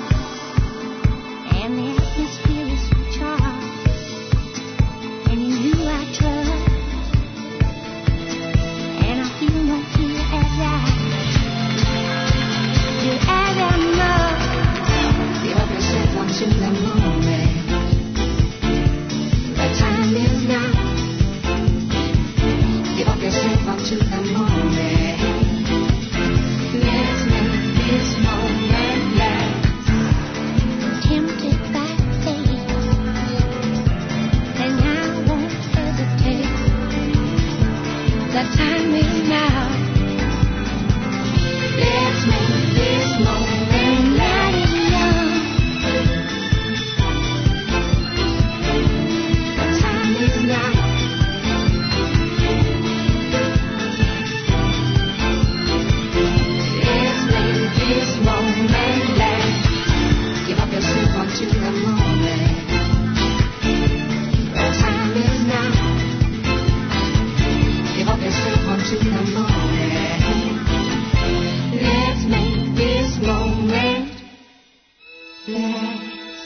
And the atmosphere is charged. And in you I trust. And I feel no fear as I do as I must. Give up yourself unto the moment. The time is now. Give up yourself unto the moment. Let's make this moment last. Tempted by fate, and I won't hesitate. The time is now. Let's make this moment light and young. The time is now. Let's make this moment last. Give up yourself unto the moment. The time is now. Give up yourself unto the moment. Let's make this moment last.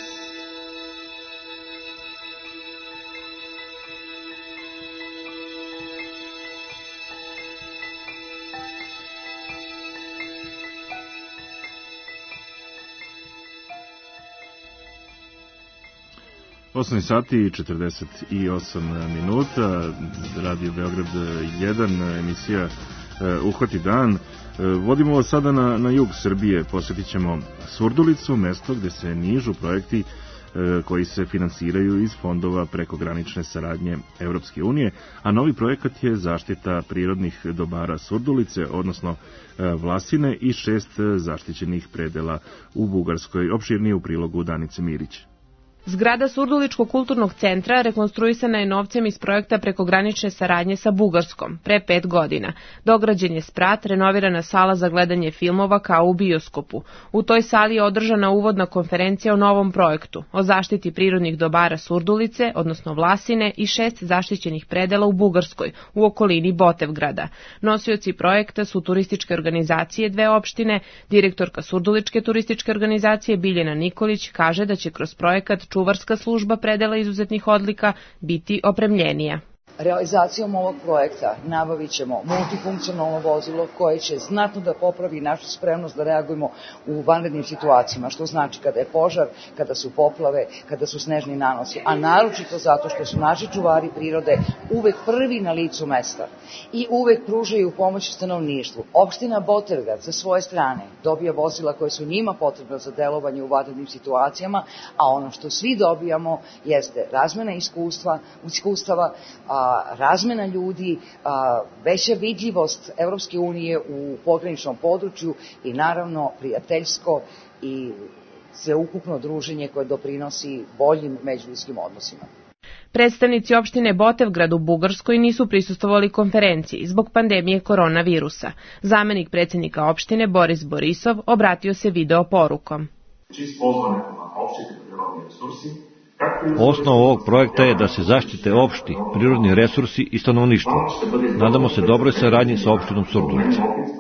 Osam sati i 48 minuta, Radio Beograd 1, emisija Uhvati dan. Vodimo vas sada na jug Srbije, posjetit ćemo Surdulicu, mesto gde se nižu projekti koji se finansiraju iz fondova prekogranične saradnje Evropske unije, a novi projekat je zaštita prirodnih dobara Surdulice, odnosno Vlasine i 6 zaštićenih predela u Bugarskoj. Opširnije u prilogu Danice Mirić. Zgrada Surduličkog kulturnog centra rekonstruisana je novcem iz projekta prekogranične saradnje sa Bugarskom pre 5 godina. Dograđen je sprat, renovirana sala za gledanje filmova kao u bioskopu. U toj sali je održana uvodna konferencija o novom projektu, o zaštiti prirodnih dobara Surdulice, odnosno Vlasine i 6 zaštićenih predela u Bugarskoj, u okolini Botevgrada. Nosioci projekta su turističke organizacije 2 opštine. Direktorka Surduličke turističke organizacije Biljana Nikolić kaže da će kroz projekat čuvarska služba predela izuzetnih odlika biti opremljenija. Realizacijom ovog projekta nabavit ćemo multifunkcionalno vozilo koje će znatno da popravi našu spremnost da reagujemo u vanrednim situacijama, što znači kada je požar, kada su poplave, kada su snežni nanosi, a naročito zato što su naši čuvari prirode uvek prvi na licu mesta i uvek pružaju pomoć stanovništvu. Opština Botevgrad sa svoje strane dobija vozila koje su njima potrebna za delovanje u vanrednim situacijama, a ono što svi dobijamo jeste razmena iskustava, razmena ljudi, veća vidljivost Evropske unije u pograničnom području i naravno prijateljsko i sveukupno druženje koje doprinosi boljim međuljudskim odnosima. Predstavnici opštine Botevgrad u Bugarskoj nisu prisustvovali konferenciji zbog pandemije koronavirusa. Zamenik predsjednika opštine Boris Borisov obratio se video porukom. Osnov ovog projekta je da se zaštite opšti, prirodni resursi i stanovništvo. Nadamo se dobroj saradnji sa opštinom Surdulica.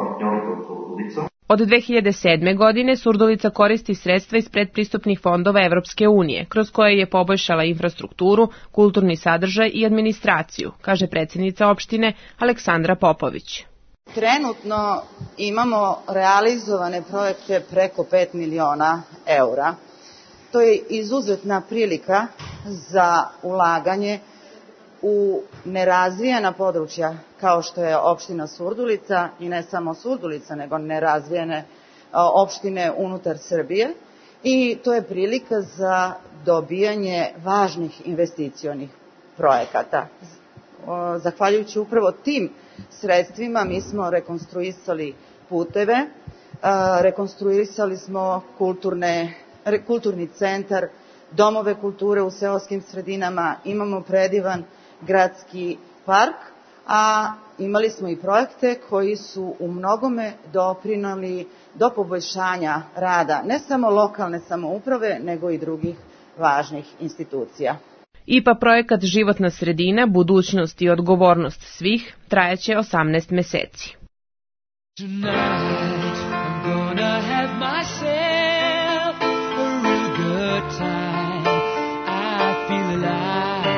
Od 2007. godine Surdulica koristi sredstva iz predpristupnih fondova Evropske unije, kroz koje je poboljšala infrastrukturu, kulturni sadržaj i administraciju, kaže predsjednica opštine Aleksandra Popović. Trenutno imamo realizovane projekte preko 5 miliona eura. To je izuzetna prilika za ulaganje u nerazvijena područja kao što je opština Surdulica i ne samo Surdulica nego nerazvijene opštine unutar Srbije i to je prilika za dobijanje važnih investicionih projekata. Zahvaljujući upravo tim sredstvima mi smo rekonstruisali puteve, rekonstruisali smo kulturni centar, domove kulture u seoskim sredinama, imamo predivan gradski park, a imali smo i projekte koji su u mnogome doprineli do poboljšanja rada ne samo lokalne samouprave, nego i drugih važnih institucija. IPA projekat Životna sredina, budućnost i odgovornost svih trajaće 18 meseci. Tonight I'm gonna have myself a real good time. I feel alive,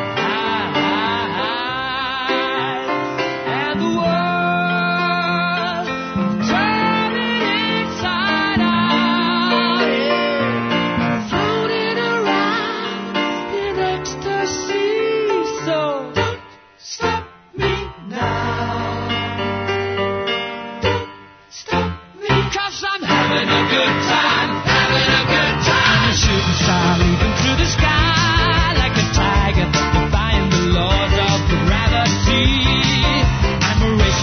and the world turning inside out, yeah. Floating around in ecstasy. So don't stop me now. Cause I'm having a good time, having a good time. I'm a shooting star leaping through the sky like a tiger, defying the laws of gravity. I'm a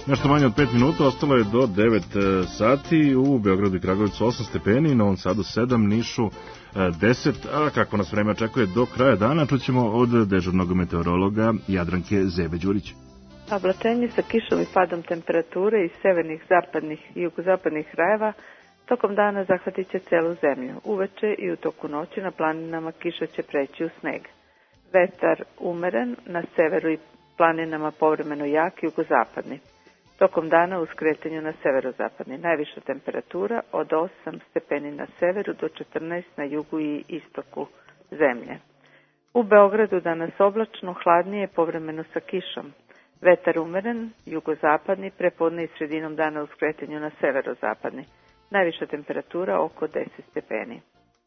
Nešto manje od 5 minuta, ostalo je do 9 sati, u Beogradu i Kragujevcu 8 stepeni, Novom Sadu 7, Nišu 10, a kako nas vreme očekuje do kraja dana, čućemo od dežurnog meteorologa Jadranke Zebe-Đurić. Oblačenje sa kišom i padom temperature iz severnih, zapadnih i jugozapadnih krajeva tokom dana zahvatit će celu zemlju. Uveče i u toku noći na planinama kiša će preći u sneg. Vetar umeren, na severu i planinama povremeno jak i jugozapadni. Tokom dana u skretanju na severozapadni. Najviša temperatura od 8 stepeni na severu do 14 na jugu i istoku zemlje. U Beogradu danas oblačno, hladnije, povremeno sa kišom. Vetar umeren, jugozapadni, prepodne i sredinom dana u skretanju na severozapadni. Najviša temperatura oko 10 stepeni.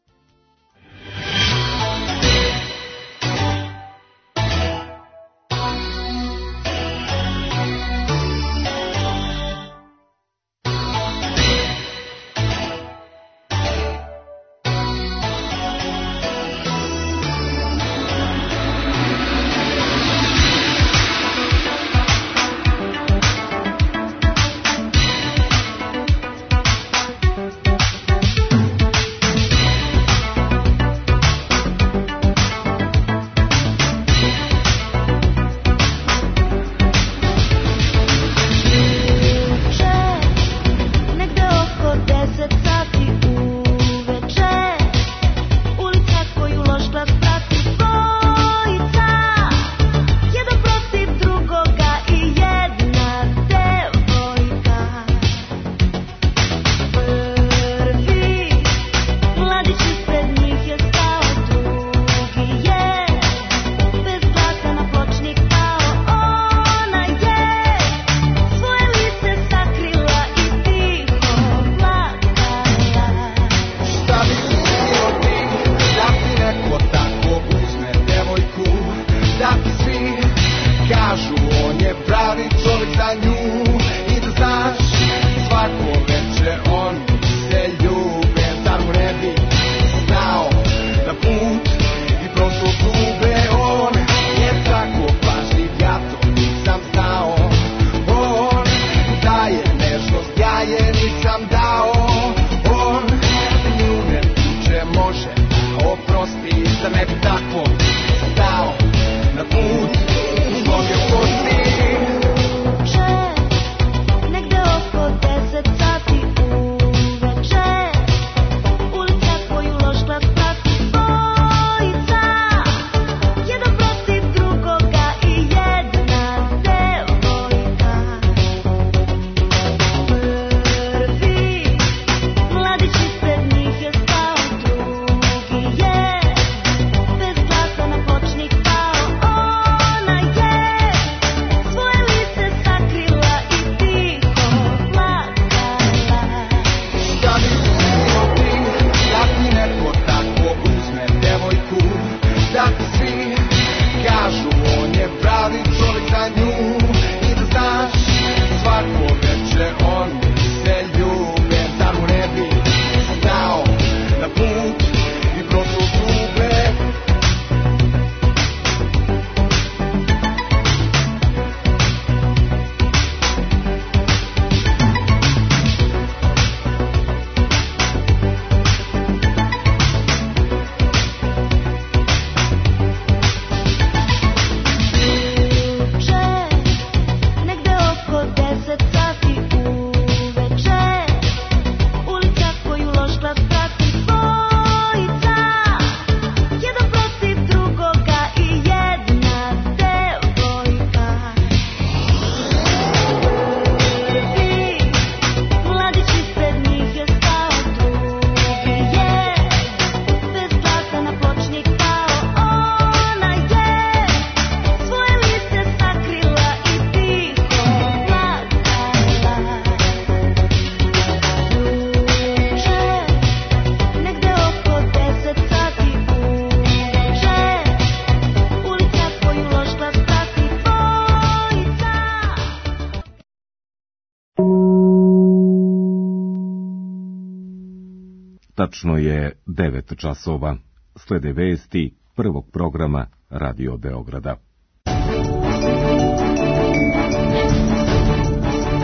Tačno je 9 časova. Slede vesti prvog programa Radio Beograda.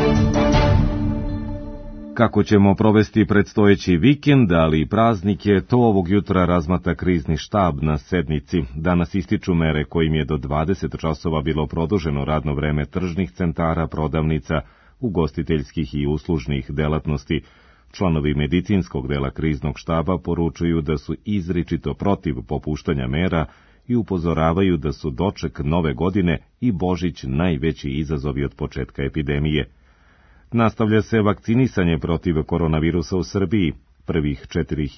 Kako ćemo provesti predstojeći vikend, ali i praznike, to ovog jutra razmatra krizni štab na sednici. Danas ističu mere kojim je do 20 časova bilo produženo radno vreme tržnih centara, prodavnica, ugostiteljskih i uslužnih delatnosti. Članovi medicinskog dela kriznog štaba poručuju da su izričito protiv popuštanja mera i upozoravaju da su doček nove godine i Božić najveći izazovi od početka epidemije. Nastavlja se vakcinisanje protiv koronavirusa u Srbiji. Prvih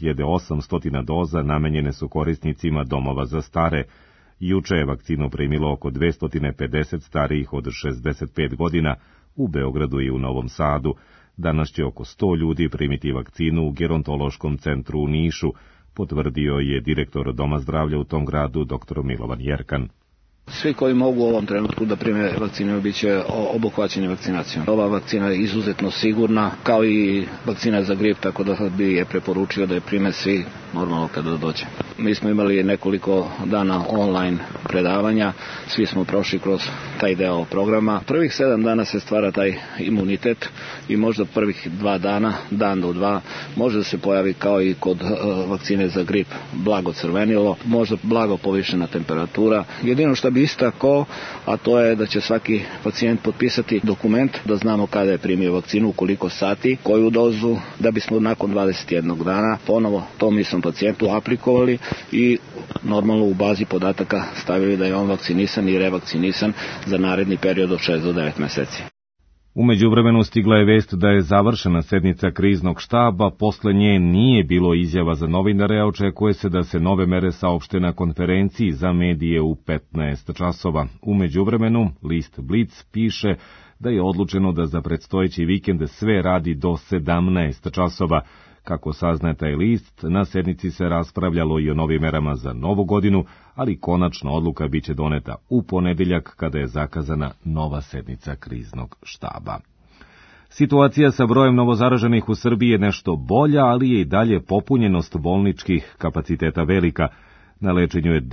4800 doza namenjene su korisnicima domova za stare. Juče je vakcinu primilo oko 250 starijih od 65 godina u Beogradu i u Novom Sadu. Danas će oko 100 ljudi primiti vakcinu u gerontološkom centru u Nišu, potvrdio je direktor Doma zdravlja u tom gradu, dr. Milovan Jerkan. Svi koji mogu u ovom trenutku da prime vakcinu bit će obuhvaćeni vakcinacijom. Ova vakcina je izuzetno sigurna, kao i vakcina za grip, tako da bi je preporučio da je prime svi normalno kada dođe. Mi smo imali nekoliko dana online predavanja, svi smo prošli kroz taj deo programa. Prvih 7 dana se stvara taj imunitet i možda prvih 2 dana, dan do 2, može da se pojavi kao i kod vakcine za grip blago crvenilo, možda blago povišena temperatura. Jedino što bi istakao, a to je da će svaki pacijent potpisati dokument da znamo kada je primio vakcinu, koliko sati, koju dozu, da bismo nakon 21 dana ponovo tom istom pacijentu aplikovali i normalno u bazi podataka stavili da je on vakcinisan i revakcinisan za naredni period od 6 do 9 meseci. U međuvremenu stigla je vest da je završena sednica kriznog štaba, posle nje nije bilo izjava za novinare, a očekuje se da se nove mere saopšte na konferenciji za medije u 15 časova. U međuvremenu, list Blic piše da je odlučeno da za predstojeći vikend sve radi do 17 časova. Kako saznaje taj list, na sednici se raspravljalo i o novim merama za novu godinu, ali konačna odluka biće doneta u ponedeljak kada je zakazana nova sednica kriznog štaba. Situacija sa brojem novozaraženih u Srbiji je nešto bolja, ali je i dalje popunjenost bolničkih kapaciteta velika. Na lečenju je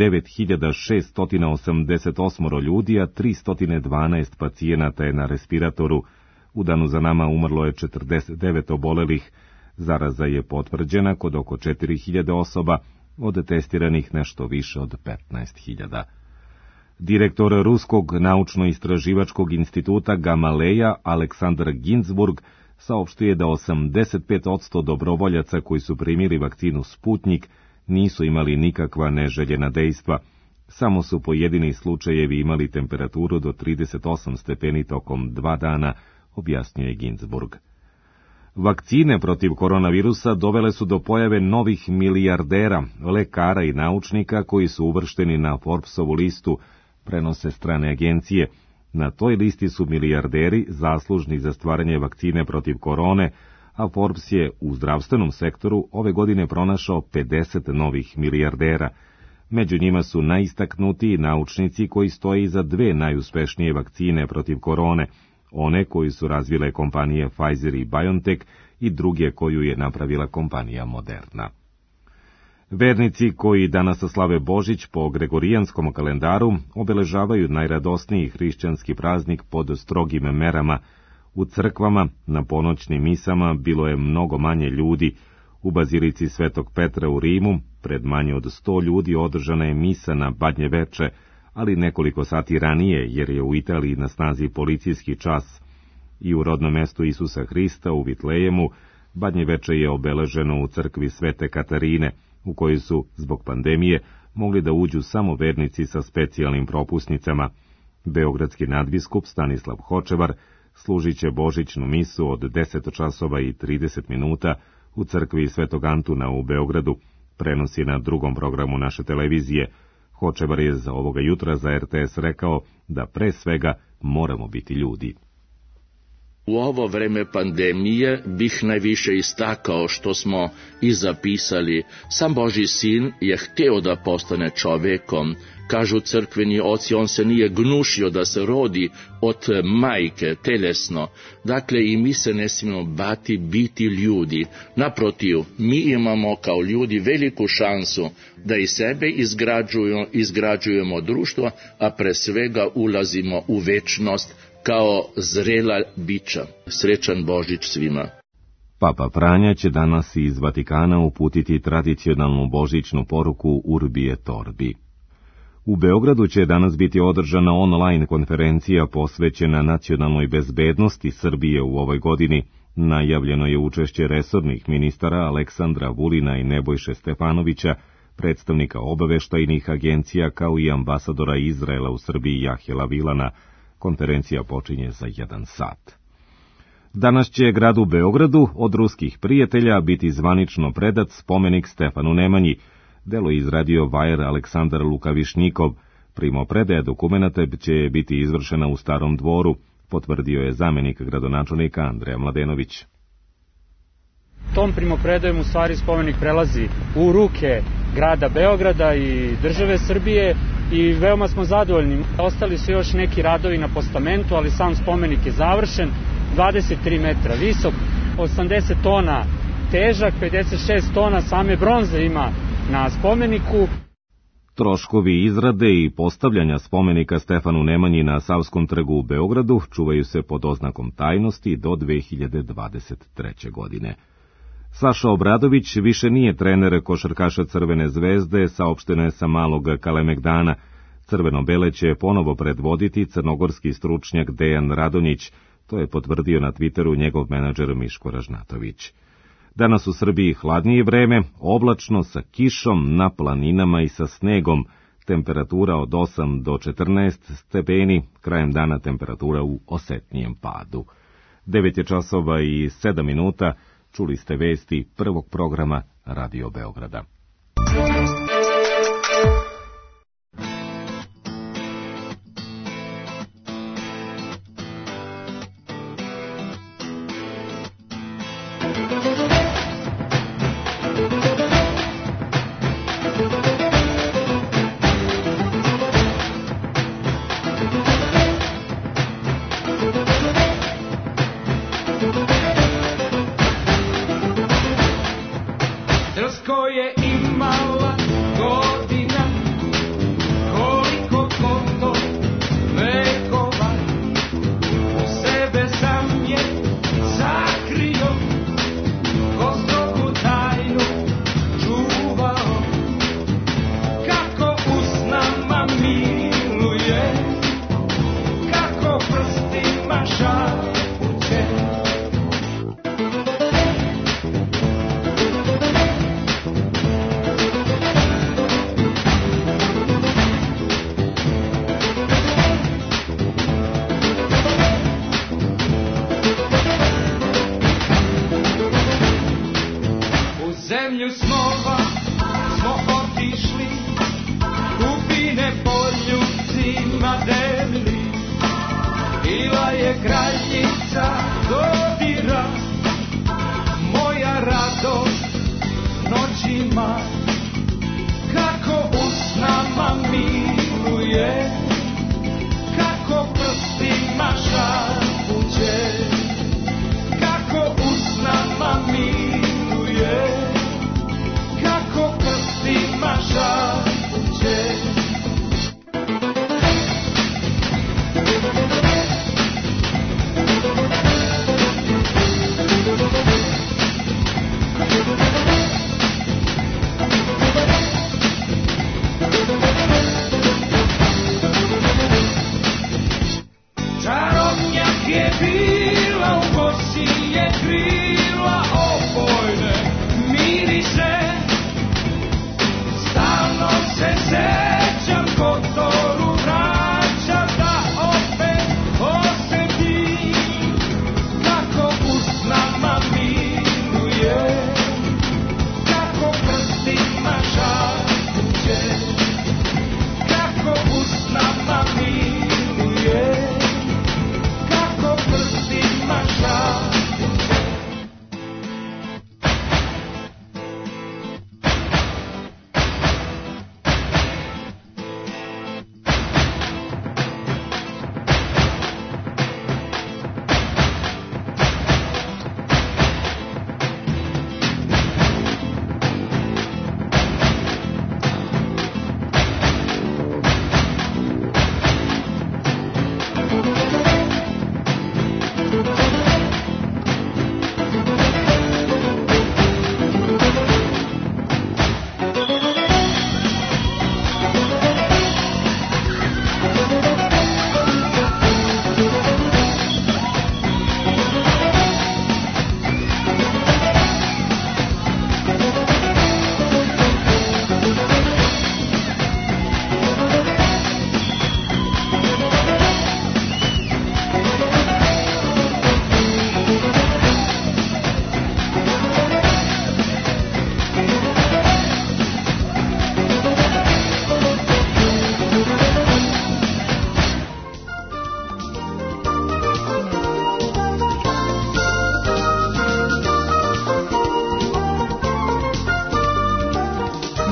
9688 ljudi, a 312 pacijenata je na respiratoru. U danu za nama umrlo je 49 obolelih. Zaraza je potvrđena kod oko 4000 osoba, od testiranih nešto više od 15.000. Direktor Ruskog naučno-istraživačkog instituta Gamaleja Aleksandar Ginzburg saopštuje da 85% dobrovoljaca koji su primili vakcinu Sputnjik nisu imali nikakva neželjena dejstva. Samo su pojedini slučajevi imali temperaturu do 38 stepeni tokom 2 dana, objasnjuje Ginzburg. Vakcine protiv koronavirusa dovele su do pojave novih milijardera, lekara i naučnika koji su uvršteni na Forbesovu listu, prenose strane agencije. Na toj listi su milijarderi zaslužni za stvaranje vakcine protiv korone, a Forbes je u zdravstvenom sektoru ove godine pronašao 50 novih milijardera. Među njima su najistaknutiji naučnici koji stoje iza 2 najuspešnije vakcine protiv korone, one koju su razvile kompanije Pfizer i BioNTech i druge koju je napravila kompanija Moderna. Vernici koji danas slave Božić po gregorijanskom kalendaru obeležavaju najradosniji hrišćanski praznik pod strogim merama. U crkvama, na ponoćnim misama, bilo je mnogo manje ljudi. U bazilici Svetog Petra u Rimu, pred manje od 100 ljudi održana je misa na Badnje veče, ali nekoliko sati ranije, jer je u Italiji na snazi policijski čas. I u rodnom mestu Isusa Hrista u Vitlejemu, Badnje veče je obeleženo u crkvi Svete Katarine, u kojoj su, zbog pandemije, mogli da uđu samo vernici sa specijalnim propusnicama. Beogradski nadbiskup Stanislav Hočevar služit će božićnu misu od 10 časova i 30 minuta u crkvi Svetog Antuna u Beogradu, prenosi na drugom programu naše televizije. Hočevar je za ovoga jutra za RTS rekao da pre svega moramo biti ljudi. U ovo vreme pandemije bih najviše istakao što smo i zapisali. Sam Božji sin je hteo da postane čovekom. Kažu crkveni oci, on se nije gnušio da se rodi od majke telesno. Dakle, i mi se ne smijemo bati biti ljudi. Naprotiv, mi imamo kao ljudi veliku šansu da i sebe izgrađujemo društvo, a pre svega ulazimo u večnost kao zrela bića. Srećan Božić svima. Papa Franja će danas iz Vatikana uputiti tradicionalnu božićnu poruku Urbi et Orbi. U Beogradu će danas biti održana online konferencija posvećena nacionalnoj bezbednosti Srbije u ovoj godini. Najavljeno je učešće resornih ministara Aleksandra Vulina i Nebojše Stefanovića, predstavnika obaveštajnih agencija kao i ambasadora Izraela u Srbiji Jahjela Vilana. Konferencija počinje za 1 sat. Danas će gradu Beogradu od ruskih prijatelja biti zvanično predat spomenik Stefanu Nemanji. Delo je izradio vajer Aleksandar Lukavišnikov. Primopredaja dokumenata će biti izvršena u Starom dvoru, potvrdio je zamenik gradonačelnika Andreja Mladenović. Tom primopredajom u stvari spomenik prelazi u ruke grada Beograda i države Srbije i veoma smo zadovoljni. Ostali su još neki radovi na postamentu, ali sam spomenik je završen, 23 metra visok, 80 tona težak, 56 tona same bronze ima na spomeniku. Troškovi izrade i postavljanja spomenika Stefanu Nemanji na Savskom trgu u Beogradu čuvaju se pod oznakom tajnosti do 2023. godine. Saša Obradović više nije trener košarkaša Crvene zvezde, saopšteno je sa Malog Kalemegdana. Crveno-bele će ponovo predvoditi crnogorski stručnjak Dejan Radonjić, to je potvrdio na Twitteru njegov menadžer Miško Ražnatović. Danas u Srbiji hladnije vreme, oblačno sa kišom na planinama i sa snegom, temperatura od 8 do 14 stepeni, krajem dana temperatura u osetnijem padu. 9 je časova i 7 minuta, čuli ste vesti prvog programa Radio Beograda.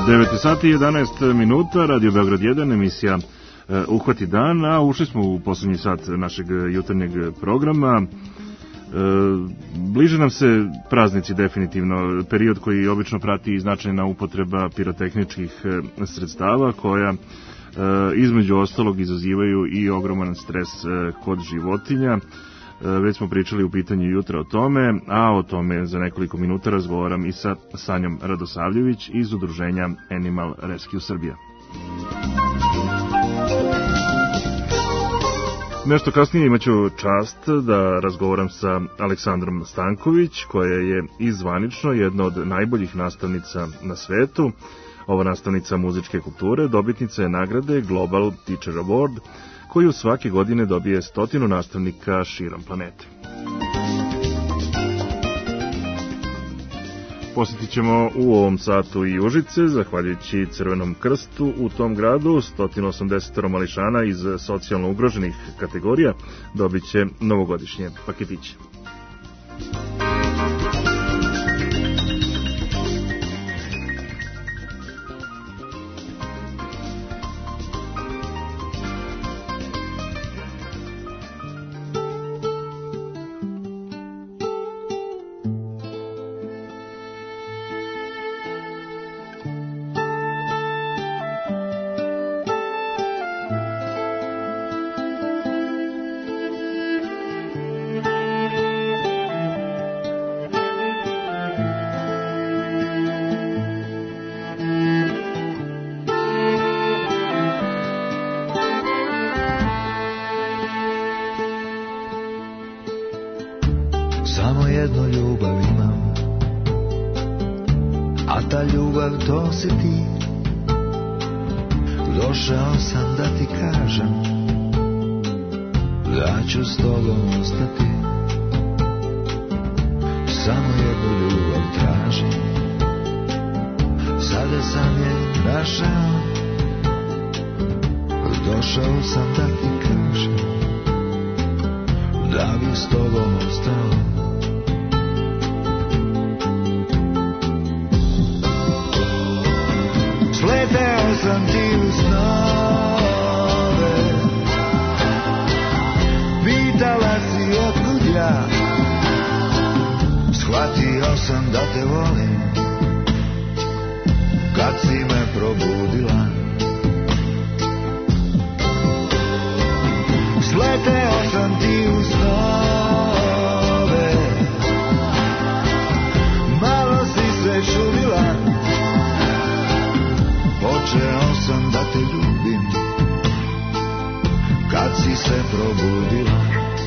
9 sati i 11 minuta, Radio Beograd 1, emisija Uhvati dan, a ušli smo u poslednji sat našeg jutarnjeg programa. Bliže nam se praznici definitivno, period koji obično prati značajna upotreba pirotehničkih sredstava koja između ostalog izazivaju i ogroman stres kod životinja. Već smo pričali u pitanju jutra o tome, a o tome za nekoliko minuta razgovaram i sa Sanjom Radosavljević iz udruženja Animal Rescue Srbija. Nešto kasnije imaću čast da razgovaram sa Aleksandrom Stanković, koja je izvanično jedna od najboljih nastavnica na svetu. Ova nastavnica muzičke kulture dobitnica je nagrade Global Teacher Award, koju svake godine dobije 100 nastavnika širom planete. Posjetit ćemo u ovom satu i Užice, zahvaljujući Crvenom krstu u tom gradu. 180 mališana iz socijalno ugroženih kategorija dobit će novogodišnje paketiće. Samo jednu ljubav imam, a ta ljubav to si ti. Došao sam da ti kažem da ću s tobom ostati. Samo jednu ljubav tražim, sada sam je našao. Došao sam da ti kažem da bih s tobom ostao. Sleteo sam ti u snove, pitala si otkud ja. Shvatio sam da te volim kad si me probudila. Sleteo sam ti u snove, malo si se čudila. Počeo sam da te ljubim kad si se probudila.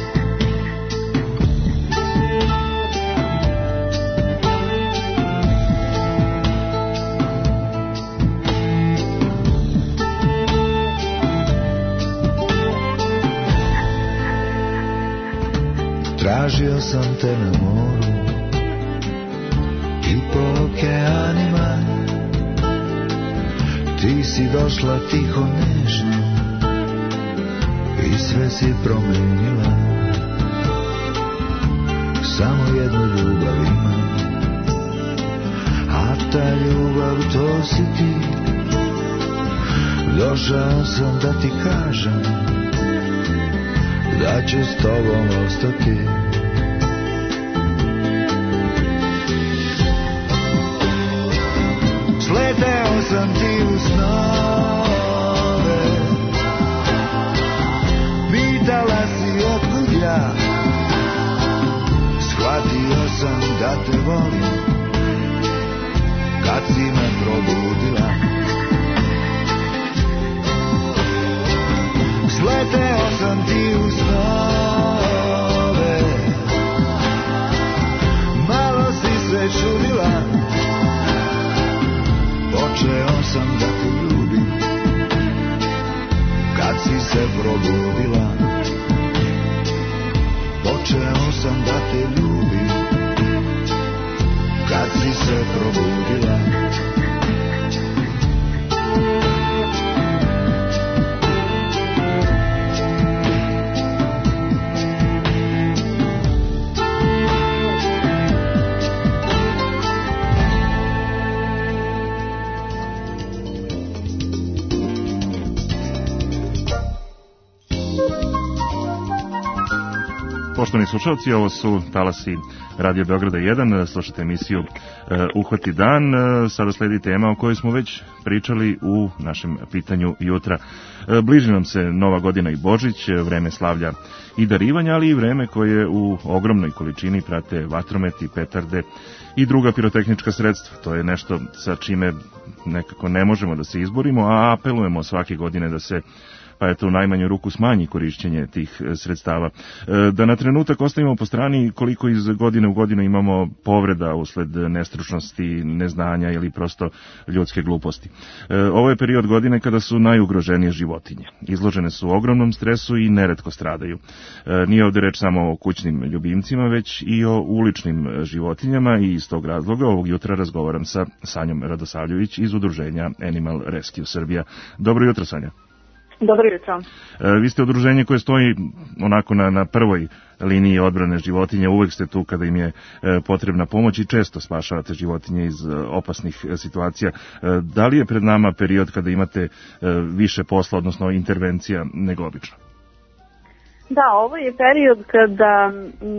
Tražio sam te na moru i po okeanima. Ti si došla tiho nežno i sve si promenila. Samo jednu ljubav imam, a ta ljubav to si ti. Došao sam da ti kažem da ću s tobom ostati. Sleteo sam ti u snove, pitala si otkud ja. Shvatio sam da te volim kad si me probudila. Sleteo sam ti u snove, malo si se čudila. Počeo sam da te ljubim kad si se probudila. Počeo sam da te ljubim kad si se probudila. Poštovani slušalci, ovo su talasi Radio Beograda 1, slušate emisiju Uhvati dan. Sada sledi tema o kojoj smo već pričali u našem pitanju jutra. Bliži nam se Nova godina i Božić, vreme slavlja i darivanja, ali i vreme koje u ogromnoj količini prate vatrometi, petarde i druga pirotehnička sredstva. To je nešto sa čime nekako ne možemo da se izborimo, a apelujemo svake godine da se pa eto u najmanju ruku smanji korišćenje tih sredstava. Da na trenutak ostavimo po strani koliko iz godine u godinu imamo povreda usled nestručnosti, neznanja ili prosto ljudske gluposti. Ovo je period godine kada su najugroženije životinje. Izložene su ogromnom stresu i neretko stradaju. Nije ovde reč samo o kućnim ljubimcima, već i o uličnim životinjama i iz tog razloga ovog jutra razgovaram sa Sanjom Radosavljević iz udruženja Animal Rescue Srbija. Dobro jutro, Sanja. Dobro jutro. Vi ste udruženje koje stoji onako na prvoj liniji odbrane životinja, uvek ste tu kada im je potrebna pomoć i često spašavate životinje iz opasnih situacija. Da li je pred nama period kada imate više posla, odnosno intervencija nego obično? Da, ovo je period kada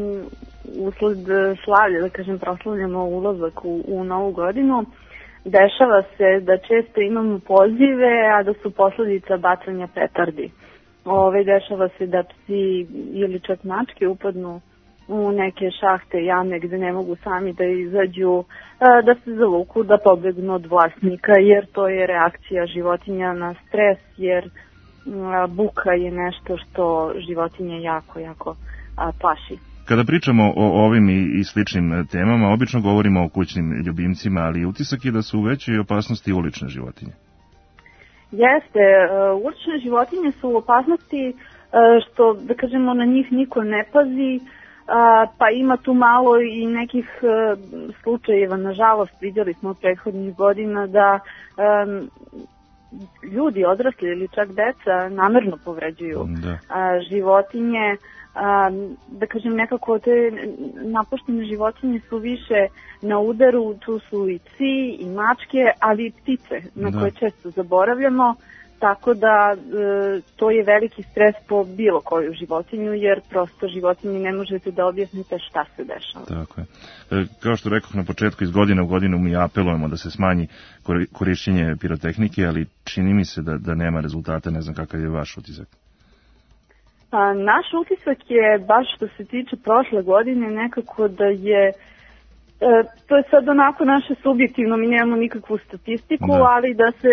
usled slavlja, da kažem, proslavljamo ulazak u novu godinu. Dešava se da često imamo pozive, a da su posledica bacanja petardi. Dešava se da psi ili čak mačke upadnu u neke šahte, jame gde ne mogu sami da izađu, da se zavuku, da pobegnu od vlasnika, jer to je reakcija životinja na stres, jer buka je nešto što životinje jako plaši. Kada pričamo o ovim i sličnim temama, obično govorimo o kućnim ljubimcima, ali utisak je da su u većoj opasnosti ulične životinje. Jeste, ulične životinje su u opasnosti što, da kažemo, na njih niko ne pazi, pa ima tu malo i nekih slučajeva, nažalost, vidjeli smo od prethodnih godina da ljudi, odrasli ili čak deca namerno povređuju životinje. Da kažem, nekako te napuštene životinje su više na udaru, tu su i psi i mačke, ali i ptice na koje često zaboravljamo, tako da to je veliki stres po bilo koju životinju, jer prosto životinji ne možete da objasnite šta se dešava. Tako je. Kao što rekoh na početku, iz godine u godinu mi apelujemo da se smanji korišćenje pirotehnike, ali čini mi se da nema rezultata, ne znam kakav je vaš utisak. Naš utisak je, baš što se tiče prošle godine, nekako da je, to je sad onako naše subjektivno, mi nemamo nikakvu statistiku, ali da se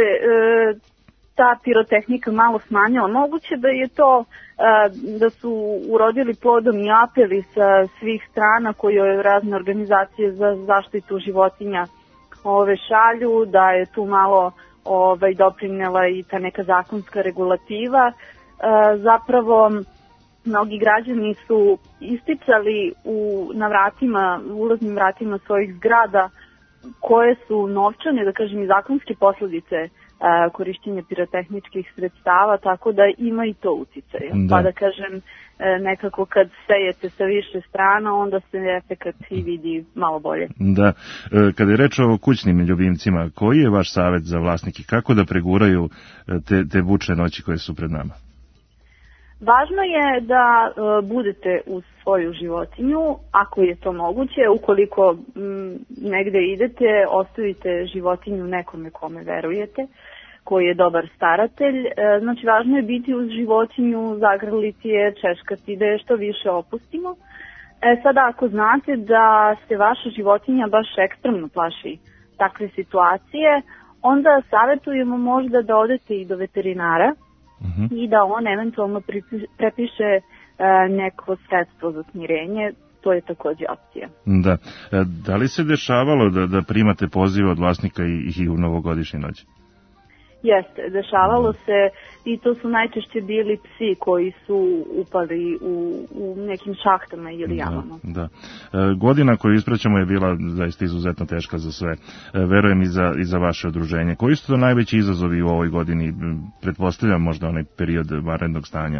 ta pirotehnika malo smanjila. Moguće da je to, da su urodili plodom i apeli sa svih strana koje razne organizacije za zaštitu životinja šalju, da je tu malo doprinela i ta neka zakonska regulativa. Zapravo mnogi građani su isticali na vratima, ulaznim vratima svojih zgrada koje su novčane, da kažem, i zakonske posledice korišćenja pirotehničkih sredstava, tako da ima i to uticaj. Pa da kažem, nekako kad sejete sa više strana, onda se efekat i vidi malo bolje. Da, kada je reč o kućnim ljubimcima, koji je vaš savjet za vlasnike? Kako da preguraju te bučne noći koje su pred nama? Važno je da budete uz svoju životinju, ako je to moguće. Ukoliko negde idete, ostavite životinju nekome kome verujete, koji je dobar staratelj. Znači, važno je biti uz životinju, zagrliti je, češkati, da je što više opustimo. Sada, ako znate da se vaša životinja baš ekstremno plaši takve situacije, onda savjetujemo možda da odete i do veterinara, i da on eventualno prepiše neko sredstvo za smirenje, to je takođe opcija. Da. Da li se dešavalo da primate pozive od vlasnika i u novogodišnje noći? Jeste, dešavalo se i to su najčešće bili psi koji su upali u nekim šahtama ili jamama. Da. Godina koju ispraćamo je bila zaista izuzetno teška za sve. Verujem i za vaše udruženje. Koji su to najveći izazovi u ovoj godini? Pretpostavljam možda onaj period vanrednog stanja.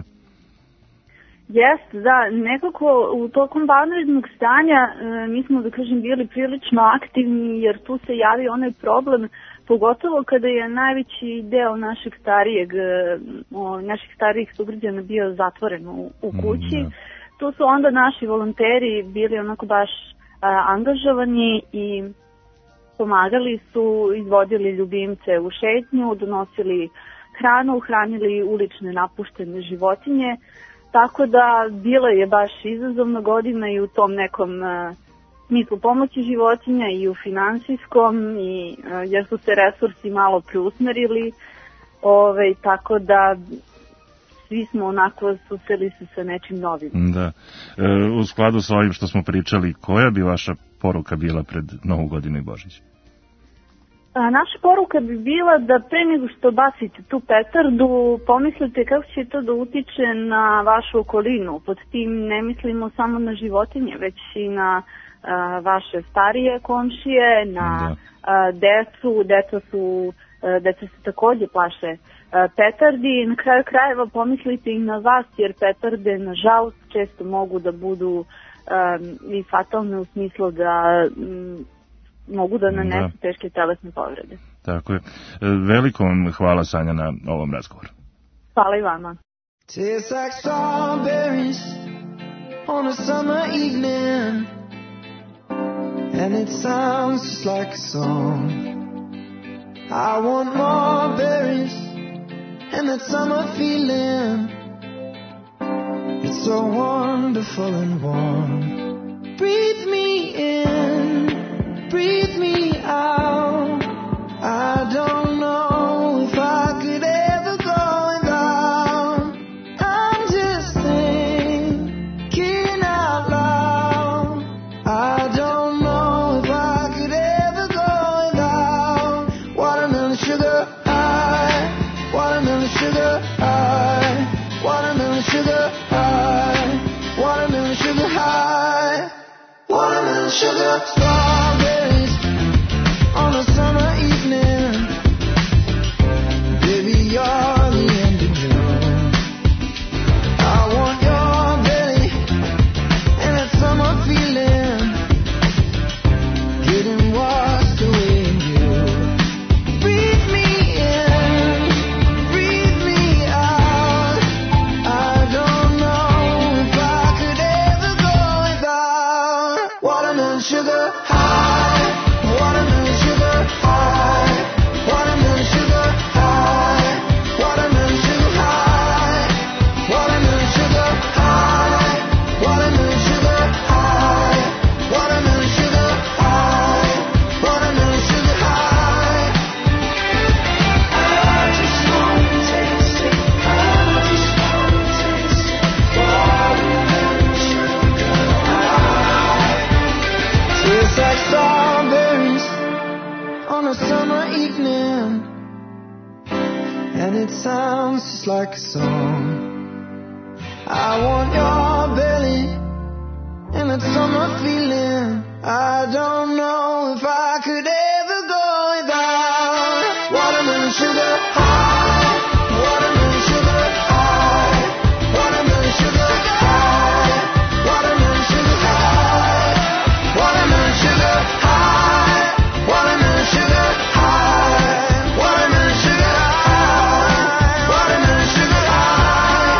Jeste, da, nekako u tokom vanrednog stanja mi smo, da kažem, bili prilično aktivni, jer tu se javi onaj problem, pogotovo kada je najveći deo naših starijih sugrađana bio zatvoren u kući. tu su onda naši volonteri bili onako baš angažovani i pomagali su, izvodili ljubimce u šetnju, donosili hranu, hranili ulične napuštene životinje, tako da bila je baš izazovna godina i u tom nekom smislu pomoći životinja i u finansijskom, jer su se resursi malo preusmerili, tako da svi smo onako susreli se sa nečim novim. Da. U skladu sa ovim što smo pričali, koja bi vaša poruka bila pred Novu godinu i Božić? Naša poruka bi bila da pre nego što bacite tu petardu, pomislite kako će to da utiče na vašu okolinu. Pod tim ne mislimo samo na životinje, već i na vaše starije komšije, na decu. Deca se takođe plaše petardi. Na kraju krajeva pomislite i na vas, jer petarde nažalost često mogu da budu i fatalne u smislu da mogu da nanesu teške telesne povrede. Tako je. Veliko vam hvala, Sanja, na ovom razgovoru. Hvala i vama. Tastes like strawberries on a summer evening, and it sounds just like a song. I want more berries and that summer feeling. It's so wonderful and warm. Breathe me in, breathe me out. I don't know if I could ever go without. I'm just thinking out loud. I don't know if I could ever go without. Watermelon sugar high, watermelon sugar high, watermelon sugar high, watermelon sugar high, watermelon sugar strawberries on a summer evening. Baby, you're the end of June. I want your belly and that summer feeling, getting washed away in you. Breathe me in, breathe me out. I don't know if I could ever go without. Watermelon sugar high, watermelon sugar high, watermelon sugar high, watermelon sugar high, watermelon sugar high, watermelon sugar high, watermelon sugar high, watermelon sugar high. I just wanna taste it, I just wanna taste it, watermelon sugar high. Tastes like strawberries on a summer evening, and it sounds just like a song. I want your belly and that summer feeling. I don't know if I could ever go without. Watermelon sugar high, watermelon sugar high, watermelon sugar high, watermelon sugar high, watermelon sugar high, watermelon sugar high, watermelon sugar high, watermelon sugar high.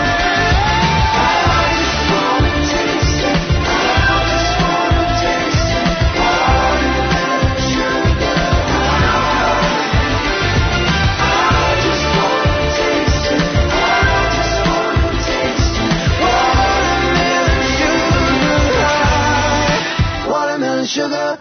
I just wanna taste it, I just wanna taste it, watermelon sugar high. I just wanna taste it, I just wanna taste it, watermelon sugar high, watermelon sugar.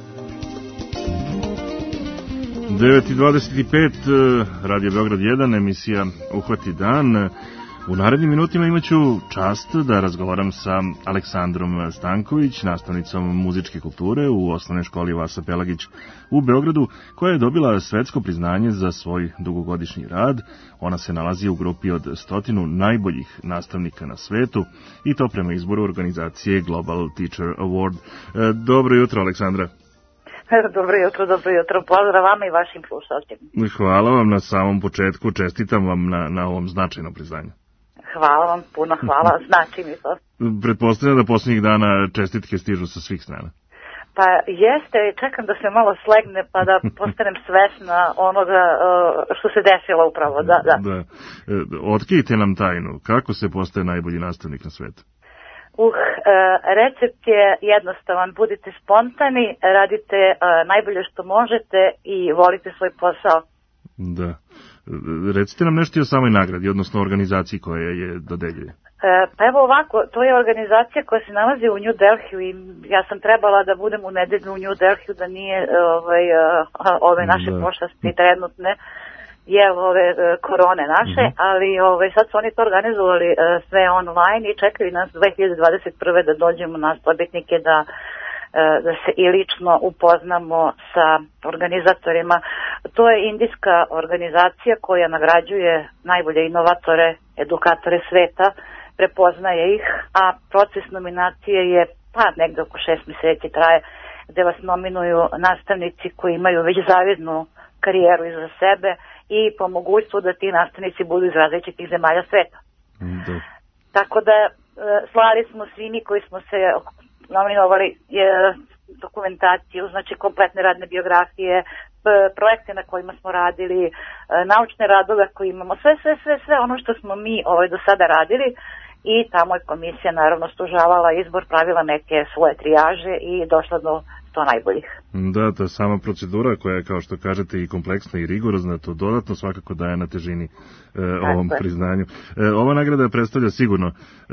9:25, Radio Beograd 1, emisija Uhvati dan. U narednim minutima imaću čast da razgovaram sa Aleksandrom Stanković, nastavnicom muzičke kulture u osnovnoj školi Vasa Pelagić u Beogradu, koja je dobila svetsko priznanje za svoj dugogodišnji rad. Ona se nalazi u grupi od 100 najboljih nastavnika na svetu i to prema izboru organizacije Global Teacher Award. Dobro jutro, Aleksandra. Dobro jutro, pozdrav vama i vašim slušalcima. Hvala vam na samom početku, čestitam vam na ovom značajnom priznanju. Hvala vam, puno hvala, znači mi to. Pretpostavljam da posljednjih dana čestitke stižu sa svih strana. Pa jeste, čekam da se malo slegne pa da postanem svesna onoga što se desilo upravo, da. Otkrijte nam tajnu, kako se postaje najbolji nastavnik na svetu? Recept je jednostavan, budite spontani, radite najbolje što možete i volite svoj posao. Da. Recite nam nešto i o samoj nagradi, odnosno organizaciji koja je dodeljuje. Pa evo ovako, to je organizacija koja se nalazi u New Delhiju i ja sam trebala da budem u nedelju u New Delhiju, da nije ove naše pošasti trenutne, ove korone naše, ali sad su oni to organizovali sve online i čekaju nas 2021. da dođemo na slabitnike da se i lično upoznamo sa organizatorima. To je indijska organizacija koja nagrađuje najbolje inovatore, edukatore sveta, prepoznaje ih, a proces nominacije je negde oko 6 meseci traje, gde vas nominuju nastavnici koji imaju već zavidnu karijeru iza sebe i po mogućstvu da ti nastavnici budu iz različitih zemalja sveta. Da. Tako da slali smo svi mi koji smo se nominovali dokumentaciju, znači kompletne radne biografije, projekte na kojima smo radili, naučne radove koje imamo, sve ono što smo mi do sada radili i tamo je komisija naravno stužavala izbor, pravila neke svoje trijaže i došla do 100 najboljih. Da, ta sama procedura koja je, kao što kažete, i kompleksna i rigorozna, to dodatno svakako daje na težini ovom priznanju. Ova nagrada predstavlja sigurno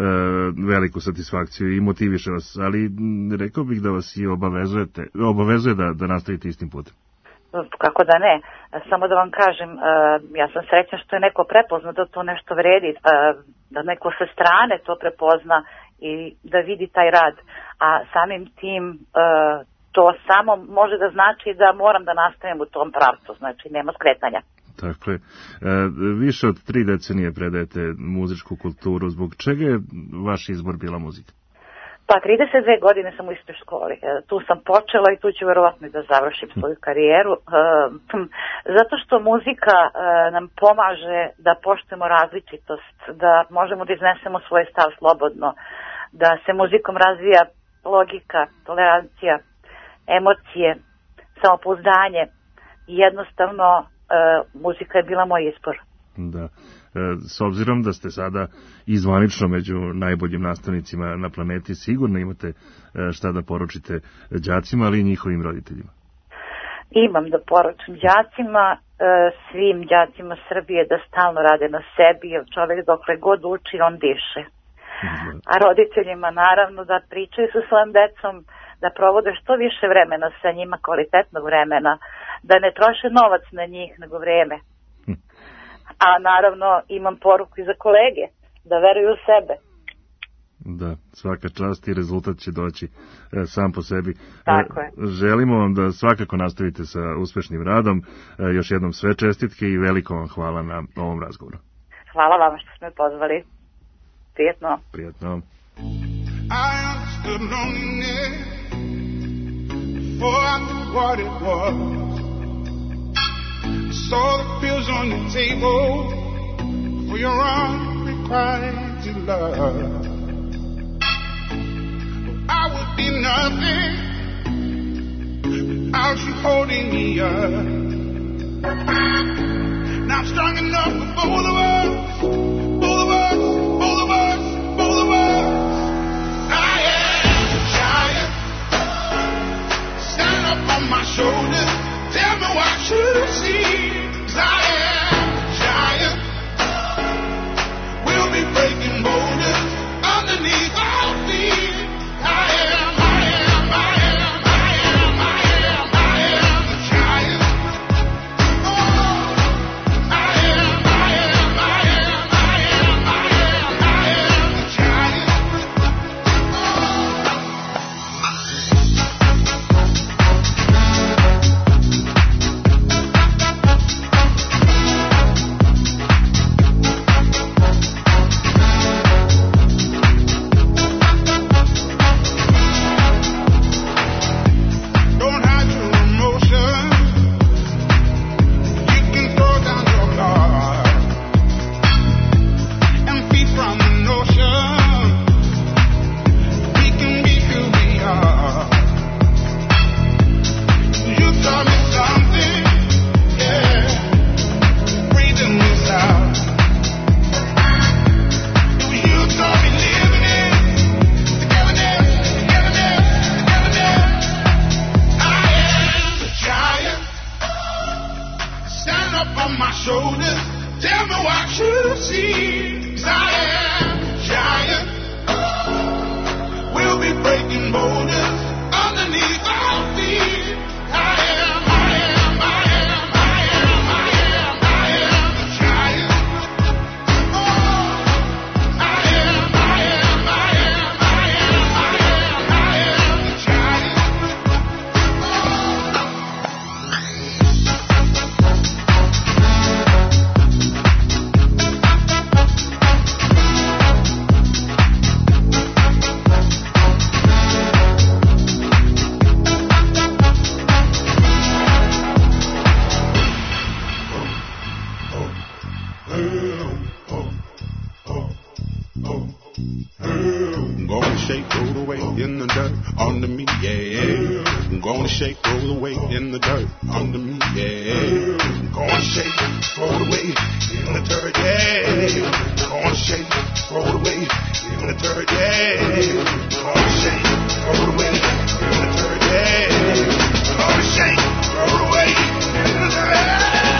veliku satisfakciju i motiviše vas, ali rekao bih da vas i obavezuje da nastavite istim putem. Kako da ne, samo da vam kažem, ja sam srećna što je neko prepozna da to nešto vredi, da neko sa strane to prepozna i da vidi taj rad, a samim tim to samo može da znači da moram da nastavim u tom pravcu, znači nema skretanja. Tako je. Više od 3 decenije predajete muzičku kulturu, zbog čega je vaš izbor bila muzika? Pa 32 godine sam u istoj školi, tu sam počela i tu ću verovatno da završim svoju karijeru, zato što muzika nam pomaže da poštujemo različitost, da možemo da iznesemo svoj stav slobodno, da se muzikom razvija logika, tolerancija, emocije, samopouzdanje i jednostavno muzika je bila moj izbor. Da. S obzirom da ste sada izvanično među najboljim nastavnicima na planeti, sigurno imate šta da poručite đacima, ali i njihovim roditeljima. Imam da poručim đacima, svim đacima Srbije da stalno rade na sebi, jer čovjek dokle god uči, on diše. A roditeljima naravno da pričaju sa svojom decom, da provode što više vremena sa njima, kvalitetnog vremena, da ne troše novac na njih, nego vreme. A naravno imam poruku i za kolege, da veruju u sebe. Da, svaka čast i rezultat će doći sam po sebi. Tako je. Želimo vam da svakako nastavite sa uspešnim radom. Još jednom sve čestitke i veliko vam hvala na ovom razgovoru. Hvala vam što ste me pozvali. Prijetno. Prijetno. I understood loneliness before I knew what it was. I saw the pills on the table for your unrequited love. I would be nothing without you holding me up. Now I'm strong enough for both of us, both of us, both of us, both of us. I am a giant. Stand up on my shoulders. Tell me what you see. 'Cause I am a giant. We'll be breaking boulders underneath our feet. I am a giant. up on my shoulders. Tell me what you see. 'Cause I am giant. We'll be breaking borders underneath our feet. I am the giant. Oh, I am the giant. Gonna shake, roll away in the dirt under me, yeah. Gonna shake, roll away in the dirt under me, yeah. Gonna shake, roll away in the dirt, yeah. Gonna shake, roll away in the dirt, yeah. Gonna shake, roll away in the dirt, yeah. Gonna shake, roll away in the dirt.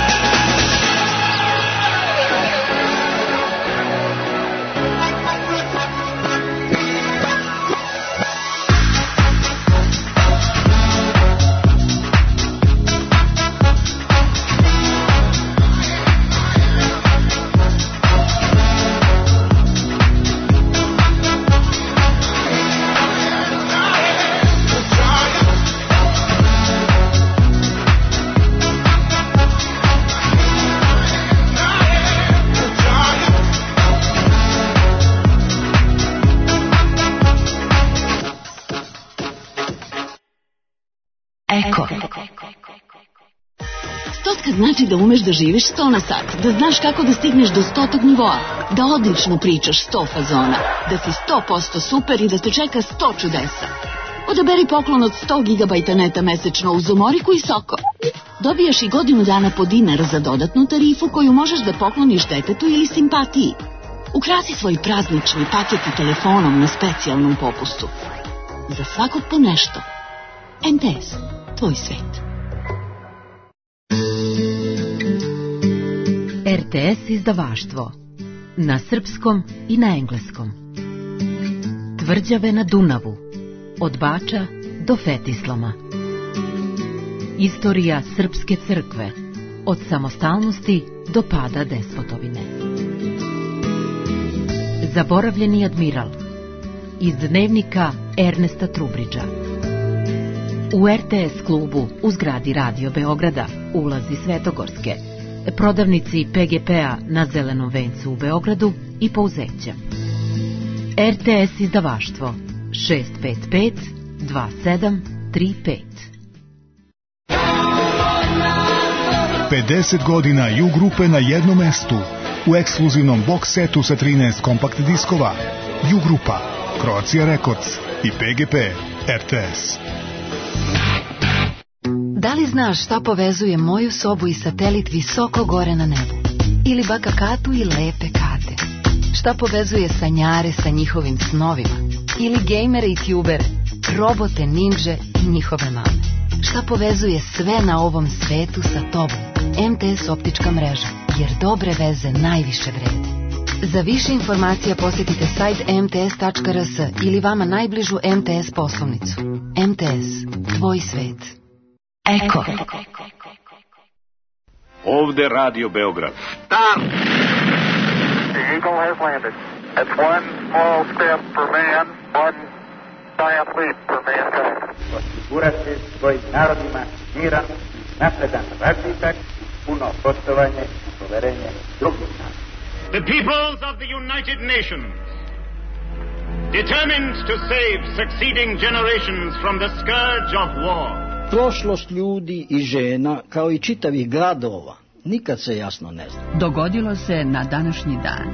Eko. Stotka znači da umeš da živiš 100 na sat, da znaš kako da stigneš do 100. nivoa, da odlično pričaš 100 fazona, da si 100% super i da te čeka 100 čudesa. Odaberi poklon od 100 GB neta mesečno uz Umoriku i Soko. Dobijaš i godinu dana po dinar za dodatnu tarifu koju možeš da pokloniš detetu ili simpatiji. Ukrasi svoj praznični paket i telefonom na specijalnom popustu. Za svakog po nešto. MTS, tvoj svet. RTS izdavaštvo. Na srpskom i na engleskom. Tvrđave na Dunavu. Od Bača do Fetislama. Istorija srpske crkve. Od samostalnosti do pada despotovine. Zaboravljeni admiral. Iz dnevnika Ernesta Trubridža. U RTS klubu u zgradi Radio Beograda, ulazi Svetogorske, prodavnici PGP-a na Zelenom vencu u Beogradu i Pouzeća. RTS izdavaštvo 655 2735. 50 godina U grupe na jednom mestu u ekskluzivnom box setu sa 13 kompakt diskova. U grupa, Croatia Records i PGP RTS. Da li znaš šta povezuje moju sobu i satelit visoko gore na nebu? Ili baka Katu i lepe Kate? Šta povezuje sanjare sa njihovim snovima? Ili gejmere i tubere, robote, ninđe i njihove mame? Šta povezuje sve na ovom svetu sa tobom? MTS optička mreža, jer dobre veze najviše vrede. Za više informacija posjetite sajt mts.rs ili vama najbližu MTS poslovnicu. MTS, tvoj svet. Eko. Ovde Radio Beograd. Stop! The Eagle has landed. That's one small step for man, one giant leap for mankind. Osigurati svojim narodima miran, napredan razvitak, puno poštovanje i poverenje drugih naroda. The peoples of the United Nations, determined to save succeeding generations from the scourge of war. Prošlost ljudi i žena, kao i čitavih gradova, nikad se jasno ne zna. Dogodilo se na današnji dan.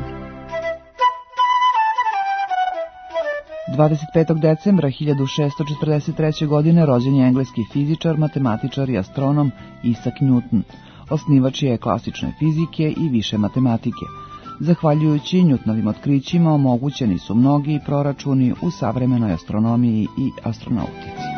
25. decembra 1643. godine rođen je engleski fizičar, matematičar i astronom Isaac Newton. Osnivač je klasične fizike i više matematike. Zahvaljujući Newtonovim otkrićima omogućeni su mnogi proračuni u savremenoj astronomiji i astronautici.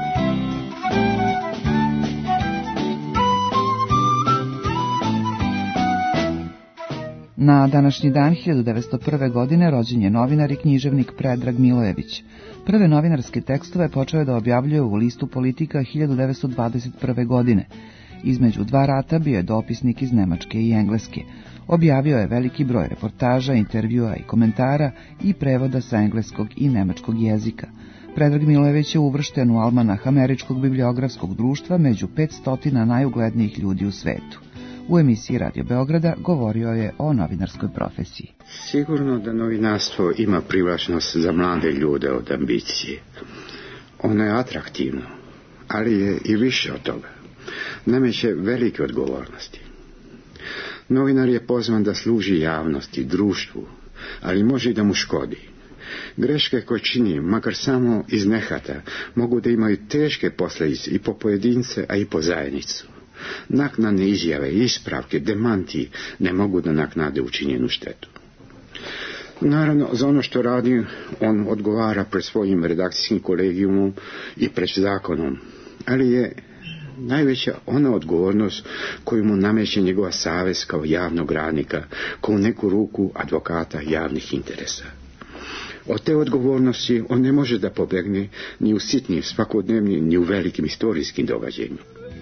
Na današnji dan 1901. godine rođen je novinar i književnik Predrag Milojević. Prve novinarske tekstove počeo je da objavljuje u listu Politika 1921. godine. Između dva rata bio je dopisnik iz Nemačke i Engleske. Objavio je veliki broj reportaža, intervjua i komentara i prevoda sa engleskog i nemačkog jezika. Predrag Milojević je uvršten u almanah Američkog bibliografskog društva među 500 najuglednijih ljudi u svetu. U emisiji Radio Beograda govorio je o novinarskoj profesiji. Sigurno da novinarstvo ima privlačnost za mlade ljude od ambicije. Ono je atraktivno, ali je i više od toga. Nameće velike odgovornosti. Novinar je pozvan da služi javnosti, društvu, ali može i da mu škodi. Greške koje čini, makar samo iz nehata, mogu da imaju teške posljedice i po pojedince, a i po zajednicu. Naknadne izjave, ispravke, demanti ne mogu da naknade učinjenu štetu. Naravno, za ono što radi, on odgovara pred svojim redakcijskim kolegijumom i pred zakonom, ali je najveća ona odgovornost koju mu nameće njegova savest kao javnog radnika, kao u neku ruku advokata javnih interesa. Od te odgovornosti on ne može da pobegne ni u sitnim, svakodnevnim, ni u velikim istorijskim događajima.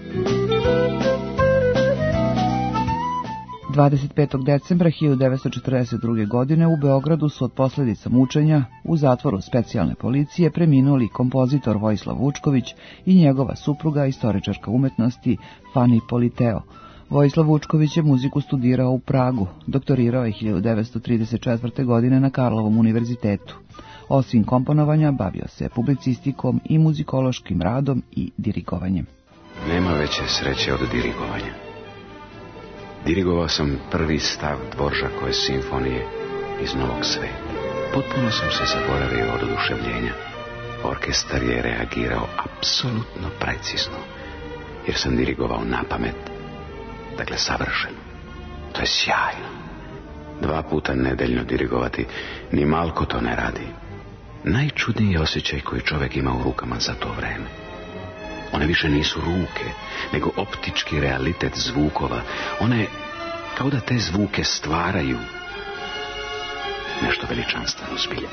25. decembra 1942. godine u Beogradu su od posljedica mučenja u zatvoru specijalne policije preminuli kompozitor Vojislav Vučković i njegova supruga, istoričarka umetnosti Fani Politeo. Vojislav Vučković je muziku studirao u Pragu, doktorirao je 1934. godine na Karlovom univerzitetu. Osim komponovanja bavio se publicistikom i muzikološkim radom i dirigovanjem. Nema veće sreće od dirigovanja. Dirigovao sam prvi stav Dvoržakove simfonije iz Novog sveta. Potpuno sam se zaboravio od oduševljenja. Orkestar je reagirao apsolutno precizno, jer sam dirigovao napamet, dakle savršeno. To je sjajno. 2 puta nedeljno dirigovati, ni malko to ne radi. Najčudniji je osjećaj koji čovjek ima u rukama za to vreme. One više nisu ruke, nego optički realitet zvukova. One kao da te zvuke stvaraju nešto veličanstveno zbilja.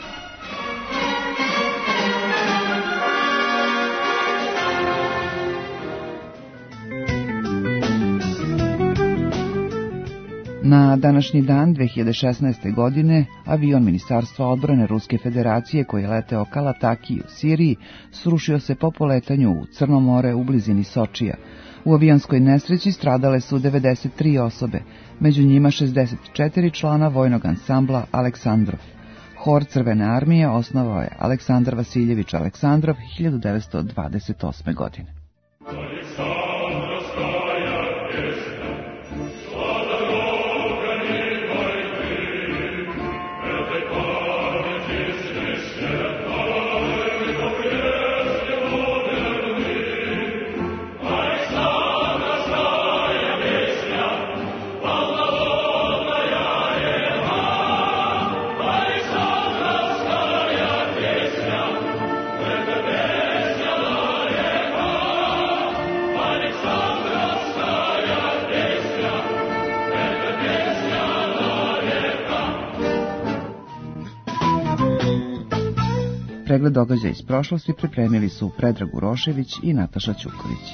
Na današnji dan 2016. godine avion Ministarstva odbrane Ruske federacije koji je leteo ka Lataki u Siriji srušio se po poletanju u Crno more u blizini Sočija. U avionskoj nesreći stradale su 93 osobe, među njima 64 člana vojnog ansambla Aleksandrov. Hor Crvene armije osnovao je Aleksandar Vasiljević Aleksandrov 1928. godine. Pregled događaja iz prošlosti pripremili su Predrag Urošević i Nataša Ćuković.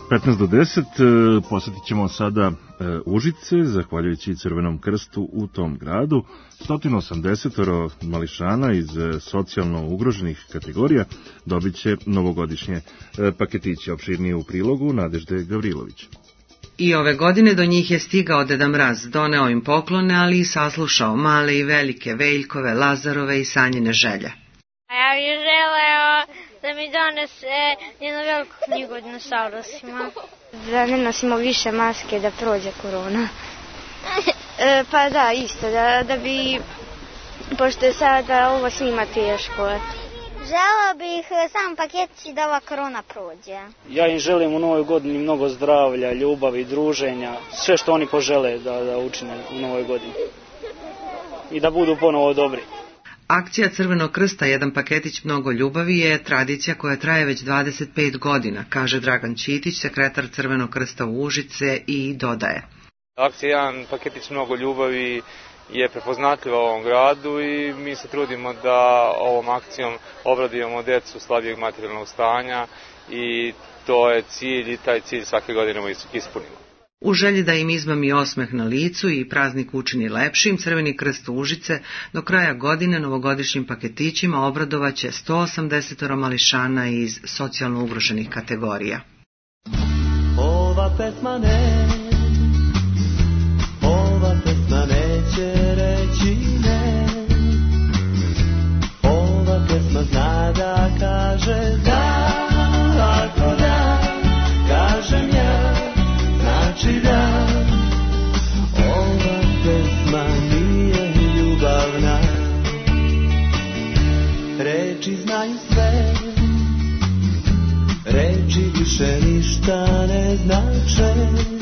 15 do 10, posjetit ćemo sada Užice, zahvaljujući Crvenom krstu u tom gradu. 180 mališana iz socijalno ugroženih kategorija dobit će novogodišnje paketiće. Opširnije u prilogu Nadežde Gavrilović. I ove godine do njih je stigao Deda Mraz, doneo im poklone, ali i saslušao male i velike, Veljkove, Lazarove i Sanjine želje. A ja bih želeo da mi donese jednu veliku knjigu o dinosaurusima. Da ne nosimo više maske, da prođe korona. Pa da, isto, da bi, pošto je sada ovo svima teško. Želeo bih sam paketić da ova korona prođe. Ja im želim u novoj godini mnogo zdravlja, ljubavi, druženja, sve što oni požele da učine u novoj godini. I da budu ponovo dobri. Akcija Crvenog krsta Jedan paketić mnogo ljubavi je tradicija koja traje već 25 godina, kaže Dragan Ćitić, sekretar Crvenog krsta u Užice, i dodaje. Akcija Jedan paketić mnogo ljubavi je prepoznatljiva u ovom gradu i mi se trudimo da ovom akcijom obradujemo decu slabijeg materijalnog stanja i to je cilj i taj cilj svake godine ispunimo. U želji da im izmami osmeh na licu i praznik učini lepšim, Crveni krst Užice do kraja godine novogodišnjim paketićima obradovaće 180 mališana iz socijalno ugroženih kategorija. Ova pesma neće reći ne. Ova pesma zna da kaže da, ako da, kažem ja, znači da. Ova pesma nije ljubavna, reči znaju sve, reči više ništa ne znače.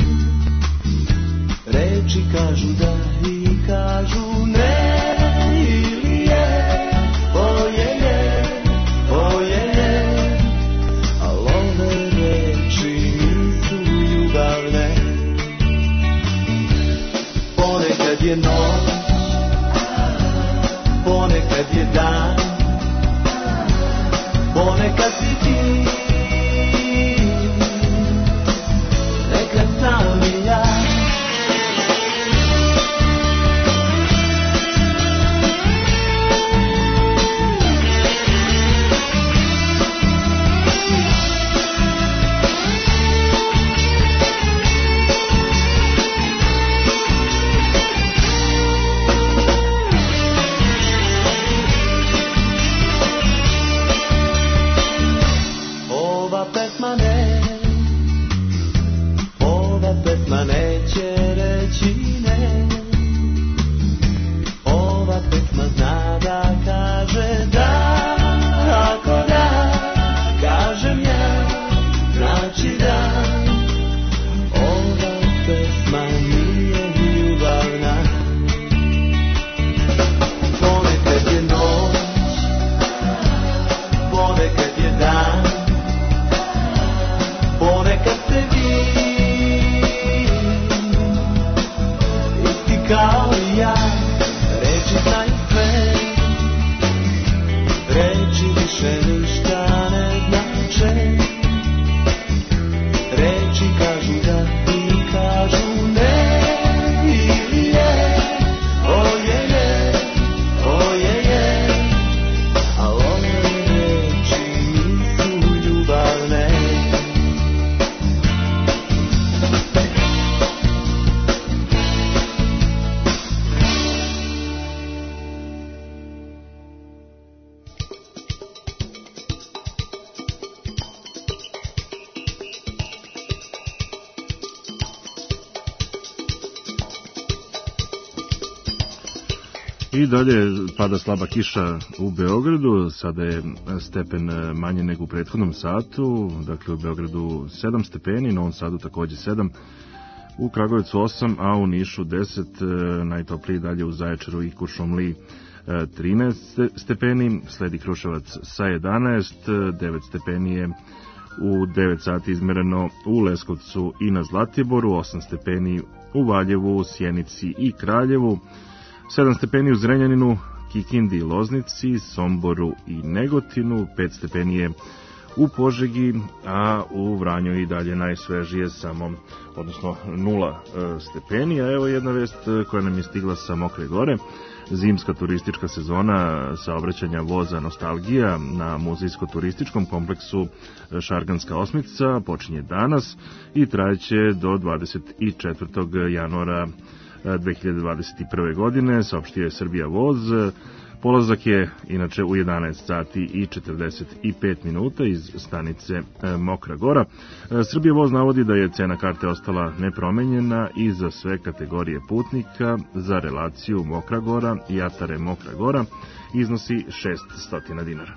Reči kažu da i kažu ne, ili je, oje je, al ove reči nisu ljubavne. Ponekad je noć, ponekad je dan, ponekad si ti, nekad sam i ja. I dalje pada slaba kiša u Beogradu, sada je stepen manje nego u prethodnom satu, dakle u Beogradu 7 stepeni, Novom Sadu takođe 7, u Kragujevcu 8, a u Nišu 10, najtopliji dalje u Zaječaru i Kuršumliji 13 stepeni, sledi Kruševac sa 11, 9 stepeni je u 9 sati izmereno u Leskovcu i na Zlatiboru, 8 stepeni u Valjevu, Sjenici i Kraljevu, 7 stepeni u Zrenjaninu, Kikindi i Loznici, Somboru i Negotinu, 5 stepeni je u Požegi, a u Vranju i dalje najsvežije samo, odnosno 0 stepeni. A evo jedna vest koja nam je stigla sa Mokre Gore. Zimska turistička sezona saobraćanja voza Nostalgija na muzejsko-turističkom kompleksu Šarganska osmica počinje danas i trajeće do 24. januara 2021. godine, saopštio je Srbija voz. Polazak je inače u 11 sati i 45 minuta iz stanice Mokra Gora. Srbija voz navodi da je cena karte ostala nepromenjena i za sve kategorije putnika za relaciju Mokra Gora i Atare Mokra Gora iznosi 600 dinara.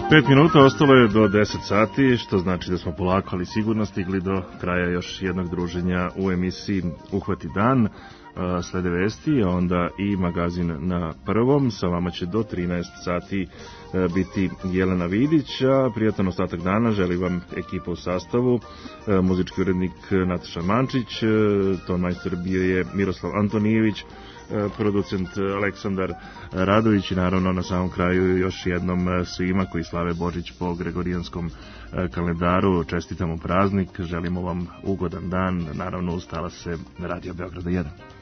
5 minuta ostalo je do 10 sati, što znači da smo polako, ali sigurno stigli do kraja još jednog druženja u emisiji Uhvati dan. Slede vesti, a onda i magazin na prvom. Sa vama će do 13 sati biti Jelena Vidić, a prijatan ostatak dana želi vam ekipa u sastavu, muzički urednik Nataša Mančić, ton majstor bio je Miroslav Antonijević, producent Aleksandar Radović i naravno na samom kraju još jednom svima koji slave Božić po gregorijanskom kalendaru čestitamo praznik, želimo vam ugodan dan, naravno ustala se Radio Beograda 1.